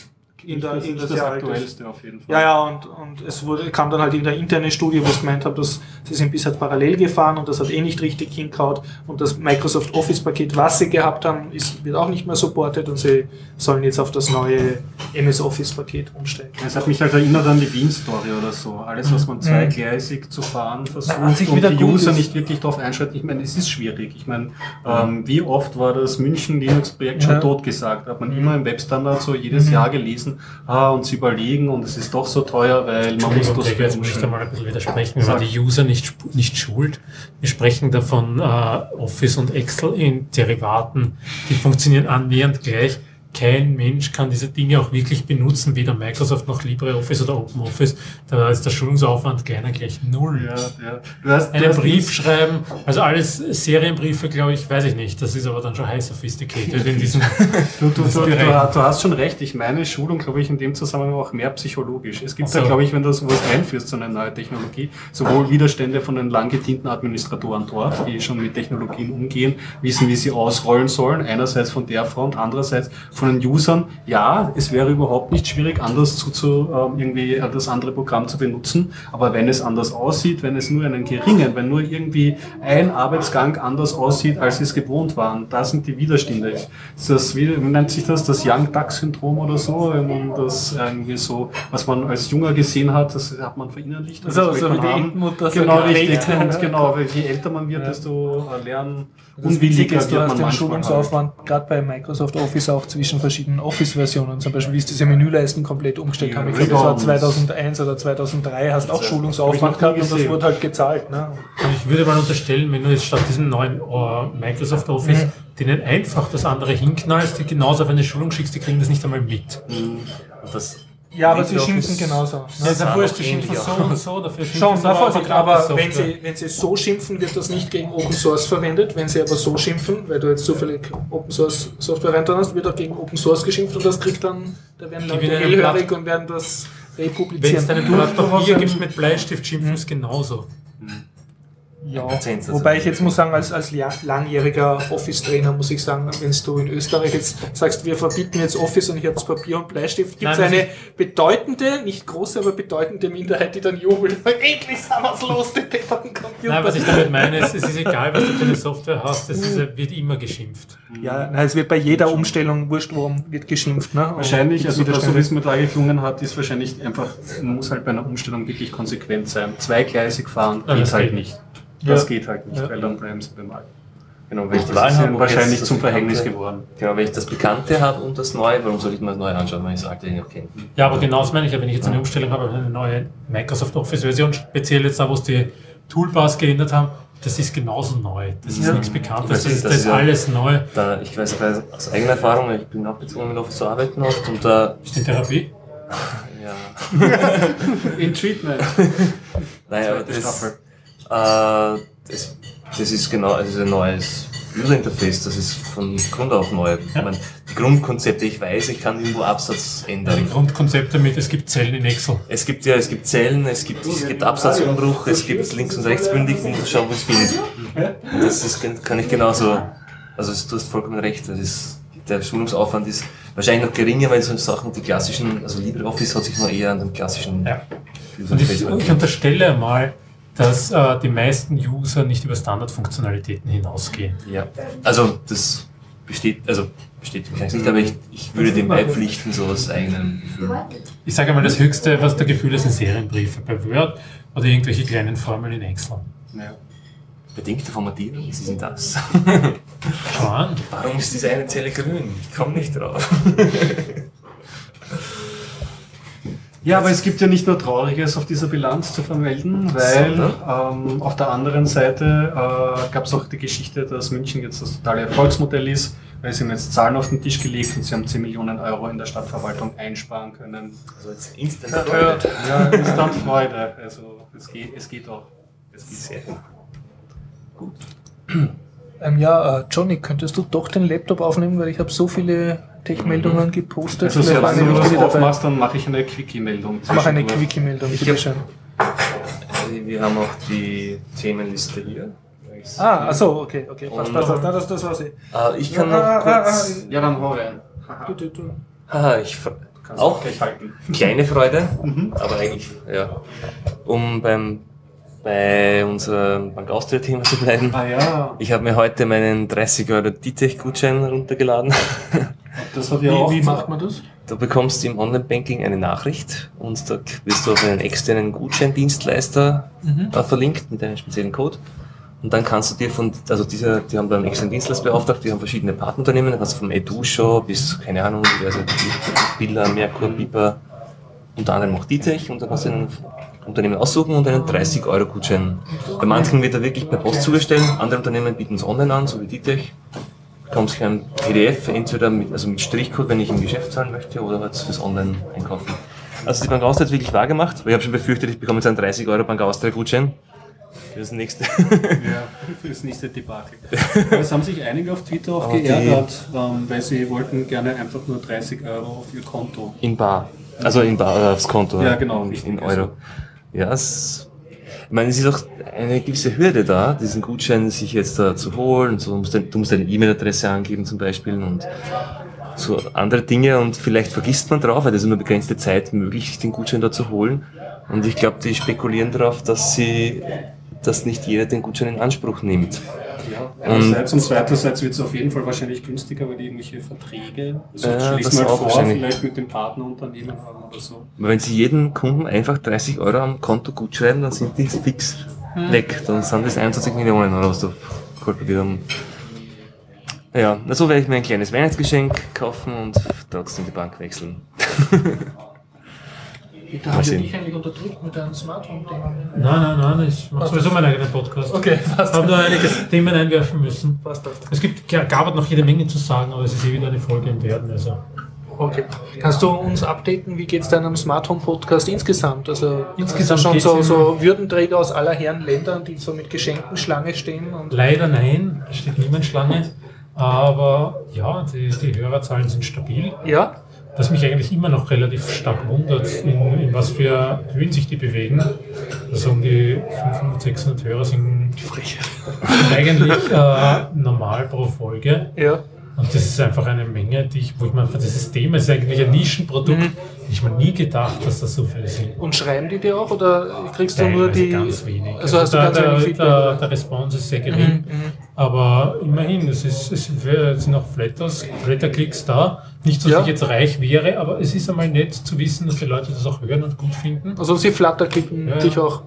Speaker 1: in der,
Speaker 2: das
Speaker 1: in
Speaker 2: ist
Speaker 1: das
Speaker 2: das
Speaker 1: Jahr alt ist.
Speaker 2: aktuellste auf jeden Fall.
Speaker 1: Ja, ja, und, und es wurde, kam dann halt in der interne Studie, wo es gemeint hat, dass sie sind bisher parallel gefahren und das hat eh nicht richtig hingehauen und das Microsoft Office-Paket, was sie gehabt haben, ist, wird auch nicht mehr supported und sie sollen jetzt auf das neue M S Office-Paket umsteigen.
Speaker 2: Es hat mich halt erinnert an die Wien-Story oder so. Alles, was man zweigleisig zu fahren versucht
Speaker 1: an sich
Speaker 2: und
Speaker 1: wieder
Speaker 2: die
Speaker 1: gut
Speaker 2: User
Speaker 1: ist.
Speaker 2: nicht wirklich darauf einschalten. Ich meine, es ist schwierig. Ich meine, ähm, wie oft war das München-Linux-Projekt schon
Speaker 1: Ja.
Speaker 2: totgesagt? Hat man immer im Webstandard so jedes Jahr gelesen, ah, und sie überlegen und es ist doch so teuer, weil man muss das
Speaker 4: Jetzt muss ich da mal ein bisschen widersprechen, wenn man
Speaker 2: Sag.
Speaker 4: die User nicht, sp- nicht schult. Wir sprechen davon, äh, Office und Excel in Derivaten, die funktionieren annähernd gleich. Kein Mensch kann diese Dinge auch wirklich benutzen, weder Microsoft noch LibreOffice oder OpenOffice. Da ist der Schulungsaufwand kleiner gleich null.
Speaker 2: Ja, ja. Du hast, du
Speaker 4: Einen
Speaker 2: hast
Speaker 4: Brief schreiben, also alles Serienbriefe, glaube ich, weiß ich nicht. Das ist aber dann schon high sophisticated in diesem
Speaker 2: Du, du, du, du,
Speaker 4: Bereich.
Speaker 2: du hast schon recht. Ich meine Schulung, glaube ich, in dem Zusammenhang auch mehr psychologisch. Es gibt
Speaker 4: Ach so.
Speaker 2: da, glaube ich, wenn du sowas einführst, so eine neue Technologie, sowohl Widerstände von den lang gedienten Administratoren dort, die schon mit Technologien umgehen, wissen, wie sie ausrollen sollen. Einerseits von der Front, andererseits von den Usern. Ja, es wäre überhaupt nicht schwierig, anders zu, zu ähm, irgendwie äh, das andere Programm zu benutzen. Aber wenn es anders aussieht, wenn es nur einen geringen, wenn nur irgendwie ein Arbeitsgang anders aussieht, als sie es gewohnt waren, da sind die Widerstände. Ist das, wie nennt sich das, das Young-Duck-Syndrom oder so? Wenn man das irgendwie so, was man als Junger gesehen hat, das hat man verinnerlicht. und
Speaker 1: So,
Speaker 2: das
Speaker 1: so
Speaker 2: will
Speaker 1: wie
Speaker 2: man
Speaker 1: die
Speaker 2: haben.
Speaker 1: Entenmutter so
Speaker 2: Genau,
Speaker 1: geprägt.
Speaker 2: richtig. Und genau, weil je älter man wird, desto äh, lernen
Speaker 1: Das Witzige
Speaker 2: unwilliger
Speaker 1: ist, du
Speaker 2: wird
Speaker 1: hast
Speaker 2: man
Speaker 1: den
Speaker 2: manchmal.
Speaker 1: Schulungsaufwand gerade bei Microsoft Office auch zwischen zwischen verschiedenen Office-Versionen. Zum Beispiel, wie es diese Menüleisten komplett umgestellt haben. Ich glaube, das war zweitausendeins oder zweitausenddrei, hast auch Schulungsaufwand gehabt und das wurde halt gezahlt. Ne?
Speaker 4: Ich würde mal unterstellen, wenn du jetzt statt diesem neuen uh, Microsoft Office mhm. denen einfach das andere hinknallst, die genauso auf eine Schulung schickst, die kriegen das nicht einmal mit.
Speaker 5: Mhm. Das
Speaker 1: ja, aber sie schimpfen genauso. Ne?
Speaker 4: Ja, ist ja wurscht, die schimpfen so und so, dafür schimpfen
Speaker 1: Schon,
Speaker 4: sie
Speaker 1: na,
Speaker 4: aber,
Speaker 1: aber, aber wenn, sie, wenn sie so schimpfen, wird das nicht gegen Open Source verwendet. Wenn sie aber so schimpfen, weil du jetzt zufällig Open Source Software rein hast, wird auch gegen Open Source geschimpft und das kriegt dann, da werden Leute hellhörig und werden das republizieren.
Speaker 4: Wenn es deine Blatt Papier gibt mit Bleistift, schimpfen es genauso.
Speaker 1: Ja, wobei ich jetzt muss sagen, als, als langjähriger Office-Trainer muss ich sagen, wenn du in Österreich jetzt sagst, wir verbieten jetzt Office und ich habe das Papier und Bleistift, gibt es eine bedeutende, nicht große, aber bedeutende Minderheit, die dann jubelt. Endlich sind wir's los, die depperten Computer.
Speaker 4: Nein, was ich damit meine, ist, es ist egal, was du für eine Software hast, es ist, wird immer geschimpft.
Speaker 1: Ja, na, es wird bei jeder Umstellung, wurscht worum, wird geschimpft. Ne?
Speaker 2: Wahrscheinlich, also das, so wie es mir da geklungen hat, ist wahrscheinlich einfach, man muss halt bei einer Umstellung wirklich konsequent sein. Zweigleisig fahren
Speaker 4: ja,
Speaker 2: geht halt
Speaker 4: geht
Speaker 2: nicht. Das ja. geht halt nicht,
Speaker 1: ja.
Speaker 2: weil dann bleiben sie beim Alten.
Speaker 5: Genau, wenn ich
Speaker 2: das
Speaker 5: das
Speaker 2: ist
Speaker 5: habe,
Speaker 2: wahrscheinlich zum
Speaker 5: Bekannte,
Speaker 2: Verhängnis geworden.
Speaker 5: Genau, wenn ich das Bekannte habe und das Neue, warum soll ich mir das Neue anschauen, wenn ich das Alte nicht noch kenne?
Speaker 4: Ja, aber genau das meine ich ja, wenn ich jetzt eine Umstellung habe, eine neue Microsoft Office-Version, speziell jetzt da, wo es die Toolbars geändert haben, das ist genauso neu. Das ist ja. nichts Bekanntes, das, das, ist, das ist alles ja, neu.
Speaker 5: Da, ich weiß aus eigener Erfahrung, ich bin auch bezogen mit Office zu arbeiten oft und da...
Speaker 4: Bist du in Therapie?
Speaker 5: Ja.
Speaker 2: In Treatment.
Speaker 5: Naja, aber das, äh, das, das ist genau, also ein neues User Interface, das ist von Grund auf neu. Ja. Ich meine, die Grundkonzepte, ich weiß, ich kann irgendwo Absatz ändern.
Speaker 4: Die Grundkonzepte mit, es gibt Zellen in Excel.
Speaker 5: Es gibt ja, es gibt Zellen, es gibt, es gibt Absatzumbruch, es gibt links- und rechtsbündig, ich muss schauen, wo ich finde. Und das ist, kann ich genauso, also du hast vollkommen recht, das ist, der Schulungsaufwand ist wahrscheinlich noch geringer, weil so Sachen, die klassischen, also LibreOffice hat sich noch eher an den klassischen
Speaker 4: ja. User Interface. Und ich, ich unterstelle mal, dass äh, die meisten User nicht über Standardfunktionalitäten hinausgehen.
Speaker 5: Ja, also das besteht, also besteht mich nicht, aber ich, ich würde dem beipflichten, so aus eigenem Gefühl.
Speaker 4: Ich sage mal, das Höchste, was der Gefühl ist, sind Serienbriefe bei Word oder irgendwelche kleinen Formeln in Excel.
Speaker 5: Ja. Bedingte Formatierung, was ist denn das?
Speaker 4: Schau an.
Speaker 5: Warum ist diese eine Zelle grün? Ich komme nicht drauf.
Speaker 2: Ja, aber es gibt ja nicht nur Trauriges auf dieser Bilanz zu vermelden, weil ähm, auf der anderen Seite äh, gab es auch die Geschichte, dass München jetzt das totale Erfolgsmodell ist, weil sie haben jetzt Zahlen auf den Tisch gelegt und sie haben zehn Millionen Euro in der Stadtverwaltung einsparen können.
Speaker 5: Also jetzt Instant Freude.
Speaker 2: Ja, Instant Freude. Also es geht, es geht auch. Es geht
Speaker 5: sehr gut. Gut.
Speaker 1: Ähm, ja, äh, Johnny, könntest du doch den Laptop aufnehmen, weil ich habe so viele Tech-Meldungen gepostet.
Speaker 2: Also, so, wenn du das aufmachst, dann mache ich eine Quickie-Meldung.
Speaker 1: Mach eine Quickie-Meldung, bitte schön.
Speaker 5: Wir haben auch die Themenliste hier.
Speaker 1: Ah, achso, okay, okay. Passt, passt, passt. Das, das war's.
Speaker 5: Ah, ich kann noch kurz...
Speaker 2: Ja, dann hau rein.
Speaker 1: Du, du, du.
Speaker 5: Haha, ich... Auch kleine Freude, mhm. aber eigentlich, ja. Um beim... bei unserem Bank Austria-Thema zu bleiben.
Speaker 2: Ah ja.
Speaker 5: Ich habe mir heute meinen dreißig Euro Ditech-Gutschein runtergeladen.
Speaker 2: Das hat ja
Speaker 1: wie,
Speaker 2: auch
Speaker 1: wie macht man das?
Speaker 5: Du bekommst im Online-Banking eine Nachricht und da wirst du auf einen externen Gutscheindienstleister mhm. äh, verlinkt mit einem speziellen Code. Und dann kannst du dir von, also diese, die haben da einen externen Dienstleister beauftragt, die haben verschiedene Partnerunternehmen, da kannst du vom Edu-Show bis, keine Ahnung, diverse Bilder, Merkur, Piper, unter anderem auch Ditech, und dann kannst du einen Unternehmen aussuchen und einen dreißig Euro Gutschein. Bei manchen wird er wirklich per Post zugestellt, andere Unternehmen bieten es online an, so wie Ditech. Du bekommst ein P D F, entweder mit, also mit Strichcode, wenn ich im Geschäft zahlen möchte, oder halt fürs Online-Einkaufen. Also die Bank Austria hat wirklich wahr gemacht, weil ich habe schon befürchtet, ich bekomme jetzt einen dreißig Euro Bank Austria Gutschein. Für das nächste.
Speaker 2: Ja, für das nächste Debakel. Es haben sich einige auf Twitter auch geärgert, ähm, weil sie wollten gerne einfach nur dreißig Euro auf ihr Konto.
Speaker 5: In Bar. Also in Bar, aufs Konto.
Speaker 2: Ja, genau.
Speaker 5: Nicht in Euro. Ja, es, ich meine, es ist auch eine gewisse Hürde da, diesen Gutschein sich jetzt da zu holen. So, du musst, du musst deine E-Mail-Adresse angeben zum Beispiel und so andere Dinge, und vielleicht vergisst man drauf, weil das ist nur begrenzte Zeit möglich, sich den Gutschein da zu holen. Und ich glaube, die spekulieren darauf, dass sie, dass nicht jeder den Gutschein in Anspruch nimmt.
Speaker 2: Ja, einerseits und zweiterseits wird es auf jeden Fall wahrscheinlich günstiger, weil die irgendwelche Verträge, so
Speaker 5: ja,
Speaker 2: schließen mal vor, vielleicht mit dem Partnerunternehmen haben oder so.
Speaker 5: Wenn sie jeden Kunden einfach dreißig Euro am Konto gut schreiben, dann sind die fix hm. weg. Dann sind das einundzwanzig Millionen oder was du kalkuliert haben. Ja, na so werde ich mir ein kleines Weihnachtsgeschenk kaufen und trotzdem die Bank wechseln.
Speaker 1: Da habe ich dich eigentlich unterdrückt mit deinem Smartphone-Thema.
Speaker 4: Nein, nein, nein, ich mache sowieso meinen eigenen Podcast.
Speaker 1: Okay, passt.
Speaker 4: Ich habe nur einige Themen einwerfen müssen.
Speaker 1: Passt, passt.
Speaker 4: Es gibt, gab noch jede Menge zu sagen, aber es ist eh wieder eine Folge im Werden. Also.
Speaker 1: Okay. Kannst du uns updaten, wie geht es deinem Smart Home Podcast insgesamt? Also
Speaker 4: Insgesamt
Speaker 1: schon
Speaker 4: geht's
Speaker 1: so,
Speaker 4: ihm-
Speaker 1: so Würdenträger aus aller Herren Ländern, die so mit Geschenken Schlange stehen. Und
Speaker 4: Leider nein, es steht niemand Schlange. Aber ja, die, die Hörerzahlen sind stabil.
Speaker 1: ja,
Speaker 4: Was mich eigentlich immer noch relativ stark wundert, in, in was für Höhen sich die bewegen. Also um die fünfhundert, sechshundert Hörer sind eigentlich äh, normal pro Folge.
Speaker 1: ja.
Speaker 4: Und das ist einfach eine Menge, die ich, wo ich mir, das Thema ist eigentlich ein Nischenprodukt.
Speaker 1: Mhm.
Speaker 4: Ich habe mir nie gedacht, dass das so viele sind.
Speaker 1: Und schreiben die dir auch oder kriegst du nur
Speaker 4: Teilweise
Speaker 1: die?
Speaker 4: ganz wenig.
Speaker 1: Also hast du
Speaker 4: der,
Speaker 1: ganz
Speaker 4: der,
Speaker 1: wenig Feedback?
Speaker 4: der,
Speaker 1: oder?
Speaker 4: der Response ist sehr gering,
Speaker 1: Mhm, mhm.
Speaker 4: aber immerhin, es, ist, es sind es sind auch Flatters, Flatterklicks da. Nicht, dass
Speaker 1: Ja.
Speaker 4: ich jetzt reich wäre, aber es ist einmal nett zu wissen, dass die Leute das auch hören und gut finden.
Speaker 1: Also sie flatterklicken
Speaker 4: Ja,
Speaker 1: dich
Speaker 4: ja.
Speaker 1: auch.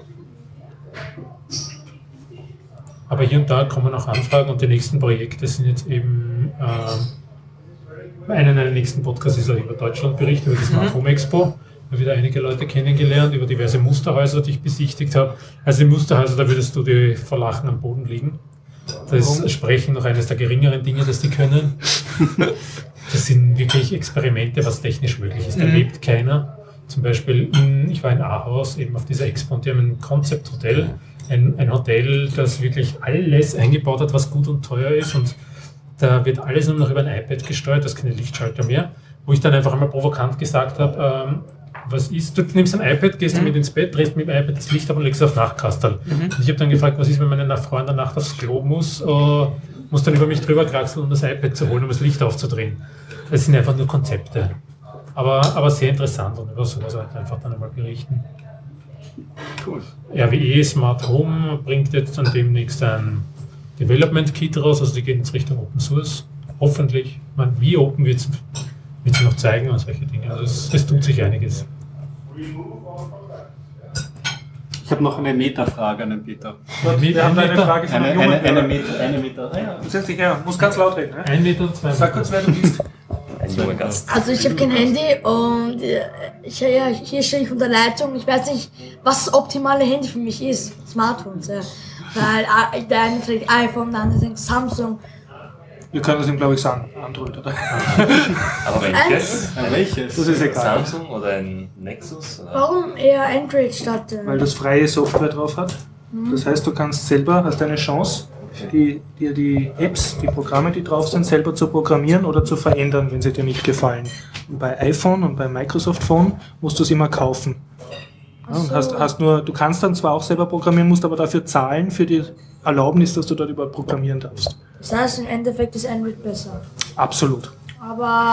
Speaker 4: Aber hier und da kommen auch Anfragen und die nächsten Projekte sind jetzt eben, äh, einen der nächsten Podcasts ist auch über Deutschland Bericht, über die Smart Home Expo. Ich habe wieder einige Leute kennengelernt, über diverse Musterhäuser, die ich besichtigt habe. Also die Musterhäuser, da würdest du dir vor Lachen am Boden liegen. Das ist Sprechen noch eines der geringeren Dinge, das die können. Das sind wirklich Experimente, was technisch möglich ist. Da
Speaker 1: Mhm.
Speaker 4: lebt keiner. Zum Beispiel, in, ich war in Ahaus, eben auf dieser Expo, und die haben ein Konzepthotel. Ein, ein Hotel, das wirklich alles eingebaut hat, was gut und teuer ist. Und da wird alles nur noch über ein iPad gesteuert, das ist keine Lichtschalter mehr. Wo ich dann einfach einmal provokant gesagt habe, ähm, was ist, du nimmst ein iPad, gehst
Speaker 1: Mhm.
Speaker 4: damit ins Bett, drehst mit dem iPad das Licht ab und legst es auf Nachtkastel.
Speaker 1: Mhm.
Speaker 4: Und ich habe dann gefragt, was ist, wenn meine Frau in der Nacht aufs Klo muss, äh, muss dann über mich drüber kraxeln, um das iPad zu holen, um das Licht aufzudrehen. Das sind einfach nur Konzepte. Aber, aber sehr interessant und über sowas halt einfach dann einmal berichten.
Speaker 2: Cool.
Speaker 4: R W E Smart Home bringt jetzt dann demnächst ein Development Kit raus, also die gehen jetzt Richtung Open Source. Hoffentlich. Ich meine, wie open wird es noch zeigen und solche Dinge. Also es, es tut sich einiges.
Speaker 2: Ich habe noch eine Metafrage an den Peter.
Speaker 1: Wir haben da eine
Speaker 4: Meter?
Speaker 1: Frage von
Speaker 2: Eine,
Speaker 1: einem jungen
Speaker 2: eine, eine
Speaker 1: Hörer.
Speaker 2: Meter. Eine Meter. Ah, ja.
Speaker 1: Setz dich her, muss ganz laut reden. Ne?
Speaker 4: Ein Meter und zwei
Speaker 1: Sag
Speaker 4: Meter.
Speaker 1: kurz, wer du bist.
Speaker 5: Ein junger Gast.
Speaker 6: Also ich habe kein Handy und äh, ich, ja, hier stehe ich unter Leitung. Ich weiß nicht, was das optimale Handy für mich ist. Smartphones, ja. Weil äh, der eine trägt iPhone, der andere trägt Samsung.
Speaker 1: Wir können es ihm, glaube ich, sagen. Android, oder?
Speaker 5: Aber welches?
Speaker 2: Äh, welches?
Speaker 1: Das ist egal.
Speaker 5: Samsung oder ein Nexus? Oder?
Speaker 6: Warum eher Android statt... Äh,
Speaker 1: Weil das freie Software drauf hat. Das heißt, du kannst selber, hast eine Chance, die, dir die Apps, die Programme, die drauf sind, selber zu programmieren oder zu verändern, wenn sie dir nicht gefallen. Und bei iPhone und bei Microsoft Phone musst du es immer kaufen. Ja, und
Speaker 6: so.
Speaker 1: hast, hast nur, du kannst dann zwar auch selber programmieren, musst aber dafür zahlen für die Erlaubnis, dass du dort überhaupt programmieren darfst.
Speaker 6: Das heißt, im Endeffekt ist Android besser.
Speaker 1: Absolut.
Speaker 6: Aber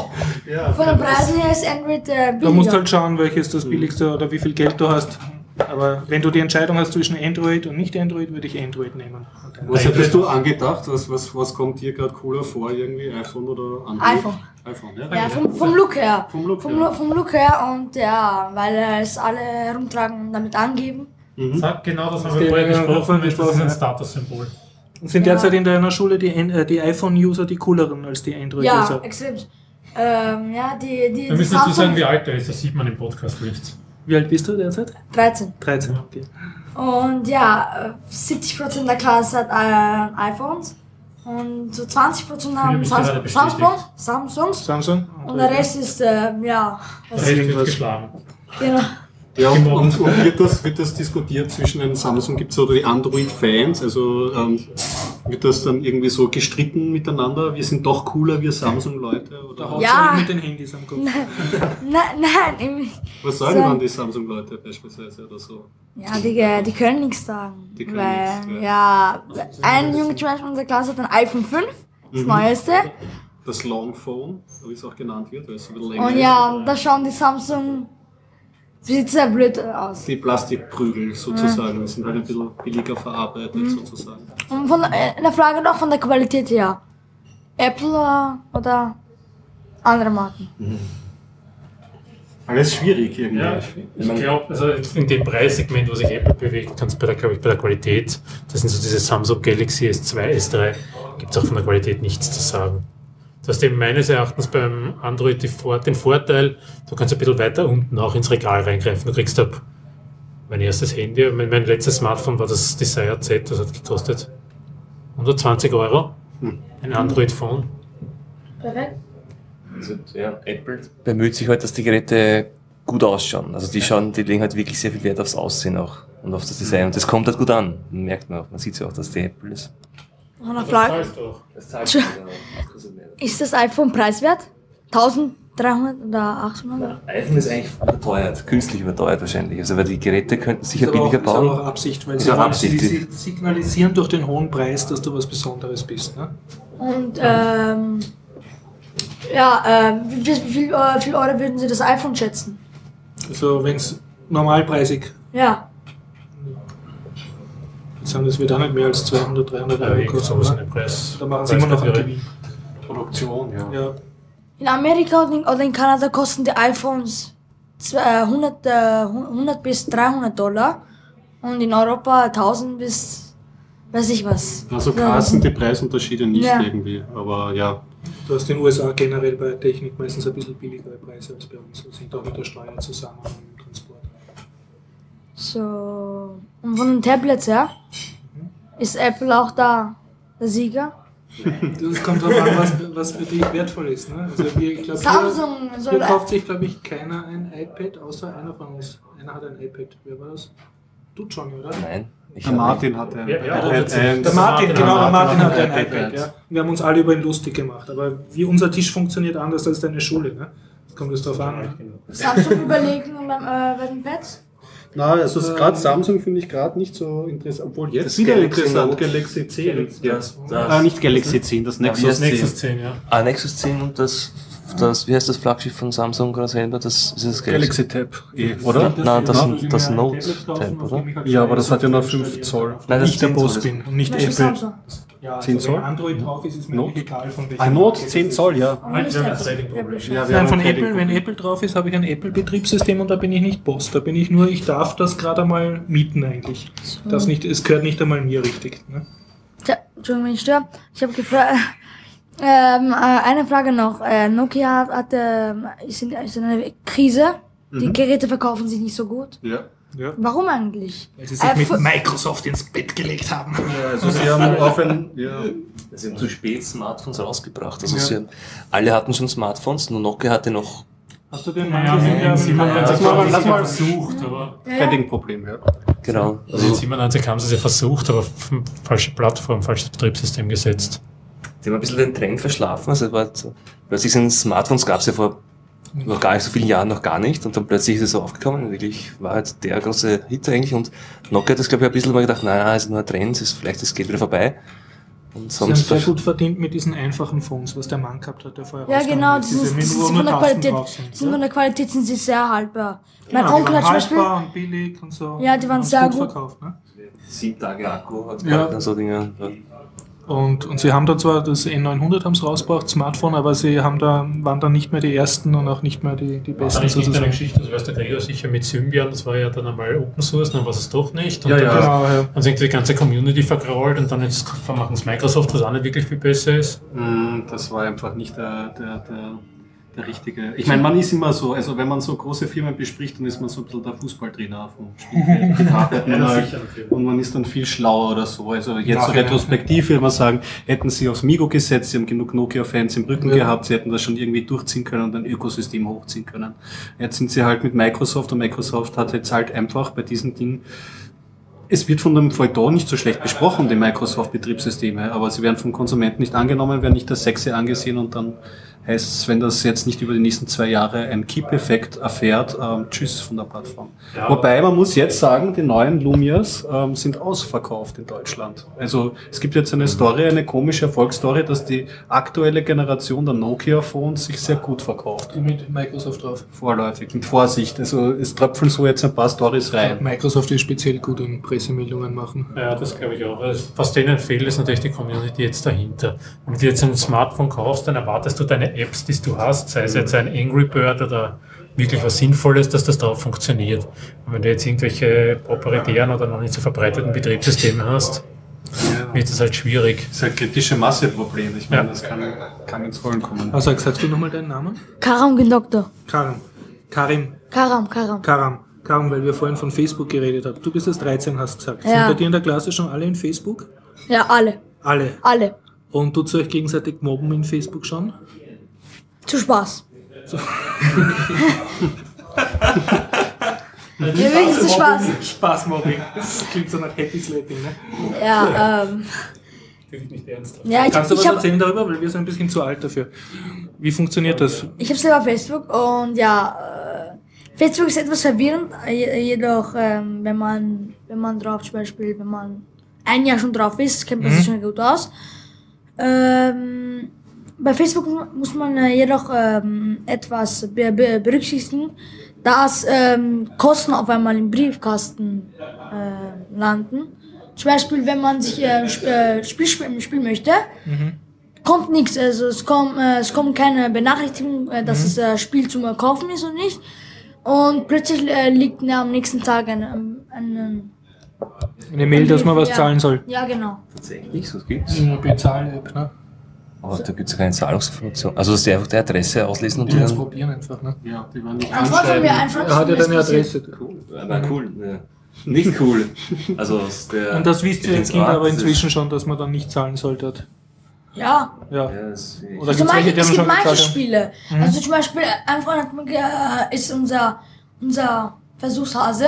Speaker 2: Ja.
Speaker 6: von den Preisen her ist Android äh, billiger.
Speaker 1: Du musst halt schauen, welches das billigste oder wie viel Geld du hast. Aber wenn du die Entscheidung hast zwischen Android und nicht Android, würde ich Android nehmen.
Speaker 2: Was hättest du angedacht? Was, was, was kommt dir gerade cooler vor? Irgendwie iPhone oder Android?
Speaker 6: iPhone.
Speaker 2: iPhone, ja.
Speaker 6: Ja, vom, vom Look her.
Speaker 2: Vom Look
Speaker 6: vom,
Speaker 2: her.
Speaker 6: Lu- vom Look her und ja, weil äh, es alle herumtragen und damit angeben.
Speaker 4: Sag, genau das haben
Speaker 1: Ja,
Speaker 4: wir vorher
Speaker 1: ja,
Speaker 4: gesprochen.
Speaker 1: vorher
Speaker 4: Das ist
Speaker 1: gesprochen,
Speaker 4: ein
Speaker 1: ja.
Speaker 4: Statussymbol.
Speaker 1: Und sind
Speaker 6: Ja.
Speaker 1: derzeit in deiner Schule die, An- äh, die iPhone-User die cooleren als die
Speaker 6: Ja,
Speaker 1: Android-User?
Speaker 6: extrem. Ähm, ja, die, die,
Speaker 4: Wir
Speaker 6: die
Speaker 4: müssen dazu sagen,
Speaker 6: Samsung
Speaker 4: wie alt er ist. Das sieht man im Podcast nicht.
Speaker 1: Wie alt bist du derzeit?
Speaker 6: dreizehn.
Speaker 1: dreizehn, okay.
Speaker 6: Und ja, äh, siebzig Prozent der Klasse hat äh, iPhones und so zwanzig Prozent haben
Speaker 4: mich gerade
Speaker 6: Samsung,
Speaker 4: bestätigt.
Speaker 6: Samsung, Samsungs
Speaker 1: Samsung?
Speaker 6: und der Rest ist, äh, ja,
Speaker 4: Der
Speaker 6: was,
Speaker 4: Rest wird
Speaker 1: irgendwas.
Speaker 4: geschlagen.
Speaker 6: genau.
Speaker 2: Ja, und, und, und wird, das, wird das diskutiert zwischen den Samsung, gibt es oder die Android-Fans? Also ähm, wird das dann irgendwie so gestritten miteinander? Wir sind doch cooler, wir Samsung-Leute?
Speaker 1: Da
Speaker 2: Oder
Speaker 1: haut
Speaker 6: Ja.
Speaker 1: ja. mit den Handys am Kopf.
Speaker 6: Nein, nein, im-
Speaker 2: was sagen
Speaker 6: so-
Speaker 2: dann die Samsung-Leute beispielsweise oder so?
Speaker 6: ja, die, äh, die können nichts sagen.
Speaker 2: Die können
Speaker 6: weil,
Speaker 2: nichts,
Speaker 6: ja, ein junger Mensch in unserer Klasse hat ein iPhone fünf, das
Speaker 2: Mhm.
Speaker 6: neueste.
Speaker 2: Das Long Phone, wie es auch genannt wird, weil es ein bisschen länger
Speaker 6: Und
Speaker 2: ist.
Speaker 6: ja, und da schauen die Samsung, sieht sehr blöd aus.
Speaker 2: Die Plastikprügel sozusagen, die sind halt ein bisschen billiger verarbeitet
Speaker 6: Mhm.
Speaker 2: sozusagen.
Speaker 6: Und von äh, eine Frage noch von der Qualität her. Apple oder, oder andere Marken?
Speaker 2: Alles schwierig irgendwie.
Speaker 4: Ja, ich, ich glaube, also in dem Preissegment, wo sich Apple bewegt, kannst du bei der, glaube ich, bei der Qualität, das sind so diese Samsung Galaxy S zwei, S drei, gibt es auch von der Qualität nichts zu sagen. Du hast eben meines Erachtens beim Android die Vor- den Vorteil, du kannst ein bisschen weiter unten auch ins Regal reingreifen. Du kriegst ab mein erstes Handy, mein, mein letztes Smartphone war das Desire Z, das hat gekostet hundertzwanzig Euro, hm. ein Android-Phone.
Speaker 6: Perfekt.
Speaker 5: Also, ja, Apple bemüht sich halt, dass die Geräte gut ausschauen. Also die schauen, die legen halt wirklich sehr viel Wert aufs Aussehen auch und auf das Design. Und das kommt halt gut an. Man merkt man auch. Man sieht ja auch, dass die Apple ist.
Speaker 6: Noch eine Frage.
Speaker 5: Das zahlt man, ja.
Speaker 6: Ist das iPhone preiswert? dreizehnhundert oder achthundert?
Speaker 5: Das iPhone ist eigentlich überteuert, künstlich überteuert wahrscheinlich. Also weil die Geräte könnten sicher
Speaker 1: Das ist aber
Speaker 5: billiger
Speaker 1: auch, ist aber
Speaker 5: bauen.
Speaker 1: auch Absicht, weil
Speaker 5: Ist
Speaker 1: sie,
Speaker 5: auch
Speaker 1: wollen-
Speaker 5: Absicht,
Speaker 1: sie,
Speaker 5: die-
Speaker 1: sie signalisieren durch den hohen Preis, dass du was Besonderes bist. Ne?
Speaker 6: Und ähm, ja, ähm, wie, wie, viel, äh, wie viel Euro würden Sie das iPhone schätzen?
Speaker 1: Also wenn es normalpreisig,
Speaker 6: Ja,
Speaker 1: jetzt sagen, das wird auch nicht mehr als zweihundert, dreihundert
Speaker 4: Ja,
Speaker 1: Euro
Speaker 4: irgend
Speaker 1: kosten.
Speaker 4: sowas in
Speaker 1: Ne?
Speaker 4: den Preis.
Speaker 1: Da machen sie immer noch einen
Speaker 4: Preiskategorie.
Speaker 1: Gewinn.
Speaker 2: Produktion, ja.
Speaker 1: Ja.
Speaker 6: in Amerika und in, oder in Kanada kosten die iPhones zwei- äh, hundert, äh, hundert bis dreihundert Dollar und in Europa tausend bis weiß ich was.
Speaker 2: Also krass sind die Preisunterschiede nicht
Speaker 6: Ja.
Speaker 2: irgendwie, aber ja.
Speaker 1: Du hast in den U S A generell bei Technik meistens ein bisschen billigere Preise als bei uns. Das hängt auch mit der Steuer zusammen und dem Transport.
Speaker 6: So, und von den Tablets her ist Apple auch da der Sieger.
Speaker 1: Das kommt darauf an, was, was für dich wertvoll ist. Ne? Also wir, ich glaub,
Speaker 6: Samsung
Speaker 1: hier,
Speaker 6: soll
Speaker 1: hier kauft sich, glaube ich, keiner ein iPad, außer einer von uns. Einer hat ein iPad. Wer war das? Du, Johnny, oder?
Speaker 5: Nein. Ich
Speaker 2: Der
Speaker 5: hab-
Speaker 2: Martin hatte ein
Speaker 4: Ja, ja,
Speaker 2: iPad
Speaker 4: das-
Speaker 2: eins.
Speaker 1: Der Martin,
Speaker 4: Der
Speaker 1: genau, der Martin hat ein
Speaker 2: ein
Speaker 1: iPad. Ja. Wir haben uns alle über ihn lustig gemacht. Aber wie unser Tisch funktioniert anders als deine Schule. Ne? Das kommt jetzt drauf an. Ne?
Speaker 6: Samsung überlegen beim, äh, bei den Pads.
Speaker 2: Na, also gerade Samsung finde ich gerade nicht so interessant, obwohl jetzt
Speaker 5: Das
Speaker 2: wieder
Speaker 5: Galaxy
Speaker 2: interessant,
Speaker 5: Note.
Speaker 2: Galaxy zehn.
Speaker 5: Ja,
Speaker 2: Ja.
Speaker 5: das-
Speaker 2: Ah, nicht Galaxy zehn, das Nexus
Speaker 5: das
Speaker 2: zehn.
Speaker 4: Nexus zehn, ja.
Speaker 5: Ah, Nexus zehn und das, das, wie heißt das Flaggschiff von Samsung gerade selber? Das ist das
Speaker 2: Galaxy Tab, eh, oder?
Speaker 5: Nein, das,
Speaker 1: Ja.
Speaker 5: das
Speaker 1: Ja.
Speaker 5: Note
Speaker 1: Tablets kaufen,
Speaker 5: Tab,
Speaker 1: auf
Speaker 5: oder?
Speaker 1: dem ich halt
Speaker 2: Ja, aber
Speaker 1: Fire
Speaker 2: das hat ja nur
Speaker 1: installiert.
Speaker 2: fünf Zoll.
Speaker 5: Nein, das
Speaker 1: Ich der
Speaker 5: zehn Zoll
Speaker 1: Boss
Speaker 5: ist.
Speaker 1: bin und nicht
Speaker 6: Zum Beispiel
Speaker 1: Apple.
Speaker 6: Samsung.
Speaker 1: Ja,
Speaker 2: zehn
Speaker 1: also wenn
Speaker 2: Zoll?
Speaker 1: Android drauf ist, ist mir
Speaker 2: Note?
Speaker 1: egal von welchem.
Speaker 2: Ah, Note
Speaker 1: Gerät
Speaker 2: zehn
Speaker 1: es ist.
Speaker 2: Zoll, ja.
Speaker 6: Aber nicht
Speaker 4: wir haben
Speaker 6: Apple.
Speaker 4: das Trading
Speaker 6: Apple.
Speaker 2: Ja, wir
Speaker 1: Nein,
Speaker 2: haben
Speaker 1: von
Speaker 2: ein Trading
Speaker 1: Apple, wenn Apple drauf ist, habe ich ein Apple-Betriebssystem und da bin ich nicht Boss. Da bin ich nur, ich darf das gerade einmal mieten eigentlich. Das nicht, es gehört nicht einmal mir richtig. Ne?
Speaker 6: Tja, Entschuldigung, wenn ich störe. Ich habe gefragt. Ähm, äh, eine Frage noch. Äh, Nokia hat, äh, ist, in, ist in einer Krise. Die Geräte verkaufen sich nicht so gut.
Speaker 2: Ja.
Speaker 1: Ja.
Speaker 6: Warum eigentlich?
Speaker 1: Weil sie sich
Speaker 6: Äh,
Speaker 1: mit
Speaker 6: fu-
Speaker 1: Microsoft ins Bett gelegt haben.
Speaker 2: Also sie haben auf ein, ja,
Speaker 5: Sie haben zu spät Smartphones rausgebracht. Also
Speaker 1: Ja.
Speaker 5: sie haben, alle hatten schon Smartphones, nur Nokia hatte noch.
Speaker 1: Hast du den
Speaker 4: Naja,
Speaker 1: Mann gesehen, der-
Speaker 4: siebenundneunzig
Speaker 2: lass mal-
Speaker 4: haben sie
Speaker 2: lass
Speaker 4: es ja
Speaker 2: mal-
Speaker 4: versucht, aber
Speaker 2: Trading-Problem, ja.
Speaker 5: Genau.
Speaker 4: also in siebenundneunzig haben sie es ja versucht, aber f- falsche Plattform, falsches Betriebssystem gesetzt.
Speaker 5: Die haben ein bisschen den Trend verschlafen. Also es war so, plötzlich sind Smartphones gab es ja vor noch gar nicht so vielen Jahren noch gar nicht und dann plötzlich ist es so aufgekommen und wirklich war halt der große Hit eigentlich und Nokia hat das glaube ich ein bisschen mal gedacht, naja, ist nur ein Trend, ist vielleicht das geht wieder vorbei. Und
Speaker 1: Sie haben
Speaker 5: sonst
Speaker 1: sehr gut verdient mit diesen einfachen Phones, was der Mann gehabt hat, der vorher
Speaker 6: Ja,
Speaker 1: rausgekommen
Speaker 6: genau,
Speaker 1: ist.
Speaker 6: die sind,
Speaker 1: Diese,
Speaker 6: die
Speaker 1: wo
Speaker 6: sind
Speaker 1: nur
Speaker 6: von der
Speaker 1: Tasten
Speaker 6: Qualität,
Speaker 1: drauf sind,
Speaker 6: die sind
Speaker 1: ja.
Speaker 6: von der Qualität sind sie sehr haltbar. Mein
Speaker 1: Genau, die
Speaker 6: Onkel
Speaker 1: waren
Speaker 6: hat zum Beispiel,
Speaker 1: haltbar und billig und so.
Speaker 6: Ja, die waren
Speaker 1: Haben
Speaker 6: sehr
Speaker 1: gut
Speaker 6: gut.
Speaker 1: verkauft. Ne?
Speaker 5: sieben Tage Akku hat
Speaker 1: Ja.
Speaker 5: gehabt und so Dinge. Ja.
Speaker 1: Und, und sie haben da zwar das N neunhundert haben sie rausgebracht, Smartphone, aber sie haben da, waren dann nicht mehr die ersten und auch nicht mehr die, die
Speaker 4: Das
Speaker 1: besten
Speaker 4: ist nicht eine
Speaker 1: sozusagen.
Speaker 4: Geschichte, das weiß der Gregor sicher mit Symbian, das war ja dann einmal Open Source, dann war es doch nicht. Und
Speaker 2: Ja,
Speaker 4: dann
Speaker 2: ja.
Speaker 1: Genau, ja.
Speaker 4: Dann sind die ganze Community vergrault und dann jetzt machen es Microsoft, was auch nicht wirklich viel besser ist.
Speaker 2: Mm, Das war einfach nicht der, der, der, der richtige. Ich meine, man ist immer so, also wenn man so große Firmen bespricht, dann ist man so ein bisschen der Fußballtrainer vom Spielfeld. Und da hat man halt- und man ist dann viel schlauer oder so. Also jetzt so
Speaker 1: Nachhinein.
Speaker 2: retrospektiv würde man sagen, hätten sie aufs Migo gesetzt, sie haben genug Nokia-Fans im Rücken
Speaker 1: Ja.
Speaker 2: gehabt, sie hätten das schon irgendwie durchziehen können und ein Ökosystem hochziehen können. Jetzt sind sie halt mit Microsoft und Microsoft hat jetzt halt einfach bei diesem Ding. Es wird von dem Feuilleton nicht so schlecht besprochen, die Microsoft-Betriebssysteme, aber sie werden vom Konsumenten nicht angenommen, werden nicht als sexy angesehen und dann heißt es, wenn das jetzt nicht über die nächsten zwei Jahre einen Keep-Effekt erfährt, ähm, tschüss von der Plattform.
Speaker 4: Ja,
Speaker 2: Wobei man muss jetzt sagen, die neuen Lumias ähm, sind ausverkauft in Deutschland. Also es gibt jetzt eine Story, eine komische Erfolgsstory, dass die aktuelle Generation der Nokia-Phones sich sehr gut verkauft.
Speaker 1: Die mit Microsoft drauf.
Speaker 2: Vorläufig, mit Vorsicht. Also es tröpfeln so jetzt ein paar Stories rein.
Speaker 1: Microsoft ist speziell gut in Pressemeldungen machen.
Speaker 4: Ja, das glaube ich auch. Also, was denen fehlt, ist natürlich die Community jetzt dahinter. Wenn du dir jetzt ein Smartphone kaufst, dann erwartest du deine deine Apps, die du hast, sei es jetzt ein Angry Bird oder wirklich was Sinnvolles, dass das drauf funktioniert. Und wenn du jetzt irgendwelche proprietären oder noch nicht so verbreiteten Betriebssysteme hast, ja, wird das halt schwierig.
Speaker 2: Das ist ein kritische Masseproblem. Ich meine,
Speaker 4: Ja.
Speaker 2: das kann, kann ins Rollen kommen.
Speaker 1: Also, sagst du nochmal deinen Namen?
Speaker 6: Karam Doktor.
Speaker 1: Karim. Karim.
Speaker 6: Karam, Karam.
Speaker 1: Karam. Karim, weil wir vorhin von Facebook geredet haben. Du bist jetzt dreizehn, hast gesagt.
Speaker 6: Ja.
Speaker 1: Sind bei dir in der Klasse schon alle in Facebook?
Speaker 6: Ja, alle.
Speaker 1: Alle.
Speaker 6: Alle.
Speaker 1: Und tut ihr euch gegenseitig mobben in Facebook schon?
Speaker 6: Zu Spaß.
Speaker 1: So.
Speaker 6: Ja, wirklich zu Spaß.
Speaker 1: Spaßmobbing. Das klingt so nach Happy Slapping, ne?
Speaker 6: Ja, ähm.
Speaker 4: Nicht ernsthaft.
Speaker 6: Ja, ich,
Speaker 1: Kannst du was
Speaker 6: ich habe
Speaker 1: erzählen darüber? Weil wir sind ein bisschen zu alt dafür. Wie funktioniert das?
Speaker 6: ich hab selber Facebook und ja, äh, Facebook ist etwas verwirrend, je- jedoch, ähm, wenn man, wenn man drauf zum Beispiel, wenn man ein Jahr schon drauf ist, kennt man sich schon gut aus. Ähm, bei Facebook mu- muss man äh, jedoch ähm, etwas be be berücksichtigen, dass ähm, Kosten auf einmal im Briefkasten äh, landen. Zum Beispiel, wenn man sich äh, sp äh, Spiel spielen spielen möchte, kommt nichts. Also es kommt, äh, es kommt keine Benachrichtigung, äh, dass das äh, Spiel zum äh, Kaufen ist und nicht. Und plötzlich äh, liegt mir am nächsten Tag ein, ein, ein
Speaker 1: Eine Mail, dass man was
Speaker 6: ja.
Speaker 1: zahlen soll.
Speaker 6: Ja, genau.
Speaker 5: Tatsächlich, so gibt's.
Speaker 1: Eine Bezahl-App, ne?
Speaker 5: Aber da gibt's ja keine Zahlungsinformation. Also, dass die einfach die Adresse auslesen und die
Speaker 1: Die jetzt
Speaker 5: dann.
Speaker 1: probieren einfach, ne?
Speaker 2: Ja, die waren nicht
Speaker 6: Ein Freund von mir, ein Freund
Speaker 1: Er hat
Speaker 6: von
Speaker 1: ja
Speaker 6: mir ist
Speaker 1: deine
Speaker 6: passiert.
Speaker 1: Adresse.
Speaker 5: Na cool. Ja. Nicht cool. Also, der,
Speaker 1: Und das wisst ihr als Kinder
Speaker 5: Ort,
Speaker 1: aber
Speaker 5: das ist-
Speaker 1: inzwischen schon, dass man dann nicht zahlen sollte.
Speaker 6: Ja.
Speaker 1: Ja.
Speaker 5: Ja, das
Speaker 1: Oder
Speaker 6: Also
Speaker 1: gibt's
Speaker 6: manche,
Speaker 1: welche, die
Speaker 6: es
Speaker 1: haben
Speaker 6: gibt
Speaker 1: schon
Speaker 6: manche
Speaker 1: gezahlt haben?
Speaker 6: Spiele. Also zum Beispiel, ein Freund hat mir ge äh, ist unser, unser Versuchshase.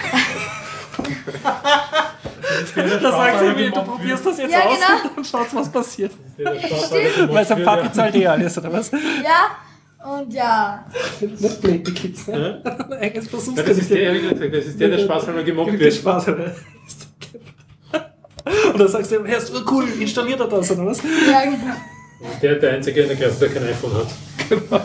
Speaker 1: Da sagst du mir, du probierst das jetzt
Speaker 6: Ja,
Speaker 1: aus
Speaker 6: genau.
Speaker 1: und schaust, was passiert.
Speaker 4: Weil
Speaker 1: Weil sein Papi zahlt eh alles, oder was?
Speaker 6: Ja. Und ja.
Speaker 1: Nicht blöd, die Kids, ne? Eigenes versuchst
Speaker 4: das ist der, ehrlich gesagt, das ist der, der Spaß, wenn man gemobbt
Speaker 1: Viel
Speaker 4: wird.
Speaker 1: Spaß, oder? Und dann sagst du, Herr, cool, installiert er das, oder was?
Speaker 6: Ja, genau.
Speaker 4: Der ist der Einzige in der Klasse, der kein iPhone hat.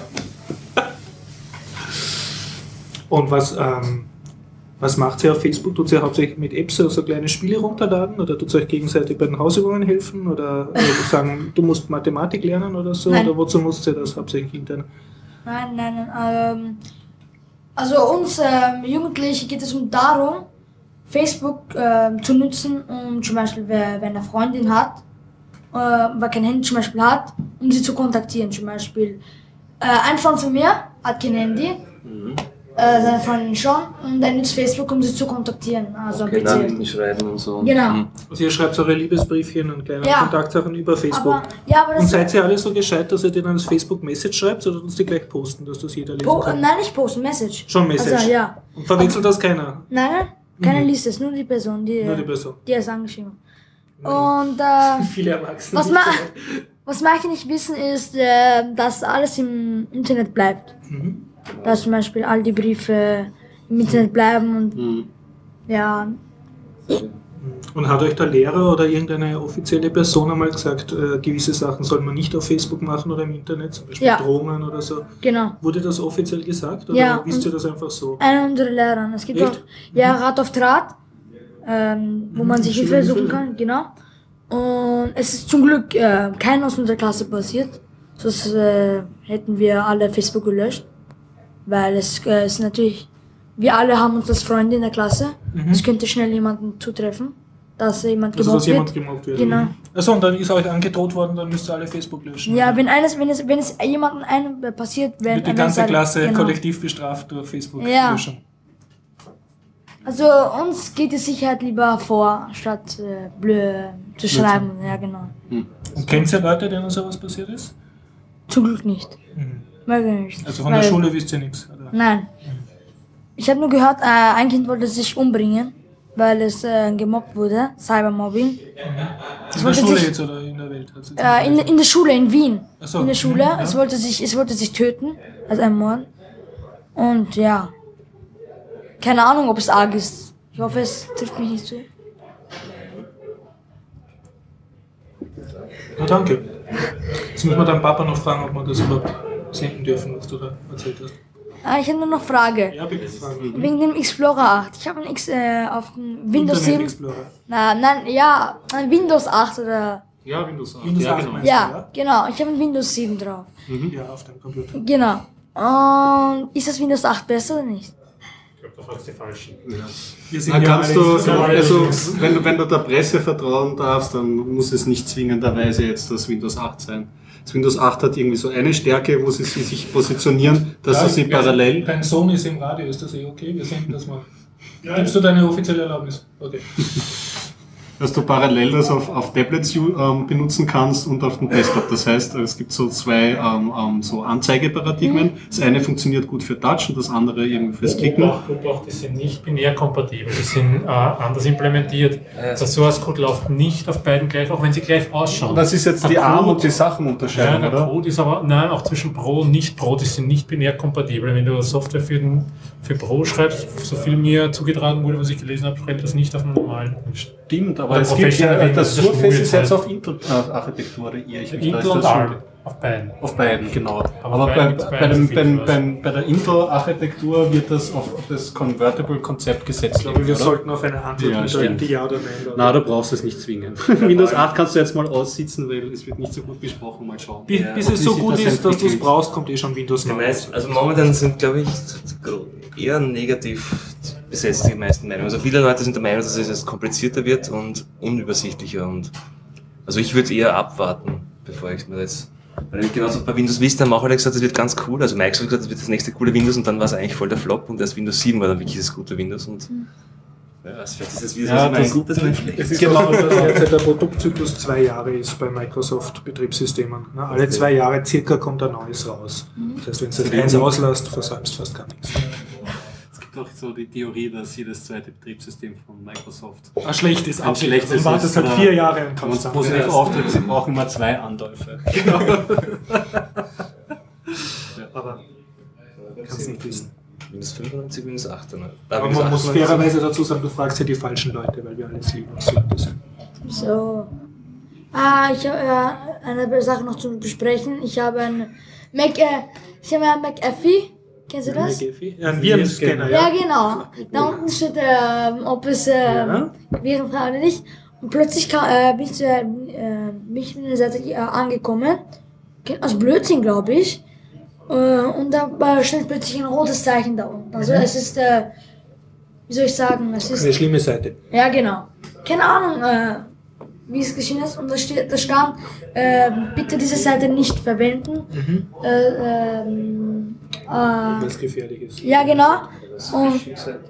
Speaker 1: Und was, ähm, was macht ihr auf Facebook? Tut ihr hauptsächlich mit Apps so kleine Spiele runterladen? Oder tut ihr euch gegenseitig bei den Hausübungen helfen? Oder äh, sagen, du musst Mathematik lernen oder so?
Speaker 6: Nein.
Speaker 1: Oder wozu nutzt ihr das hauptsächlich intern?
Speaker 6: Nein, nein, nein. Ähm, also uns ähm, Jugendliche geht es um darum, Facebook ähm, zu nutzen, um zum Beispiel, wer, wer eine Freundin hat, äh, wer kein Handy zum Beispiel hat, um sie zu kontaktieren. Zum Beispiel äh, ein Freund von mir hat kein Handy, äh, seine Freundin schon, und er nutzt Facebook, um sie zu kontaktieren. Also
Speaker 5: Okay,
Speaker 6: am
Speaker 5: Nachrichten
Speaker 6: P C.
Speaker 5: schreiben und so.
Speaker 6: Genau.
Speaker 5: Mhm.
Speaker 1: Also ihr schreibt eure Liebesbriefchen und kleine
Speaker 6: Ja.
Speaker 1: Kontaktsachen über Facebook.
Speaker 6: Aber, ja, aber
Speaker 1: Und
Speaker 6: das
Speaker 1: seid ihr alle so gescheit, dass ihr denen das Facebook-Message schreibt oder tut ihr gleich posten, dass das jeder lesen
Speaker 6: po
Speaker 1: kann?
Speaker 6: nein, nicht posten, Message.
Speaker 1: Schon Message?
Speaker 6: Also, ja.
Speaker 1: Und verwechselt das keiner?
Speaker 6: Nein, nein, keiner liest es, nur die Person, die,
Speaker 1: Nur die Person.
Speaker 6: die es angeschrieben hat. Und äh,
Speaker 1: Viele Erwachsene.
Speaker 6: was, ma was manche nicht wissen, ist, äh, dass alles im Internet bleibt.
Speaker 1: Mhm.
Speaker 6: Dass zum Beispiel all die Briefe im Internet bleiben und ja,
Speaker 1: Und hat euch der Lehrer oder irgendeine offizielle Person einmal gesagt, äh, gewisse Sachen soll man nicht auf Facebook machen oder im Internet, zum Beispiel
Speaker 6: Ja.
Speaker 1: Drohungen oder so?
Speaker 6: genau.
Speaker 1: Wurde das offiziell gesagt oder
Speaker 6: Ja,
Speaker 1: wisst ihr
Speaker 6: und-
Speaker 1: das einfach so?
Speaker 6: Einer unserer Lehrer. Es gibt
Speaker 1: Echt?
Speaker 6: auch ja, Rat auf Draht, ähm, wo man sich Hilfe
Speaker 1: Schulhilfe.
Speaker 6: suchen kann, genau. Und es ist zum Glück äh, keiner aus unserer Klasse passiert. Sonst äh, hätten wir alle Facebook gelöscht. Weil es äh, ist natürlich, wir alle haben uns als Freunde in der Klasse. Es könnte schnell jemanden zutreffen, dass jemand
Speaker 1: Also, dass
Speaker 6: gemobbt
Speaker 1: jemand
Speaker 6: wird.
Speaker 1: gemobbt wird.
Speaker 6: Genau.
Speaker 1: Achso, und dann ist euch angedroht worden, dann müsst ihr alle Facebook löschen.
Speaker 6: Ja,
Speaker 1: oder?
Speaker 6: wenn eines, wenn es, wenn es jemandem einem äh, passiert, wenn
Speaker 1: Wird die
Speaker 6: wenn
Speaker 1: ganze
Speaker 6: es alle-
Speaker 1: Klasse
Speaker 6: genau.
Speaker 1: kollektiv bestraft durch Facebook
Speaker 6: Ja.
Speaker 1: löschen.
Speaker 6: Also uns geht die Sicherheit lieber vor, statt äh, blöd zu schreiben. Ja, genau.
Speaker 1: Und kennt ihr Leute, denen sowas passiert ist?
Speaker 6: Zum Glück nicht.
Speaker 1: Mhm.
Speaker 6: Mögen nicht.
Speaker 1: Also von
Speaker 6: Weil-
Speaker 1: der Schule wisst ihr nichts? Oder?
Speaker 6: Nein. Ich habe nur gehört, äh, ein Kind wollte sich umbringen, weil es äh, gemobbt wurde, Cybermobbing.
Speaker 1: In der
Speaker 6: wollte
Speaker 1: Schule
Speaker 6: sich-
Speaker 1: jetzt oder in der Welt? Hat's jetzt
Speaker 6: Äh, in, in der Schule in Wien.
Speaker 1: Ach so,
Speaker 6: In der Schule.
Speaker 1: mhm, ja.
Speaker 6: Es wollte sich, es wollte sich töten, also ein Mord. Und ja, keine Ahnung, ob es arg ist. Ich hoffe, es trifft mich nicht zu.
Speaker 1: Na danke. Jetzt muss man deinen Papa noch fragen, ob wir das überhaupt senden dürfen, was du da erzählt hast.
Speaker 6: Ah, ich habe nur noch Frage.
Speaker 1: Ja, bitte fragen.
Speaker 6: Wegen dem Explorer acht. Ich habe ein X äh, auf dem Windows
Speaker 1: Internet
Speaker 6: sieben.
Speaker 1: Explorer.
Speaker 6: Na, nein, ja, ein Windows acht oder
Speaker 2: Ja, Windows acht.
Speaker 1: Windows
Speaker 2: ja,
Speaker 1: acht
Speaker 2: genau.
Speaker 1: meinst du,
Speaker 6: Ja, genau. Ich habe ein Windows sieben drauf.
Speaker 1: Ja, auf deinem Computer.
Speaker 6: Genau. Und ist das Windows acht besser oder nicht?
Speaker 4: Ich glaube, da fragst du die Falschen.
Speaker 1: Wir sind
Speaker 2: Na,
Speaker 1: ja
Speaker 2: kannst
Speaker 1: alle
Speaker 2: du,
Speaker 1: insgesamt-
Speaker 2: also, wenn du, wenn du der Presse vertrauen darfst, dann muss es nicht zwingenderweise jetzt das Windows acht sein. Das Windows acht hat irgendwie so eine Stärke, wo sie sich positionieren, dass
Speaker 1: Ja,
Speaker 2: sie
Speaker 1: ja,
Speaker 2: parallel...
Speaker 1: Dein Sohn ist im Radio, ist das eh okay? Wir senden das mal. Gibst du deine offizielle Erlaubnis? Okay.
Speaker 2: dass du parallel das auf, auf Tablets ähm, benutzen kannst und auf dem Desktop. Das heißt, es gibt so zwei ähm, ähm, so Anzeigeparadigmen. Das eine funktioniert gut für Touch und das andere irgendwie fürs Klicken.
Speaker 4: Obacht, Obacht, die sind nicht binär kompatibel, die sind äh, anders implementiert. Der Source Code läuft nicht auf beiden gleich, auch wenn sie gleich ausschauen.
Speaker 2: Das ist jetzt
Speaker 4: Der
Speaker 2: die Arm-
Speaker 4: Code-
Speaker 2: und die Sachenunterscheidung,
Speaker 4: Ja, der
Speaker 2: oder?
Speaker 4: Code ist aber, nein, auch zwischen Pro und Nicht-Pro, die sind nicht binär kompatibel. Wenn du Software für, den, für Pro schreibst, so viel mir zugetragen wurde, was ich gelesen habe, schreibt das nicht auf dem normalen.
Speaker 2: Stimmt, aber
Speaker 4: Oder
Speaker 2: es gibt ja,
Speaker 4: Professional
Speaker 2: das
Speaker 4: Windows, das
Speaker 2: Surface ist
Speaker 4: schwul
Speaker 2: jetzt
Speaker 4: sein.
Speaker 2: auf Intel-Architektur, irre ich mich. Da
Speaker 4: Intel
Speaker 2: ist
Speaker 4: und
Speaker 2: das schon-
Speaker 4: ARM, auf beiden.
Speaker 2: Auf beiden, genau.
Speaker 4: Aber
Speaker 2: Aber
Speaker 4: auf
Speaker 2: bei,
Speaker 4: beiden gibt's
Speaker 2: bei,
Speaker 4: beide
Speaker 2: dem,
Speaker 4: so viel
Speaker 2: beim,
Speaker 4: Spaß.
Speaker 2: beim, bei der Intel-Architektur wird das auf das Convertible-Konzept gesetzt.
Speaker 1: Ich glaube, wir
Speaker 2: oder?
Speaker 1: sollten auf eine Antwort
Speaker 2: Ja,
Speaker 1: entscheiden,
Speaker 2: stimmt.
Speaker 1: die Ja oder Nein lautet.
Speaker 2: Na, du brauchst es nicht zwingen. Windows acht kannst du jetzt mal aussitzen, weil es wird nicht so gut besprochen. Mal schauen.
Speaker 1: Bis,
Speaker 5: Ja.
Speaker 1: bis es so
Speaker 2: Wie sich
Speaker 1: gut
Speaker 2: das
Speaker 1: ist, dass du es
Speaker 2: entwickelt.
Speaker 1: brauchst, kommt eh schon Windows
Speaker 5: Die
Speaker 1: neun.
Speaker 5: meisten, also momentan sind, glaube ich, eher negativ besetzt die meisten Meinungen. Also viele Leute sind der Meinung, dass es jetzt komplizierter wird und unübersichtlicher. Und also ich würde eher abwarten, bevor ich mir jetzt... Weil ich genauso bei Windows Vista haben auch alle gesagt, das wird ganz cool. Also Microsoft hat gesagt, das wird das nächste coole Windows und dann war es eigentlich voll der Flop und erst Windows sieben war dann wirklich das gute Windows. Und ja, was vielleicht ist das wieder
Speaker 2: Ja,
Speaker 5: so mein
Speaker 2: das-
Speaker 5: gutes, mein
Speaker 1: Es
Speaker 5: schlechtes.
Speaker 1: ist genau, dass derzeit der Produktzyklus zwei Jahre ist bei Microsoft-Betriebssystemen. Ne? Alle zwei Jahre circa kommt ein neues raus. Das heißt, wenn du das eins auslässt, versäumst fast gar nichts.
Speaker 2: Es gibt auch so die Theorie, dass jedes zweite Betriebssystem von Microsoft
Speaker 1: Ah, schlecht ist
Speaker 2: ein
Speaker 1: absicht.
Speaker 2: schlechtes
Speaker 1: Du wartest seit
Speaker 2: oder-
Speaker 1: vier Jahren und
Speaker 2: wenn man es
Speaker 1: kannst dann
Speaker 2: positiv
Speaker 1: wieder-
Speaker 2: auftritt, sie brauchen immer zwei Anläufe.
Speaker 1: Aber kannst nicht wissen.
Speaker 5: Windows fünfundneunzig, Windows acht. Ne?
Speaker 1: Aber man muss fairerweise dazu sagen, du fragst ja die falschen Leute, weil wir alles Linux-Leute sind.
Speaker 6: So. Ah, ich habe äh, eine Sache noch zu besprechen. Ich habe ein Mac, äh, ich habe ein McAfee. Kennst du das?
Speaker 1: Ja, ein Virenscanner,
Speaker 6: Ja,
Speaker 1: ja.
Speaker 6: genau. Da unten steht, ähm, ob es ähm,
Speaker 1: Ja.
Speaker 6: virenfrei oder nicht. Und plötzlich kam, äh, bin ich zu äh, bin ich mit der Seite äh, angekommen. Aus Blödsinn, glaube ich. Äh, und da äh, steht plötzlich ein rotes Zeichen da unten. Also es ist, äh, wie soll ich sagen, es ist...
Speaker 1: Eine schlimme Seite.
Speaker 6: Ja, genau. Keine Ahnung, äh, wie es geschehen ist. Und da, steht, da stand, äh, bitte diese Seite nicht verwenden. Äh, ähm,
Speaker 1: Weil
Speaker 6: äh,
Speaker 1: es gefährlich ist.
Speaker 6: ja, genau. Und,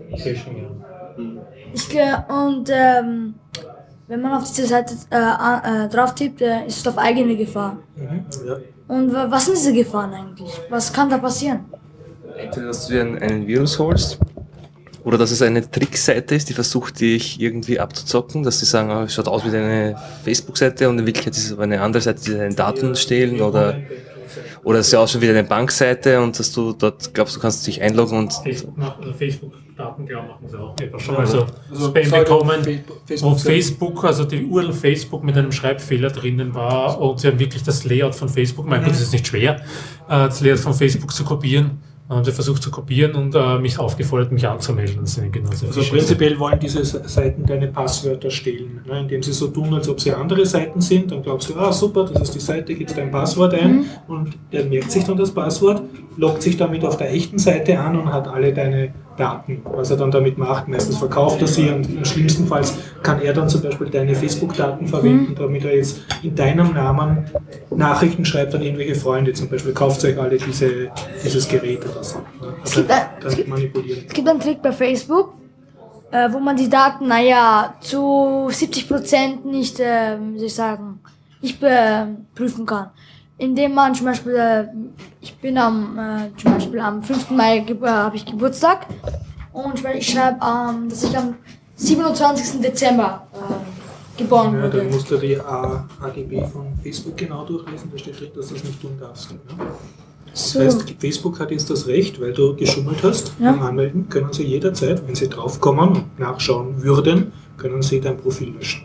Speaker 4: Hm.
Speaker 6: ich, ge- und ähm, wenn man auf diese Seite äh, an- äh, drauf tippt, äh, ist es auf eigene Gefahr.
Speaker 1: Mhm. Ja.
Speaker 6: Und wa- was sind diese Gefahren eigentlich? Was kann da passieren?
Speaker 5: Entweder, dass du dir einen, einen Virus holst, oder dass es eine Trickseite ist, die versucht, dich irgendwie abzuzocken, dass sie sagen, oh, es schaut aus wie deine Facebook-Seite und in Wirklichkeit ist es aber eine andere Seite, die deine Daten stehlen, oder, oder es sieht aus wie deine Bankseite und dass du dort glaubst, du kannst dich einloggen und
Speaker 4: Facebook, nach- also Facebook-Daten klar machen sie auch. Ich habe schon mal so
Speaker 1: Also
Speaker 4: Spam
Speaker 1: Pseudo-
Speaker 4: bekommen,
Speaker 1: Facebook-
Speaker 4: wo Facebook, also die U R L Facebook mit einem Schreibfehler drinnen war und sie haben wirklich das Layout von Facebook, mein Gott, das ist nicht schwer, äh, das Layout von Facebook zu kopieren. Dann haben sie versucht zu kopieren und äh, mich aufgefordert, mich anzumelden. Das sind genau so
Speaker 1: Also prinzipiell wollen diese Seiten deine Passwörter stehlen, ne, indem sie so tun, als ob sie andere Seiten sind. Dann glaubst du, ah super, das ist die Seite, gibst dein Passwort ein und der merkt sich dann das Passwort, loggt sich damit auf der echten Seite an und hat alle deine Daten. Was er dann damit macht, meistens verkauft er sie und im schlimmsten Fall kann er dann zum Beispiel deine Facebook-Daten verwenden, damit er jetzt in deinem Namen Nachrichten schreibt an irgendwelche Freunde, zum Beispiel kauft euch alle diese, dieses Gerät oder so. Ne? Also
Speaker 6: gibt ein- es
Speaker 1: dann
Speaker 6: gibt-
Speaker 1: manipulieren.
Speaker 6: Es gibt einen Trick bei Facebook, äh, wo man die Daten, naja, zu siebzig Prozent nicht, äh, wie soll ich sagen, nicht äh, prüfen kann. Indem man zum Beispiel, äh, ich bin am, äh, zum Beispiel am fünften Mai ge- äh, habe ich Geburtstag und ich, ich schreibe, ähm, dass ich am siebenundzwanzigsten Dezember äh, geboren
Speaker 1: Ja,
Speaker 6: wurde.
Speaker 1: dann musst du die A G B von Facebook genau durchlesen, da steht drin, dass du das nicht tun darfst. Ne?
Speaker 6: So.
Speaker 1: Das heißt, Facebook hat jetzt das Recht, weil du geschummelt hast
Speaker 6: Ja.
Speaker 1: beim Anmelden, können sie jederzeit, wenn sie draufkommen und nachschauen würden, können sie dein Profil löschen.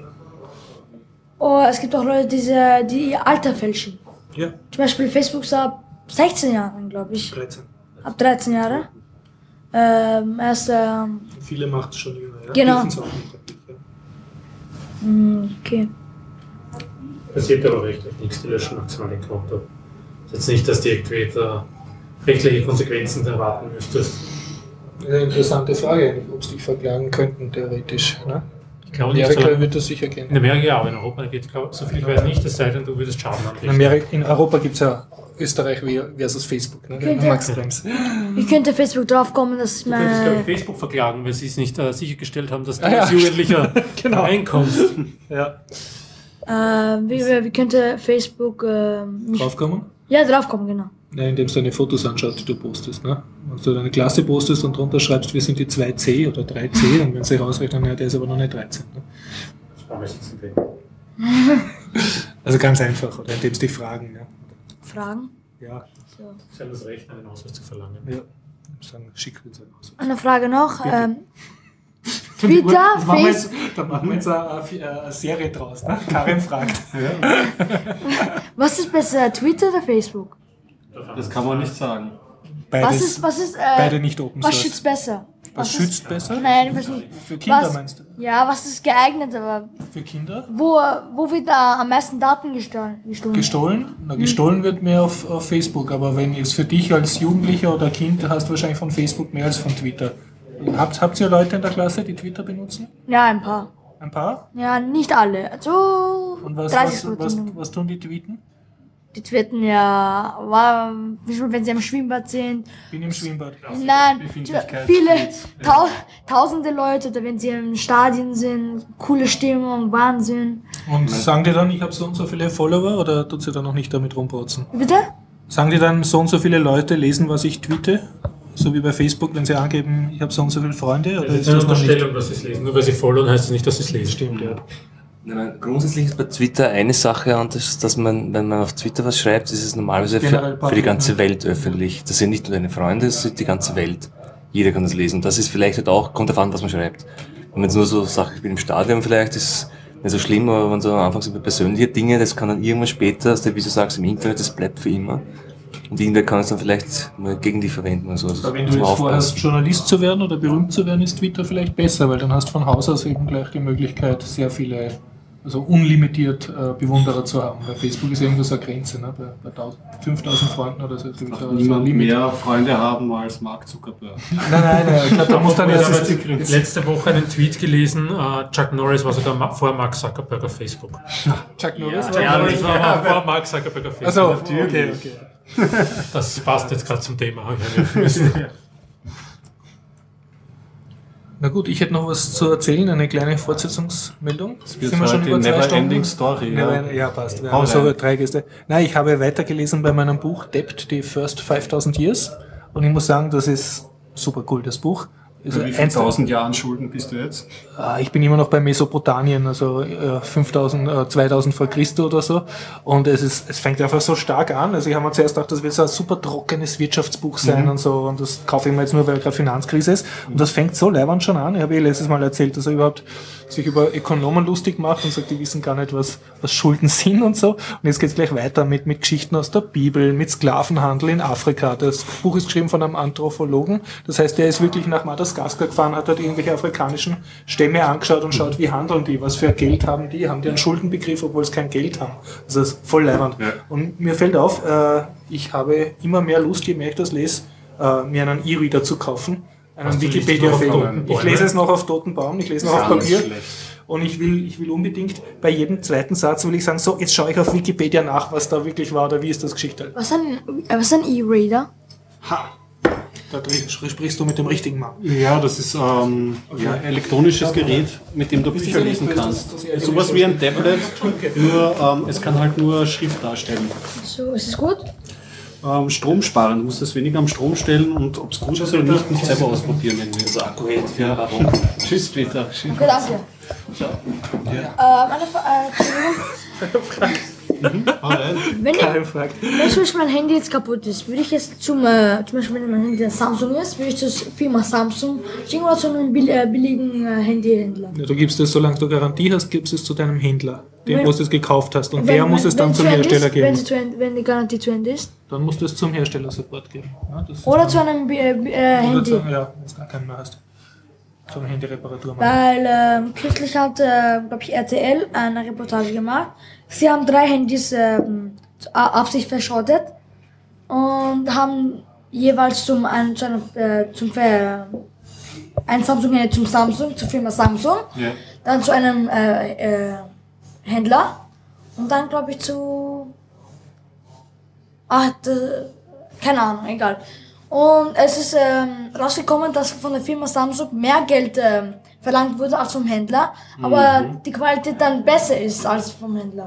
Speaker 6: Oh, es gibt auch Leute, diese, die ihr Alter fälschen.
Speaker 1: Ja,
Speaker 6: Zum Beispiel Facebook ist ab sechzehn Jahren, glaube ich.
Speaker 1: dreizehn.
Speaker 6: Ab dreizehn Jahre. Ähm, erst, ähm,
Speaker 1: Viele machen es schon jünger. Ja?
Speaker 6: Genau.
Speaker 1: Dürfen es auch nicht. Ja.
Speaker 6: mh, okay.
Speaker 4: passiert aber rechtlich nichts, die löschen nationale Konto. Das ist jetzt nicht, dass die irgendwie da rechtliche Konsequenzen erwarten müsstest.
Speaker 1: Das ist eine interessante Frage, ob sie dich verklagen könnten, theoretisch. Ne?
Speaker 4: Ich glaube
Speaker 1: In
Speaker 4: nicht,
Speaker 1: Amerika
Speaker 4: sondern
Speaker 1: wird das sicher gehen.
Speaker 4: in Amerika ja, aber in Europa geht, glaub, so viel ich weiß nicht, es sei denn, du würdest Schaden
Speaker 1: In,
Speaker 4: anrichten.
Speaker 1: Amerika, in Europa gibt es ja Österreich versus Facebook. Ne?
Speaker 6: Könnte-
Speaker 1: Max Brems.
Speaker 6: Ich könnte Facebook draufkommen, dass
Speaker 4: Du könntest, glaube ich,
Speaker 6: meine.
Speaker 4: Facebook verklagen, weil sie es nicht äh, sichergestellt haben, dass du
Speaker 1: Ah, ja.
Speaker 4: als Jugendlicher
Speaker 1: Genau.
Speaker 4: reinkommst.
Speaker 1: Ja.
Speaker 6: Äh, wie, wie, wie könnte Facebook. Äh, mich,
Speaker 1: Draufkommen?
Speaker 6: ja, draufkommen, genau.
Speaker 1: Nein, indem du deine Fotos anschaust, die du postest. Ne? Wenn du deine Klasse postest und drunter schreibst, wir sind die zwei C oder drei C, und wenn sie rausrechnen, ja, der ist aber noch nicht dreizehn. Ne?
Speaker 4: Das war mir sitzen drin.
Speaker 1: Also ganz einfach, oder indem sie dich fragen. Ja.
Speaker 6: Fragen.
Speaker 1: Ja,
Speaker 6: So.
Speaker 4: Sie haben das Recht, einen Ausweis zu verlangen.
Speaker 1: ja. Sagen, schick uns einen Ausweis.
Speaker 6: Eine Frage noch. Ähm, Twitter,
Speaker 1: Das machen wir
Speaker 6: Facebook.
Speaker 1: jetzt, da machen wir jetzt eine, eine, eine Serie draus. Ne? Karin fragt.
Speaker 6: Was ist besser, Twitter oder Facebook?
Speaker 2: Das kann man nicht sagen.
Speaker 1: Beides,
Speaker 6: Was ist, was ist, äh,
Speaker 1: beide nicht Open
Speaker 6: was
Speaker 1: Source.
Speaker 6: schützt besser?
Speaker 1: Was
Speaker 6: ist-
Speaker 1: schützt besser?
Speaker 6: Nein, was nicht.
Speaker 1: Für Kinder
Speaker 6: was,
Speaker 1: meinst du?
Speaker 6: Ja, was ist geeignet, aber
Speaker 1: Für Kinder?
Speaker 6: wo, wo wird da am meisten Daten gestohlen? gestohlen?
Speaker 1: Gestohlen? Na, gestohlen wird mehr auf, auf Facebook, aber wenn jetzt für dich als Jugendlicher oder Kind hast du wahrscheinlich von Facebook mehr als von Twitter. Habt, habt ihr Leute in der Klasse, die Twitter benutzen?
Speaker 6: Ja, ein paar.
Speaker 1: Ein paar?
Speaker 6: Ja, nicht alle. Also
Speaker 1: Und was,
Speaker 6: dreißig
Speaker 1: was, was,
Speaker 6: Prozent.
Speaker 1: was tun die tweeten?
Speaker 6: Die tweeten ja, war, wenn sie am Schwimmbad sind.
Speaker 1: Bin im Schwimmbad.
Speaker 6: Nein,
Speaker 1: Befindlichkeit.
Speaker 6: viele, tau tausende Leute, oder wenn sie im Stadion sind, coole Stimmung, Wahnsinn.
Speaker 1: Und sagen die dann, ich habe so und so viele Follower, oder tut sie dann noch nicht damit rumprotzen?
Speaker 6: Bitte?
Speaker 1: Sagen die dann, so und so viele Leute lesen, was ich tweete? So wie bei Facebook, wenn sie angeben, ich habe so und so viele Freunde? Oder
Speaker 4: Das
Speaker 1: ist
Speaker 4: ist eine
Speaker 1: das noch nicht?
Speaker 4: Unterstellung, dass sie es lesen. Nur weil sie folgen, heißt es nicht, dass sie es lesen.
Speaker 1: Stimmt, ja.
Speaker 5: Nein, nein, grundsätzlich ist bei Twitter eine Sache anders, dass man, wenn man auf Twitter was schreibt, ist es normalerweise
Speaker 1: Generell
Speaker 5: für, für die
Speaker 1: public,
Speaker 5: ganze
Speaker 1: ne?
Speaker 5: Welt öffentlich. Das sind nicht nur deine Freunde, das ist die ganze Welt. Jeder kann das lesen. Das ist vielleicht halt auch, kommt davon, was man schreibt. Wenn man jetzt nur so sagt, ich bin im Stadion vielleicht, ist nicht so schlimm, aber wenn so am Anfang sind persönliche Dinge, das kann dann irgendwann später, also wie du sagst, im Internet, das bleibt für immer. Und irgendwer kann es dann vielleicht mal gegen dich verwenden oder so. Das
Speaker 1: Aber wenn
Speaker 5: muss
Speaker 1: du
Speaker 5: man
Speaker 1: jetzt vorhast,
Speaker 5: aufpassen.
Speaker 1: Journalist zu werden oder berühmt zu werden, ist Twitter vielleicht besser, weil dann hast du von Haus aus eben gleich die Möglichkeit, sehr viele, also unlimitiert äh, Bewunderer zu haben. Bei Facebook ist irgendwo so eine Grenze, ne? bei, bei fünftausend Freunden oder so. Twitter so ein
Speaker 2: Niemand
Speaker 1: Limit.
Speaker 2: mehr Freunde haben als Mark Zuckerberg.
Speaker 1: Nein, nein, nein, ich glaube, da muss dann
Speaker 4: Ich habe
Speaker 1: erst...
Speaker 4: jetzt letzte Woche einen Tweet gelesen, äh, Chuck Norris war sogar ma- vor Mark Zuckerberg auf Facebook.
Speaker 1: Chuck Norris?
Speaker 4: Chuck Norris war aber vor Mark Zuckerberg auf
Speaker 1: Also,
Speaker 4: Facebook.
Speaker 1: okay, okay.
Speaker 4: Das passt jetzt gerade zum Thema.
Speaker 1: Na gut, ich hätte noch was zu erzählen, eine kleine Fortsetzungsmeldung.
Speaker 2: Das wird heute die Never-Ending Story.
Speaker 1: Ja,
Speaker 2: Ja.
Speaker 1: ja passt. Wir
Speaker 2: Hau
Speaker 1: haben so
Speaker 2: rein.
Speaker 1: drei Gäste. Nein, ich habe weitergelesen bei meinem Buch Debt, die First fünftausend Years. Und ich muss sagen, das ist super cool, das Buch. Also
Speaker 2: Wie viele
Speaker 1: eins-
Speaker 2: tausend Jahren Schulden bist du jetzt?
Speaker 1: Ah, Ich bin immer noch bei Mesopotamien, also äh, fünftausend, äh, zweitausend vor Christus oder so. Und es ist, es fängt einfach so stark an. Also ich habe mir zuerst gedacht, das wird so ein super trockenes Wirtschaftsbuch sein und so. Und das kaufe ich mir jetzt nur, weil gerade Finanzkrise ist. Und das fängt so leibend schon an. Ich habe eh letztes Mal erzählt, dass er überhaupt sich über Ökonomen lustig macht und sagt, die wissen gar nicht, was, was Schulden sind und so. Und jetzt geht's gleich weiter mit, mit Geschichten aus der Bibel, mit Sklavenhandel in Afrika. Das Buch ist geschrieben von einem Anthropologen. Das heißt, der ist wirklich nach Madagaskar gefahren, hat dort irgendwelche afrikanischen Stämme angeschaut und schaut, wie handeln die, was für ein Geld haben die, haben die einen Schuldenbegriff, obwohl sie kein Geld haben. Also das ist voll leibend.
Speaker 2: Ja.
Speaker 1: Und mir fällt auf, äh, ich habe immer mehr Lust, je mehr ich das lese, äh, mir einen E-Reader zu kaufen. Einen
Speaker 4: Hast du liest
Speaker 1: Wikipedia
Speaker 4: noch auf
Speaker 1: Fan.
Speaker 4: toten
Speaker 1: Ich
Speaker 4: Bäumen?
Speaker 1: lese es noch auf toten Baum, ich lese noch auf
Speaker 2: Ganz
Speaker 1: Papier.
Speaker 2: schlecht.
Speaker 1: Und ich will, ich will unbedingt bei jedem zweiten Satz will ich sagen, so, jetzt schaue ich auf Wikipedia nach, was da wirklich war oder wie ist das Geschichte.
Speaker 6: Was ist ein, äh, was ist ein E-Reader?
Speaker 1: Ha! Da dr- sprichst du mit dem richtigen Mann.
Speaker 2: Ja, das ist ähm, ja, ein elektronisches Gerät, mit dem du
Speaker 1: Bist du
Speaker 2: Bücher
Speaker 1: sicher,
Speaker 2: lesen
Speaker 1: dass das-
Speaker 2: kannst.
Speaker 1: dass ihr
Speaker 2: Ist sowas wie ein Tablet, nur ähm, es kann halt nur Schrift darstellen.
Speaker 6: So, ist es gut?
Speaker 2: Ähm, Strom sparen, du musst es weniger am Strom stellen und ob es gut ist oder nicht, nicht selber ausprobieren. Wenn du.
Speaker 5: Also Akku hält für ein paar Wochen.
Speaker 2: Tschüss, Peter. Tschüss.
Speaker 6: Okay, danke. Ähm, eine Fra- äh, Entschuldigung. Wenn ich,
Speaker 1: Karin fragt.
Speaker 6: wenn zum Beispiel mein Handy jetzt kaputt ist, würde ich jetzt zum, äh, zum Beispiel wenn mein Handy das Samsung ist, würde ich zur Firma Samsung schicken oder zu einem bill äh, billigen äh, Handyhändler.
Speaker 1: Ja, du gibst es, solange du Garantie hast, gibst es zu deinem Händler, dem
Speaker 6: Wenn-
Speaker 1: wo du es gekauft hast. Und
Speaker 6: Wenn-
Speaker 1: der muss
Speaker 6: wenn-
Speaker 1: es dann
Speaker 6: wenn
Speaker 1: zum
Speaker 6: zu Ende
Speaker 1: Hersteller
Speaker 6: ist, Wenn,
Speaker 1: geben.
Speaker 6: sie zu Ende, wenn die Garantie zu Ende ist.
Speaker 1: Dann musst du es zum Hersteller-Support geben. Ja, das ist
Speaker 6: Oder
Speaker 1: dann-
Speaker 6: zu einem äh, äh,
Speaker 1: oder
Speaker 6: Handy.
Speaker 1: zu, ja, wenn du gar keinen mehr hast. Zum Handy-Reparatur machen.
Speaker 6: Weil ähm, kürzlich hat, äh, glaube ich, R T L eine Reportage gemacht. sie haben drei Handys ähm, absichtlich verschrottet und haben jeweils zum, ein, zum, äh, zum äh, ein Samsung zum Samsung, zur Firma Samsung,
Speaker 2: Ja.
Speaker 6: dann zu einem äh, äh, Händler und dann glaube ich zu, ach, de, keine Ahnung, egal. Und es ist ähm, rausgekommen, dass von der Firma Samsung mehr Geld ähm, verlangt wurde als vom Händler, aber
Speaker 2: Mhm.
Speaker 6: die Qualität dann besser ist als vom Händler.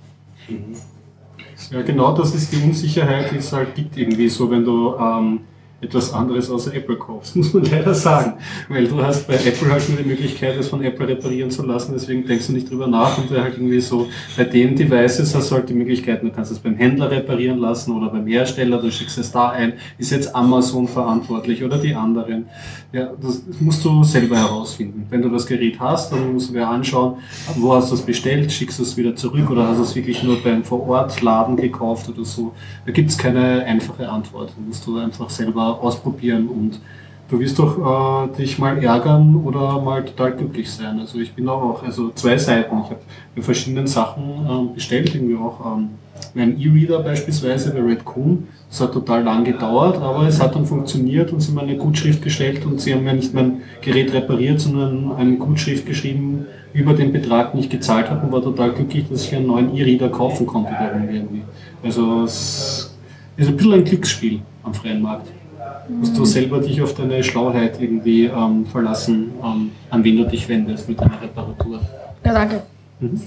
Speaker 2: Ja, genau, das ist die Unsicherheit, die es halt gibt irgendwie so, wenn du ähm, etwas anderes außer Apple kaufst, muss man leider sagen. Weil du hast bei Apple halt nur die Möglichkeit, es von Apple reparieren zu lassen, deswegen denkst du nicht drüber nach und halt irgendwie so, bei den Devices hast du halt die Möglichkeit, du kannst es beim Händler reparieren lassen oder beim Hersteller, du schickst es da ein, ist jetzt Amazon verantwortlich oder die anderen. Ja, das musst du selber herausfinden. Wenn du das Gerät hast, dann musst du dir anschauen, wo hast du es bestellt, schickst du es wieder zurück oder hast du es wirklich nur beim Vor-Ort-Laden gekauft oder so. Da gibt es keine einfache Antwort. Da musst du einfach selber ausprobieren und du wirst doch äh, dich mal ärgern oder mal total glücklich sein. Also ich bin auch, also zwei Seiten. Ich habe bei verschiedenen Sachen ähm, bestellt, irgendwie auch ähm, einen E-Reader beispielsweise bei Redcoon. Das hat total lang gedauert, aber es hat dann funktioniert und sie haben eine Gutschrift gestellt und sie haben mir nicht mein Gerät repariert, sondern eine Gutschrift geschrieben über den Betrag, den ich gezahlt habe und war total glücklich, dass ich einen neuen E-Reader kaufen konnte darum irgendwie. Also es ist ein bisschen ein Glücksspiel am freien Markt. Musst du selber dich auf deine Schlauheit irgendwie ähm, verlassen, ähm, an wen du dich wendest mit deiner Reparatur.
Speaker 6: Ja, danke.
Speaker 2: Mhm.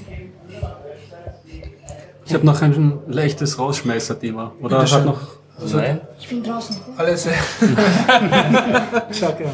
Speaker 2: Ich habe noch ein leichtes Rausschmeißer-Thema. Oder
Speaker 1: Bitte
Speaker 2: hat
Speaker 1: schön.
Speaker 2: noch.
Speaker 5: Nein.
Speaker 6: Ich bin draußen.
Speaker 1: Alle, se Schau gern.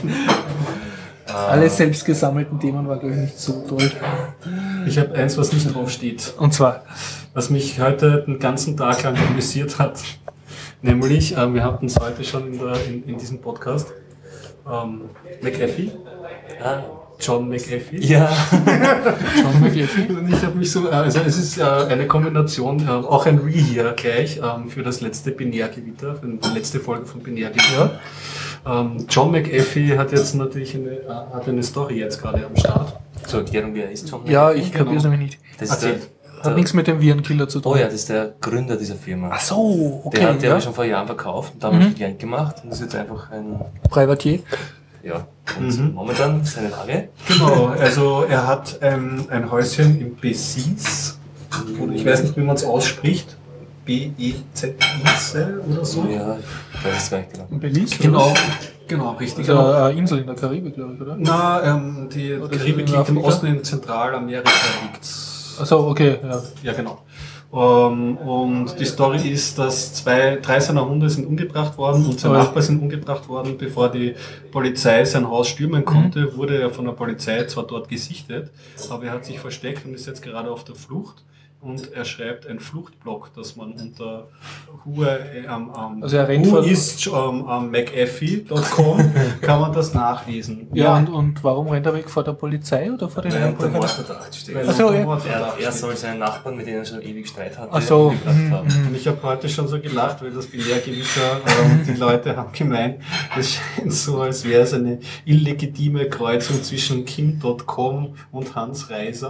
Speaker 1: Alle selbst gesammelten Themen war, glaube ich, nicht so toll.
Speaker 2: Ich habe eins, was nicht drauf steht.
Speaker 1: Und zwar,
Speaker 2: Was mich heute den ganzen Tag lang amüsiert hat. Nämlich, äh, wir hatten es heute schon in, der, in, in diesem Podcast. Ähm, McAfee.
Speaker 5: Ah,
Speaker 2: John McAfee.
Speaker 5: ja.
Speaker 1: John McAfee.
Speaker 2: Und ich habe mich so, also es ist äh, eine Kombination, äh, auch ein Re hier gleich ähm, für das letzte Binärgewitter, für die letzte Folge von Binärgewitter. Ähm, John McAfee hat jetzt natürlich eine, äh, hat eine Story jetzt gerade am Start.
Speaker 5: Zur Erklärung, wer ist John
Speaker 1: Ja,
Speaker 5: McAfee?
Speaker 1: ich kapiere es
Speaker 2: Genau.
Speaker 1: nämlich nicht.
Speaker 5: Das ist der,
Speaker 2: Erzähl.
Speaker 1: Hat nichts mit dem Virenkiller zu tun.
Speaker 5: oh ja, das ist der Gründer dieser Firma.
Speaker 1: Ach so, okay.
Speaker 5: Der hat der
Speaker 1: ja.
Speaker 5: habe ich schon vor Jahren verkauft und damals viel Geld gemacht und ist jetzt einfach ein,
Speaker 1: Privatier.
Speaker 5: ja, und
Speaker 2: Mhm.
Speaker 5: momentan seine Lage.
Speaker 2: Genau, also er hat ähm, ein Häuschen in Bezis, oder ich weiß nicht, wie man es ausspricht, B E Z I C oder so.
Speaker 5: Ja, ich weiß es gar nicht genau.
Speaker 1: In Belize?
Speaker 2: Genau, genau, richtig.
Speaker 1: Also
Speaker 2: Genau.
Speaker 1: eine Insel in der Karibik, glaube ich, oder?
Speaker 2: Na, ähm, die
Speaker 1: Oder
Speaker 2: Karibik
Speaker 1: in
Speaker 2: liegt im
Speaker 1: Afrika?
Speaker 2: Osten, in Zentralamerika liegt.
Speaker 1: Ach so, okay, ja.
Speaker 2: Ja, genau. Ähm, und die Story ist, dass zwei, drei seiner Hunde sind umgebracht worden und sein
Speaker 1: Oh ja.
Speaker 2: Nachbar sind umgebracht worden, bevor die Polizei sein Haus stürmen konnte, wurde er von der Polizei zwar dort gesichtet, aber er hat sich versteckt und ist jetzt gerade auf der Flucht. Und er schreibt ein Fluchtblog, das man unter who, äh, ähm, ähm,
Speaker 1: Also er rennt
Speaker 2: who
Speaker 1: vor-
Speaker 2: is ähm, ähm, McAfee Punkt com kann man das nachlesen.
Speaker 1: Ja, Und, und warum rennt er weg? Vor der Polizei oder vor den
Speaker 5: Weil unter
Speaker 1: Einbrecher?
Speaker 5: Mordverdacht steht.
Speaker 2: Weil
Speaker 1: Ach so,
Speaker 2: unter
Speaker 1: ja.
Speaker 5: Er,
Speaker 2: Mordverdacht
Speaker 5: er
Speaker 2: steht.
Speaker 5: soll seinen Nachbarn, mit denen er schon ewig Streit hatte,
Speaker 1: Ach so,
Speaker 5: umgebracht
Speaker 1: mhm,
Speaker 5: haben.
Speaker 2: Und ich habe heute schon so gelacht, weil das Binärgewitter, ähm, die Leute haben gemeint, es scheint so, als wäre es eine illegitime Kreuzung zwischen Kim Punkt com und Hans Reiser.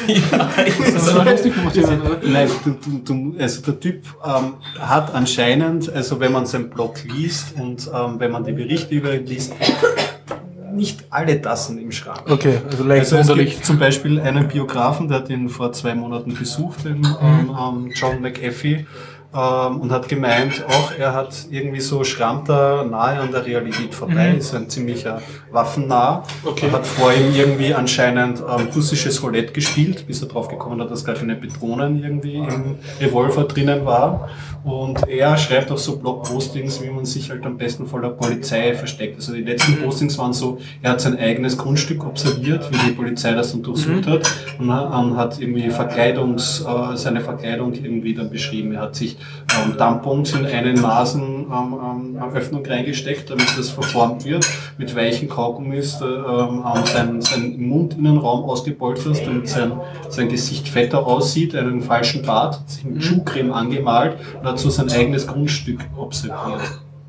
Speaker 1: Das war lustig gemacht, ja.
Speaker 2: Nein, du, du, du, also der Typ ähm, hat anscheinend, also wenn man seinen Blog liest und ähm, wenn man die Berichte über ihn liest, nicht alle Tassen im Schrank.
Speaker 1: Okay, also leicht
Speaker 2: Also es
Speaker 1: wunderlich.
Speaker 2: gibt zum Beispiel einen Biografen, der hat ihn vor zwei Monaten besucht, den ähm, ähm, John McAfee, ähm, und hat gemeint, auch er hat irgendwie so schrammt er nahe an der Realität vorbei, ist ein ziemlicher Waffennah,
Speaker 1: Okay.
Speaker 2: hat vor ihm irgendwie anscheinend ähm, russisches Roulette gespielt, bis er drauf gekommen hat, dass gar keine Patronen irgendwie im Revolver drinnen war. Und er schreibt auch so Blogpostings, wie man sich halt am besten vor der Polizei versteckt. Also die letzten Postings waren so, er hat sein eigenes Grundstück observiert, wie die Polizei das untersucht hat, und ähm, hat irgendwie Verkleidungs, äh, seine Verkleidung irgendwie dann beschrieben. Er hat sich ähm, Tampons in eine Nasenöffnung ähm, reingesteckt, damit das verformt wird, mit weichen Kaugummis äh, ähm, seinen, seinen Mundinnenraum ausgepolstert, damit sein, sein Gesicht fetter aussieht, einen falschen Bart, hat sich mit Schuhcreme angemalt und hat so sein eigenes Grundstück observiert.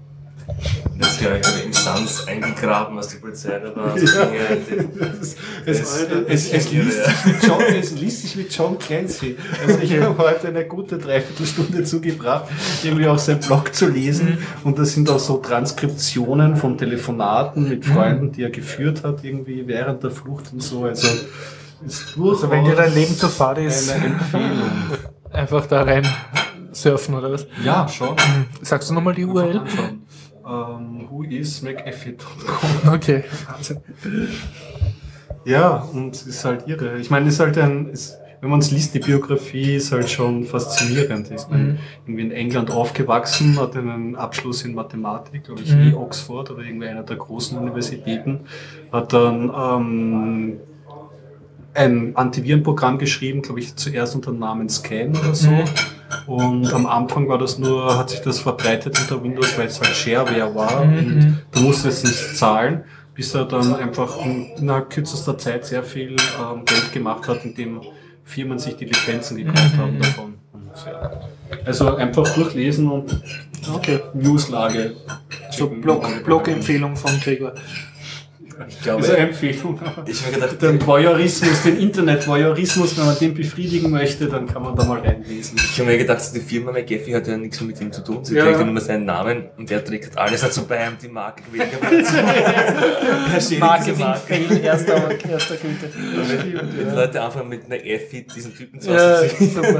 Speaker 5: Das gleich eine Instanz eingegraben, was die Polizei da war. Also ja. Dinge,
Speaker 2: es, es, es, es, liest sich mit John, es liest sich mit John Clancy. Also ich habe heute eine gute Dreiviertelstunde zugebracht, irgendwie auch seinen Blog zu lesen. Mhm. Und das sind auch so Transkriptionen von Telefonaten mit Freunden, die er geführt hat, irgendwie während der Flucht und so. Also, ist
Speaker 1: also wenn dir dein Leben zu fad ist,
Speaker 2: eine Empfehlung.
Speaker 1: Einfach da rein surfen oder was?
Speaker 2: Ja, schon.
Speaker 1: Sagst du nochmal die U R L?
Speaker 2: Um, who is McAfee Punkt com.
Speaker 1: Okay, Wahnsinn.
Speaker 2: Ja, und es ist halt irre. Ich meine, es ist halt ein, es, wenn man es liest, die Biografie ist halt schon faszinierend. Ich bin mhm. irgendwie in England aufgewachsen, hatte einen Abschluss in Mathematik, glaube ich, mhm. in Oxford oder irgendwie einer der großen Universitäten, hat dann ähm, ein Antivirenprogramm geschrieben, glaube ich, zuerst unter dem Namen Scan oder so. Mhm. Und am Anfang war das nur, hat sich das verbreitet unter Windows, weil es halt Shareware war. Mhm. Und du musstest nicht zahlen, bis er dann einfach in, innerhalb kürzester Zeit sehr viel ähm, Geld gemacht hat, indem Firmen sich die Lizenzen gekauft mhm. haben davon. Und, ja. Also einfach durchlesen und okay. Newslage.
Speaker 1: So Blog, Blog-Empfehlung von Gregor.
Speaker 5: Ich glaube,
Speaker 2: das ist eine Empfehlung.
Speaker 5: Ich habe gedacht,
Speaker 2: den Voyeurismus, den Internet-Voyeurismus, wenn man den befriedigen möchte, dann kann man da mal reinlesen.
Speaker 5: Ich habe mir gedacht, die Firma McAfee hat ja nichts mehr mit ihm zu tun. Sie
Speaker 2: ja.
Speaker 5: trägt ja nur seinen Namen und der trägt alles dazu bei, um die Marke gewählt.
Speaker 1: Marketing-Fail erster, erster Güte.
Speaker 5: Wenn die Leute anfangen mit einer Effi diesen Typen zu
Speaker 1: ja, super.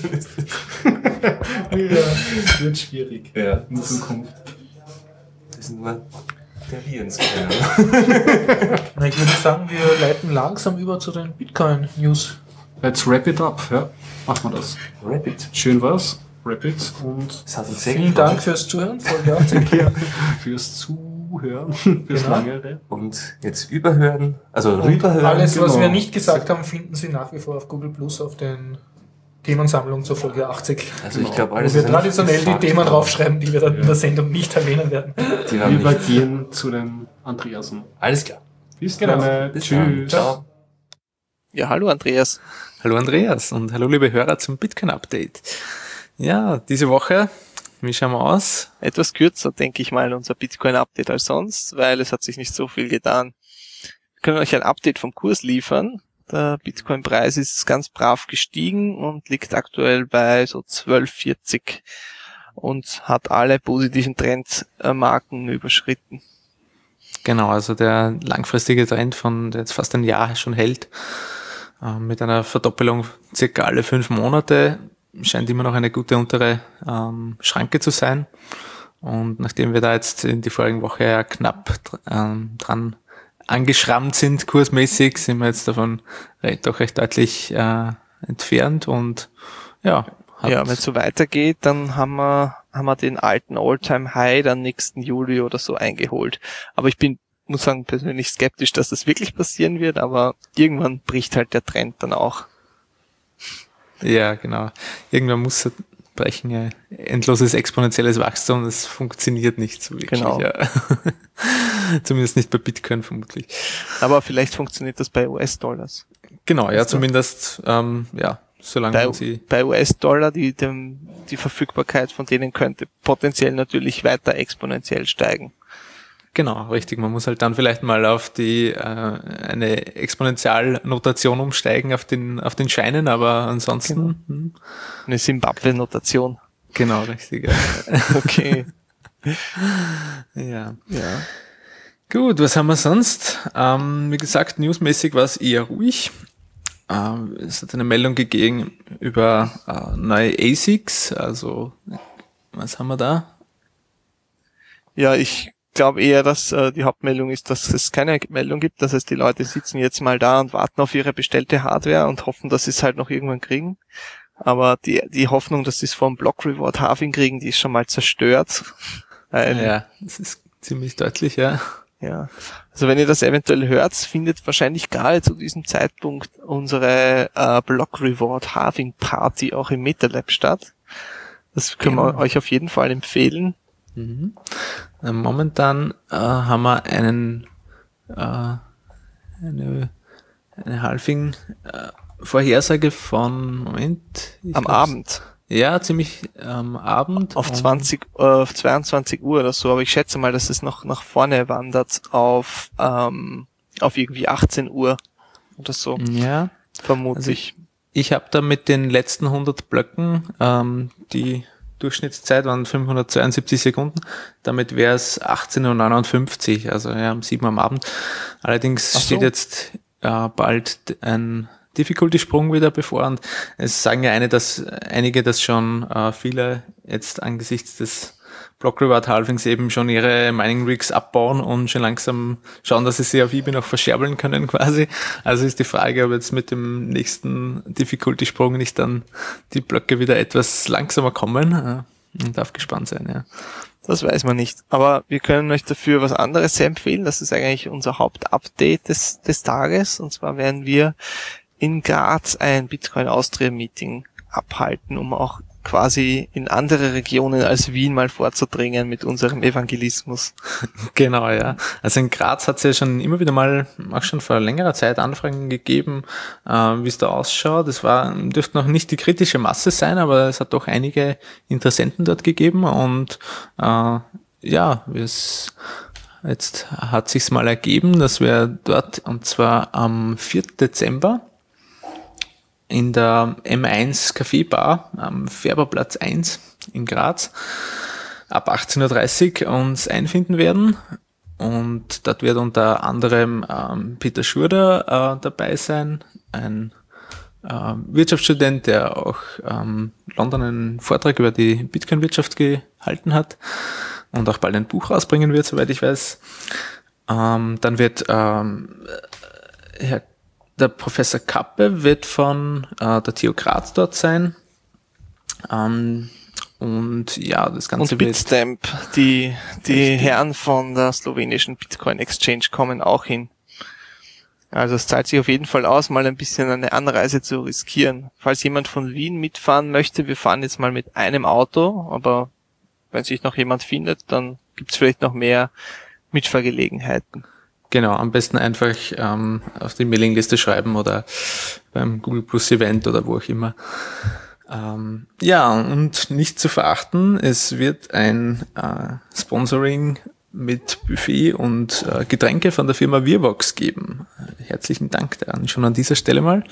Speaker 2: Ja, das wird schwierig
Speaker 5: ja.
Speaker 2: in Zukunft.
Speaker 5: Das sind nur der Virenscanner.
Speaker 1: Na, ich würde sagen, wir leiten langsam über zu den Bitcoin-News.
Speaker 2: Let's wrap it up, ja. Machen wir das.
Speaker 5: Wrap it.
Speaker 2: Schön war's. Wrap it und
Speaker 5: das hat uns sehr
Speaker 1: vielen
Speaker 5: gefallen.
Speaker 1: Dank fürs Zuhören. Folge achtzig. Ja.
Speaker 2: Fürs Zuhören, fürs
Speaker 1: genau.
Speaker 2: Langere.
Speaker 5: Und jetzt überhören, also
Speaker 1: und
Speaker 5: rüberhören.
Speaker 1: Alles,
Speaker 2: genau.
Speaker 1: was wir nicht gesagt haben, finden Sie nach wie vor auf Google Plus auf den Themensammlung zur Folge achtzig.
Speaker 5: Also ich glaube, alles
Speaker 1: wo wir
Speaker 5: ist
Speaker 1: traditionell die Themen draufschreiben, die wir dann ja. in der Sendung nicht erwähnen werden.
Speaker 5: Die
Speaker 2: wir übergehen zu den Andreasen.
Speaker 5: Alles klar.
Speaker 2: Bis genau. dann.
Speaker 5: Bis
Speaker 2: Tschüss.
Speaker 5: Dann. Ciao.
Speaker 7: Ja, hallo Andreas.
Speaker 8: Hallo Andreas und hallo liebe Hörer zum Bitcoin-Update. Ja, diese Woche, wie schauen wir aus?
Speaker 7: Etwas kürzer, denke ich mal, unser Bitcoin-Update als sonst, weil es hat sich nicht so viel getan. Wir können euch ein Update vom Kurs liefern. Der Bitcoin-Preis ist ganz brav gestiegen und liegt aktuell bei so zwölf vierzig und hat alle positiven Trendmarken überschritten.
Speaker 8: Genau, also der langfristige Trend von der jetzt fast ein Jahr schon hält, äh, mit einer Verdoppelung circa alle fünf Monate, scheint immer noch eine gute untere ähm, Schranke zu sein. Und nachdem wir da jetzt in die vorigen Woche ja knapp ähm, dran angeschrammt sind, kursmäßig, sind wir jetzt davon recht, doch recht deutlich äh, entfernt und ja.
Speaker 7: Ja, wenn es so weitergeht, dann haben wir, haben wir den alten All-Time-High dann nächsten Juli oder so eingeholt. Aber ich bin, muss sagen, persönlich skeptisch, dass das wirklich passieren wird, aber irgendwann bricht halt der Trend dann auch.
Speaker 8: Ja, genau. Irgendwann muss er brechen, ja. Endloses exponentielles Wachstum, das funktioniert nicht so wirklich.
Speaker 7: Genau.
Speaker 8: Ja. Zumindest nicht bei Bitcoin vermutlich.
Speaker 7: Aber vielleicht funktioniert das bei U S-Dollars.
Speaker 8: Genau, ja, zumindest, ähm, ja, solange
Speaker 7: bei,
Speaker 8: man sie...
Speaker 7: Bei U S-Dollar, die, dem, die Verfügbarkeit von denen könnte potenziell natürlich weiter exponentiell steigen.
Speaker 8: Genau, richtig. Man muss halt dann vielleicht mal auf die äh, eine Exponentialnotation umsteigen auf den auf den Scheinen, aber ansonsten
Speaker 7: genau.
Speaker 8: hm.
Speaker 7: Eine Zimbabwe-Notation.
Speaker 8: Genau, richtig. Ja.
Speaker 7: Okay.
Speaker 8: ja.
Speaker 7: Ja.
Speaker 8: Gut, was haben wir sonst? Ähm, wie gesagt, newsmäßig war es eher ruhig. Ähm, es hat eine Meldung gegeben über äh, neue A S I Cs. Also was haben wir da?
Speaker 7: Ja, ich glaube eher, dass äh, die Hauptmeldung ist, dass es keine Meldung gibt. Das heißt, die Leute sitzen jetzt mal da und warten auf ihre bestellte Hardware und hoffen, dass sie es halt noch irgendwann kriegen. Aber die die Hoffnung, dass sie es vom Block Reward Halving kriegen, die ist schon mal zerstört. Ein,
Speaker 8: ja, das ist ziemlich deutlich, ja.
Speaker 7: Ja, also wenn ihr das eventuell hört, findet wahrscheinlich gerade zu diesem Zeitpunkt unsere äh, Block Reward Halving Party auch im MetaLab statt. Das können genau. wir euch auf jeden Fall empfehlen.
Speaker 8: Mhm. Momentan äh, haben wir einen äh, eine, eine Halving äh, Vorhersage von Moment
Speaker 7: am Abend.
Speaker 8: Ja, ziemlich am Abend.
Speaker 7: Auf
Speaker 8: um-
Speaker 7: zwanzig, äh, auf zweiundzwanzig Uhr oder so, aber ich schätze mal, dass es noch nach vorne wandert auf, ähm, auf irgendwie achtzehn Uhr oder so,
Speaker 8: Ja,
Speaker 7: vermute
Speaker 8: also
Speaker 7: ich.
Speaker 8: ich habe da mit den letzten hundert Blöcken, ähm, die Durchschnittszeit waren fünfhundertzweiundsiebzig Sekunden, damit wäre es achtzehn Uhr neunundfünfzig, also ja, um sieben Uhr am Abend. Allerdings
Speaker 7: Ach so.
Speaker 8: steht jetzt äh, bald ein Difficulty-Sprung wieder bevor und es sagen ja eine, dass einige, dass schon äh, viele jetzt angesichts des Block Reward Halvings eben schon ihre Mining Rigs abbauen und schon langsam schauen, dass sie sie auf eBay noch verscherbeln können quasi. Also ist die Frage, ob jetzt mit dem nächsten Difficulty-Sprung nicht dann die Blöcke wieder etwas langsamer kommen. Äh, Man darf gespannt sein, ja.
Speaker 7: Das weiß man nicht. Aber wir können euch dafür was anderes sehr empfehlen. Das ist eigentlich unser Hauptupdate des, des Tages. Und zwar werden wir in Graz ein Bitcoin Austria Meeting abhalten, um auch quasi in andere Regionen als Wien mal vorzudringen mit unserem Evangelismus.
Speaker 8: Genau, ja. Also in Graz hat es ja schon immer wieder mal, auch schon vor längerer Zeit Anfragen gegeben, äh, wie es da ausschaut. Es war, dürfte noch nicht die kritische Masse sein, aber es hat doch einige Interessenten dort gegeben und äh, ja, es jetzt hat sich's mal ergeben, dass wir dort, und zwar am vierten Dezember, in der M eins Café-Bar am Färberplatz eins in Graz ab achtzehn Uhr dreißig uns einfinden werden. Und dort wird unter anderem ähm, Peter Schurder äh, dabei sein, ein äh, Wirtschaftsstudent, der auch ähm, London einen Vortrag über die Bitcoin-Wirtschaft gehalten hat und auch bald ein Buch rausbringen wird, soweit ich weiß. Ähm, dann wird ähm, Herr Der Professor Kappe wird von äh, der T U Graz dort sein. Ähm, und ja, das Ganze
Speaker 7: Und
Speaker 8: wird...
Speaker 7: Bitstamp, die, die
Speaker 8: Richtig.
Speaker 7: Herren von der slowenischen Bitcoin Exchange kommen auch hin. Also es zahlt sich auf jeden Fall aus, mal ein bisschen eine Anreise zu riskieren. Falls jemand von Wien mitfahren möchte, wir fahren jetzt mal mit einem Auto, aber wenn sich noch jemand findet, dann gibt's vielleicht noch mehr Mitfahrgelegenheiten.
Speaker 8: Genau, am besten einfach ähm, auf die Mailingliste schreiben oder beim Google Plus Event oder wo auch immer. Ähm, ja, und nicht zu verachten, es wird ein äh, Sponsoring mit Buffet und äh, Getränke von der Firma Virvox geben. Herzlichen Dank daran, schon an dieser Stelle mal.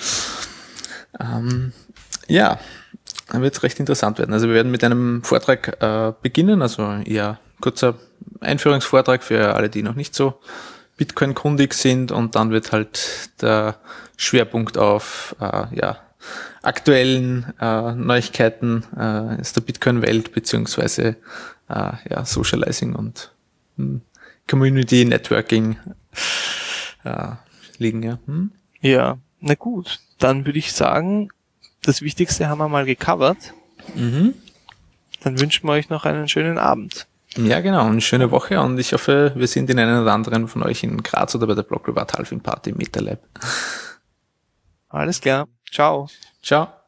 Speaker 8: Ähm, ja, dann wird es recht interessant werden. Also wir werden mit einem Vortrag äh, beginnen, also eher kurzer Einführungsvortrag für alle, die noch nicht so Bitcoin-kundig sind, und dann wird halt der Schwerpunkt auf äh, ja, aktuellen äh, Neuigkeiten äh, aus der Bitcoin-Welt beziehungsweise äh, ja, Socializing und hm, Community Networking äh, liegen. Ja. Hm?
Speaker 7: Ja, na gut, dann würde ich sagen, das Wichtigste haben wir mal gecovert.
Speaker 8: Mhm.
Speaker 7: Dann wünschen wir euch noch einen schönen Abend.
Speaker 8: Ja, genau, eine schöne Woche, und ich hoffe, wir sind in einen oder anderen von euch in Graz oder bei der Block Reward Halving Party im MetaLab.
Speaker 7: Alles klar, ciao.
Speaker 8: Ciao.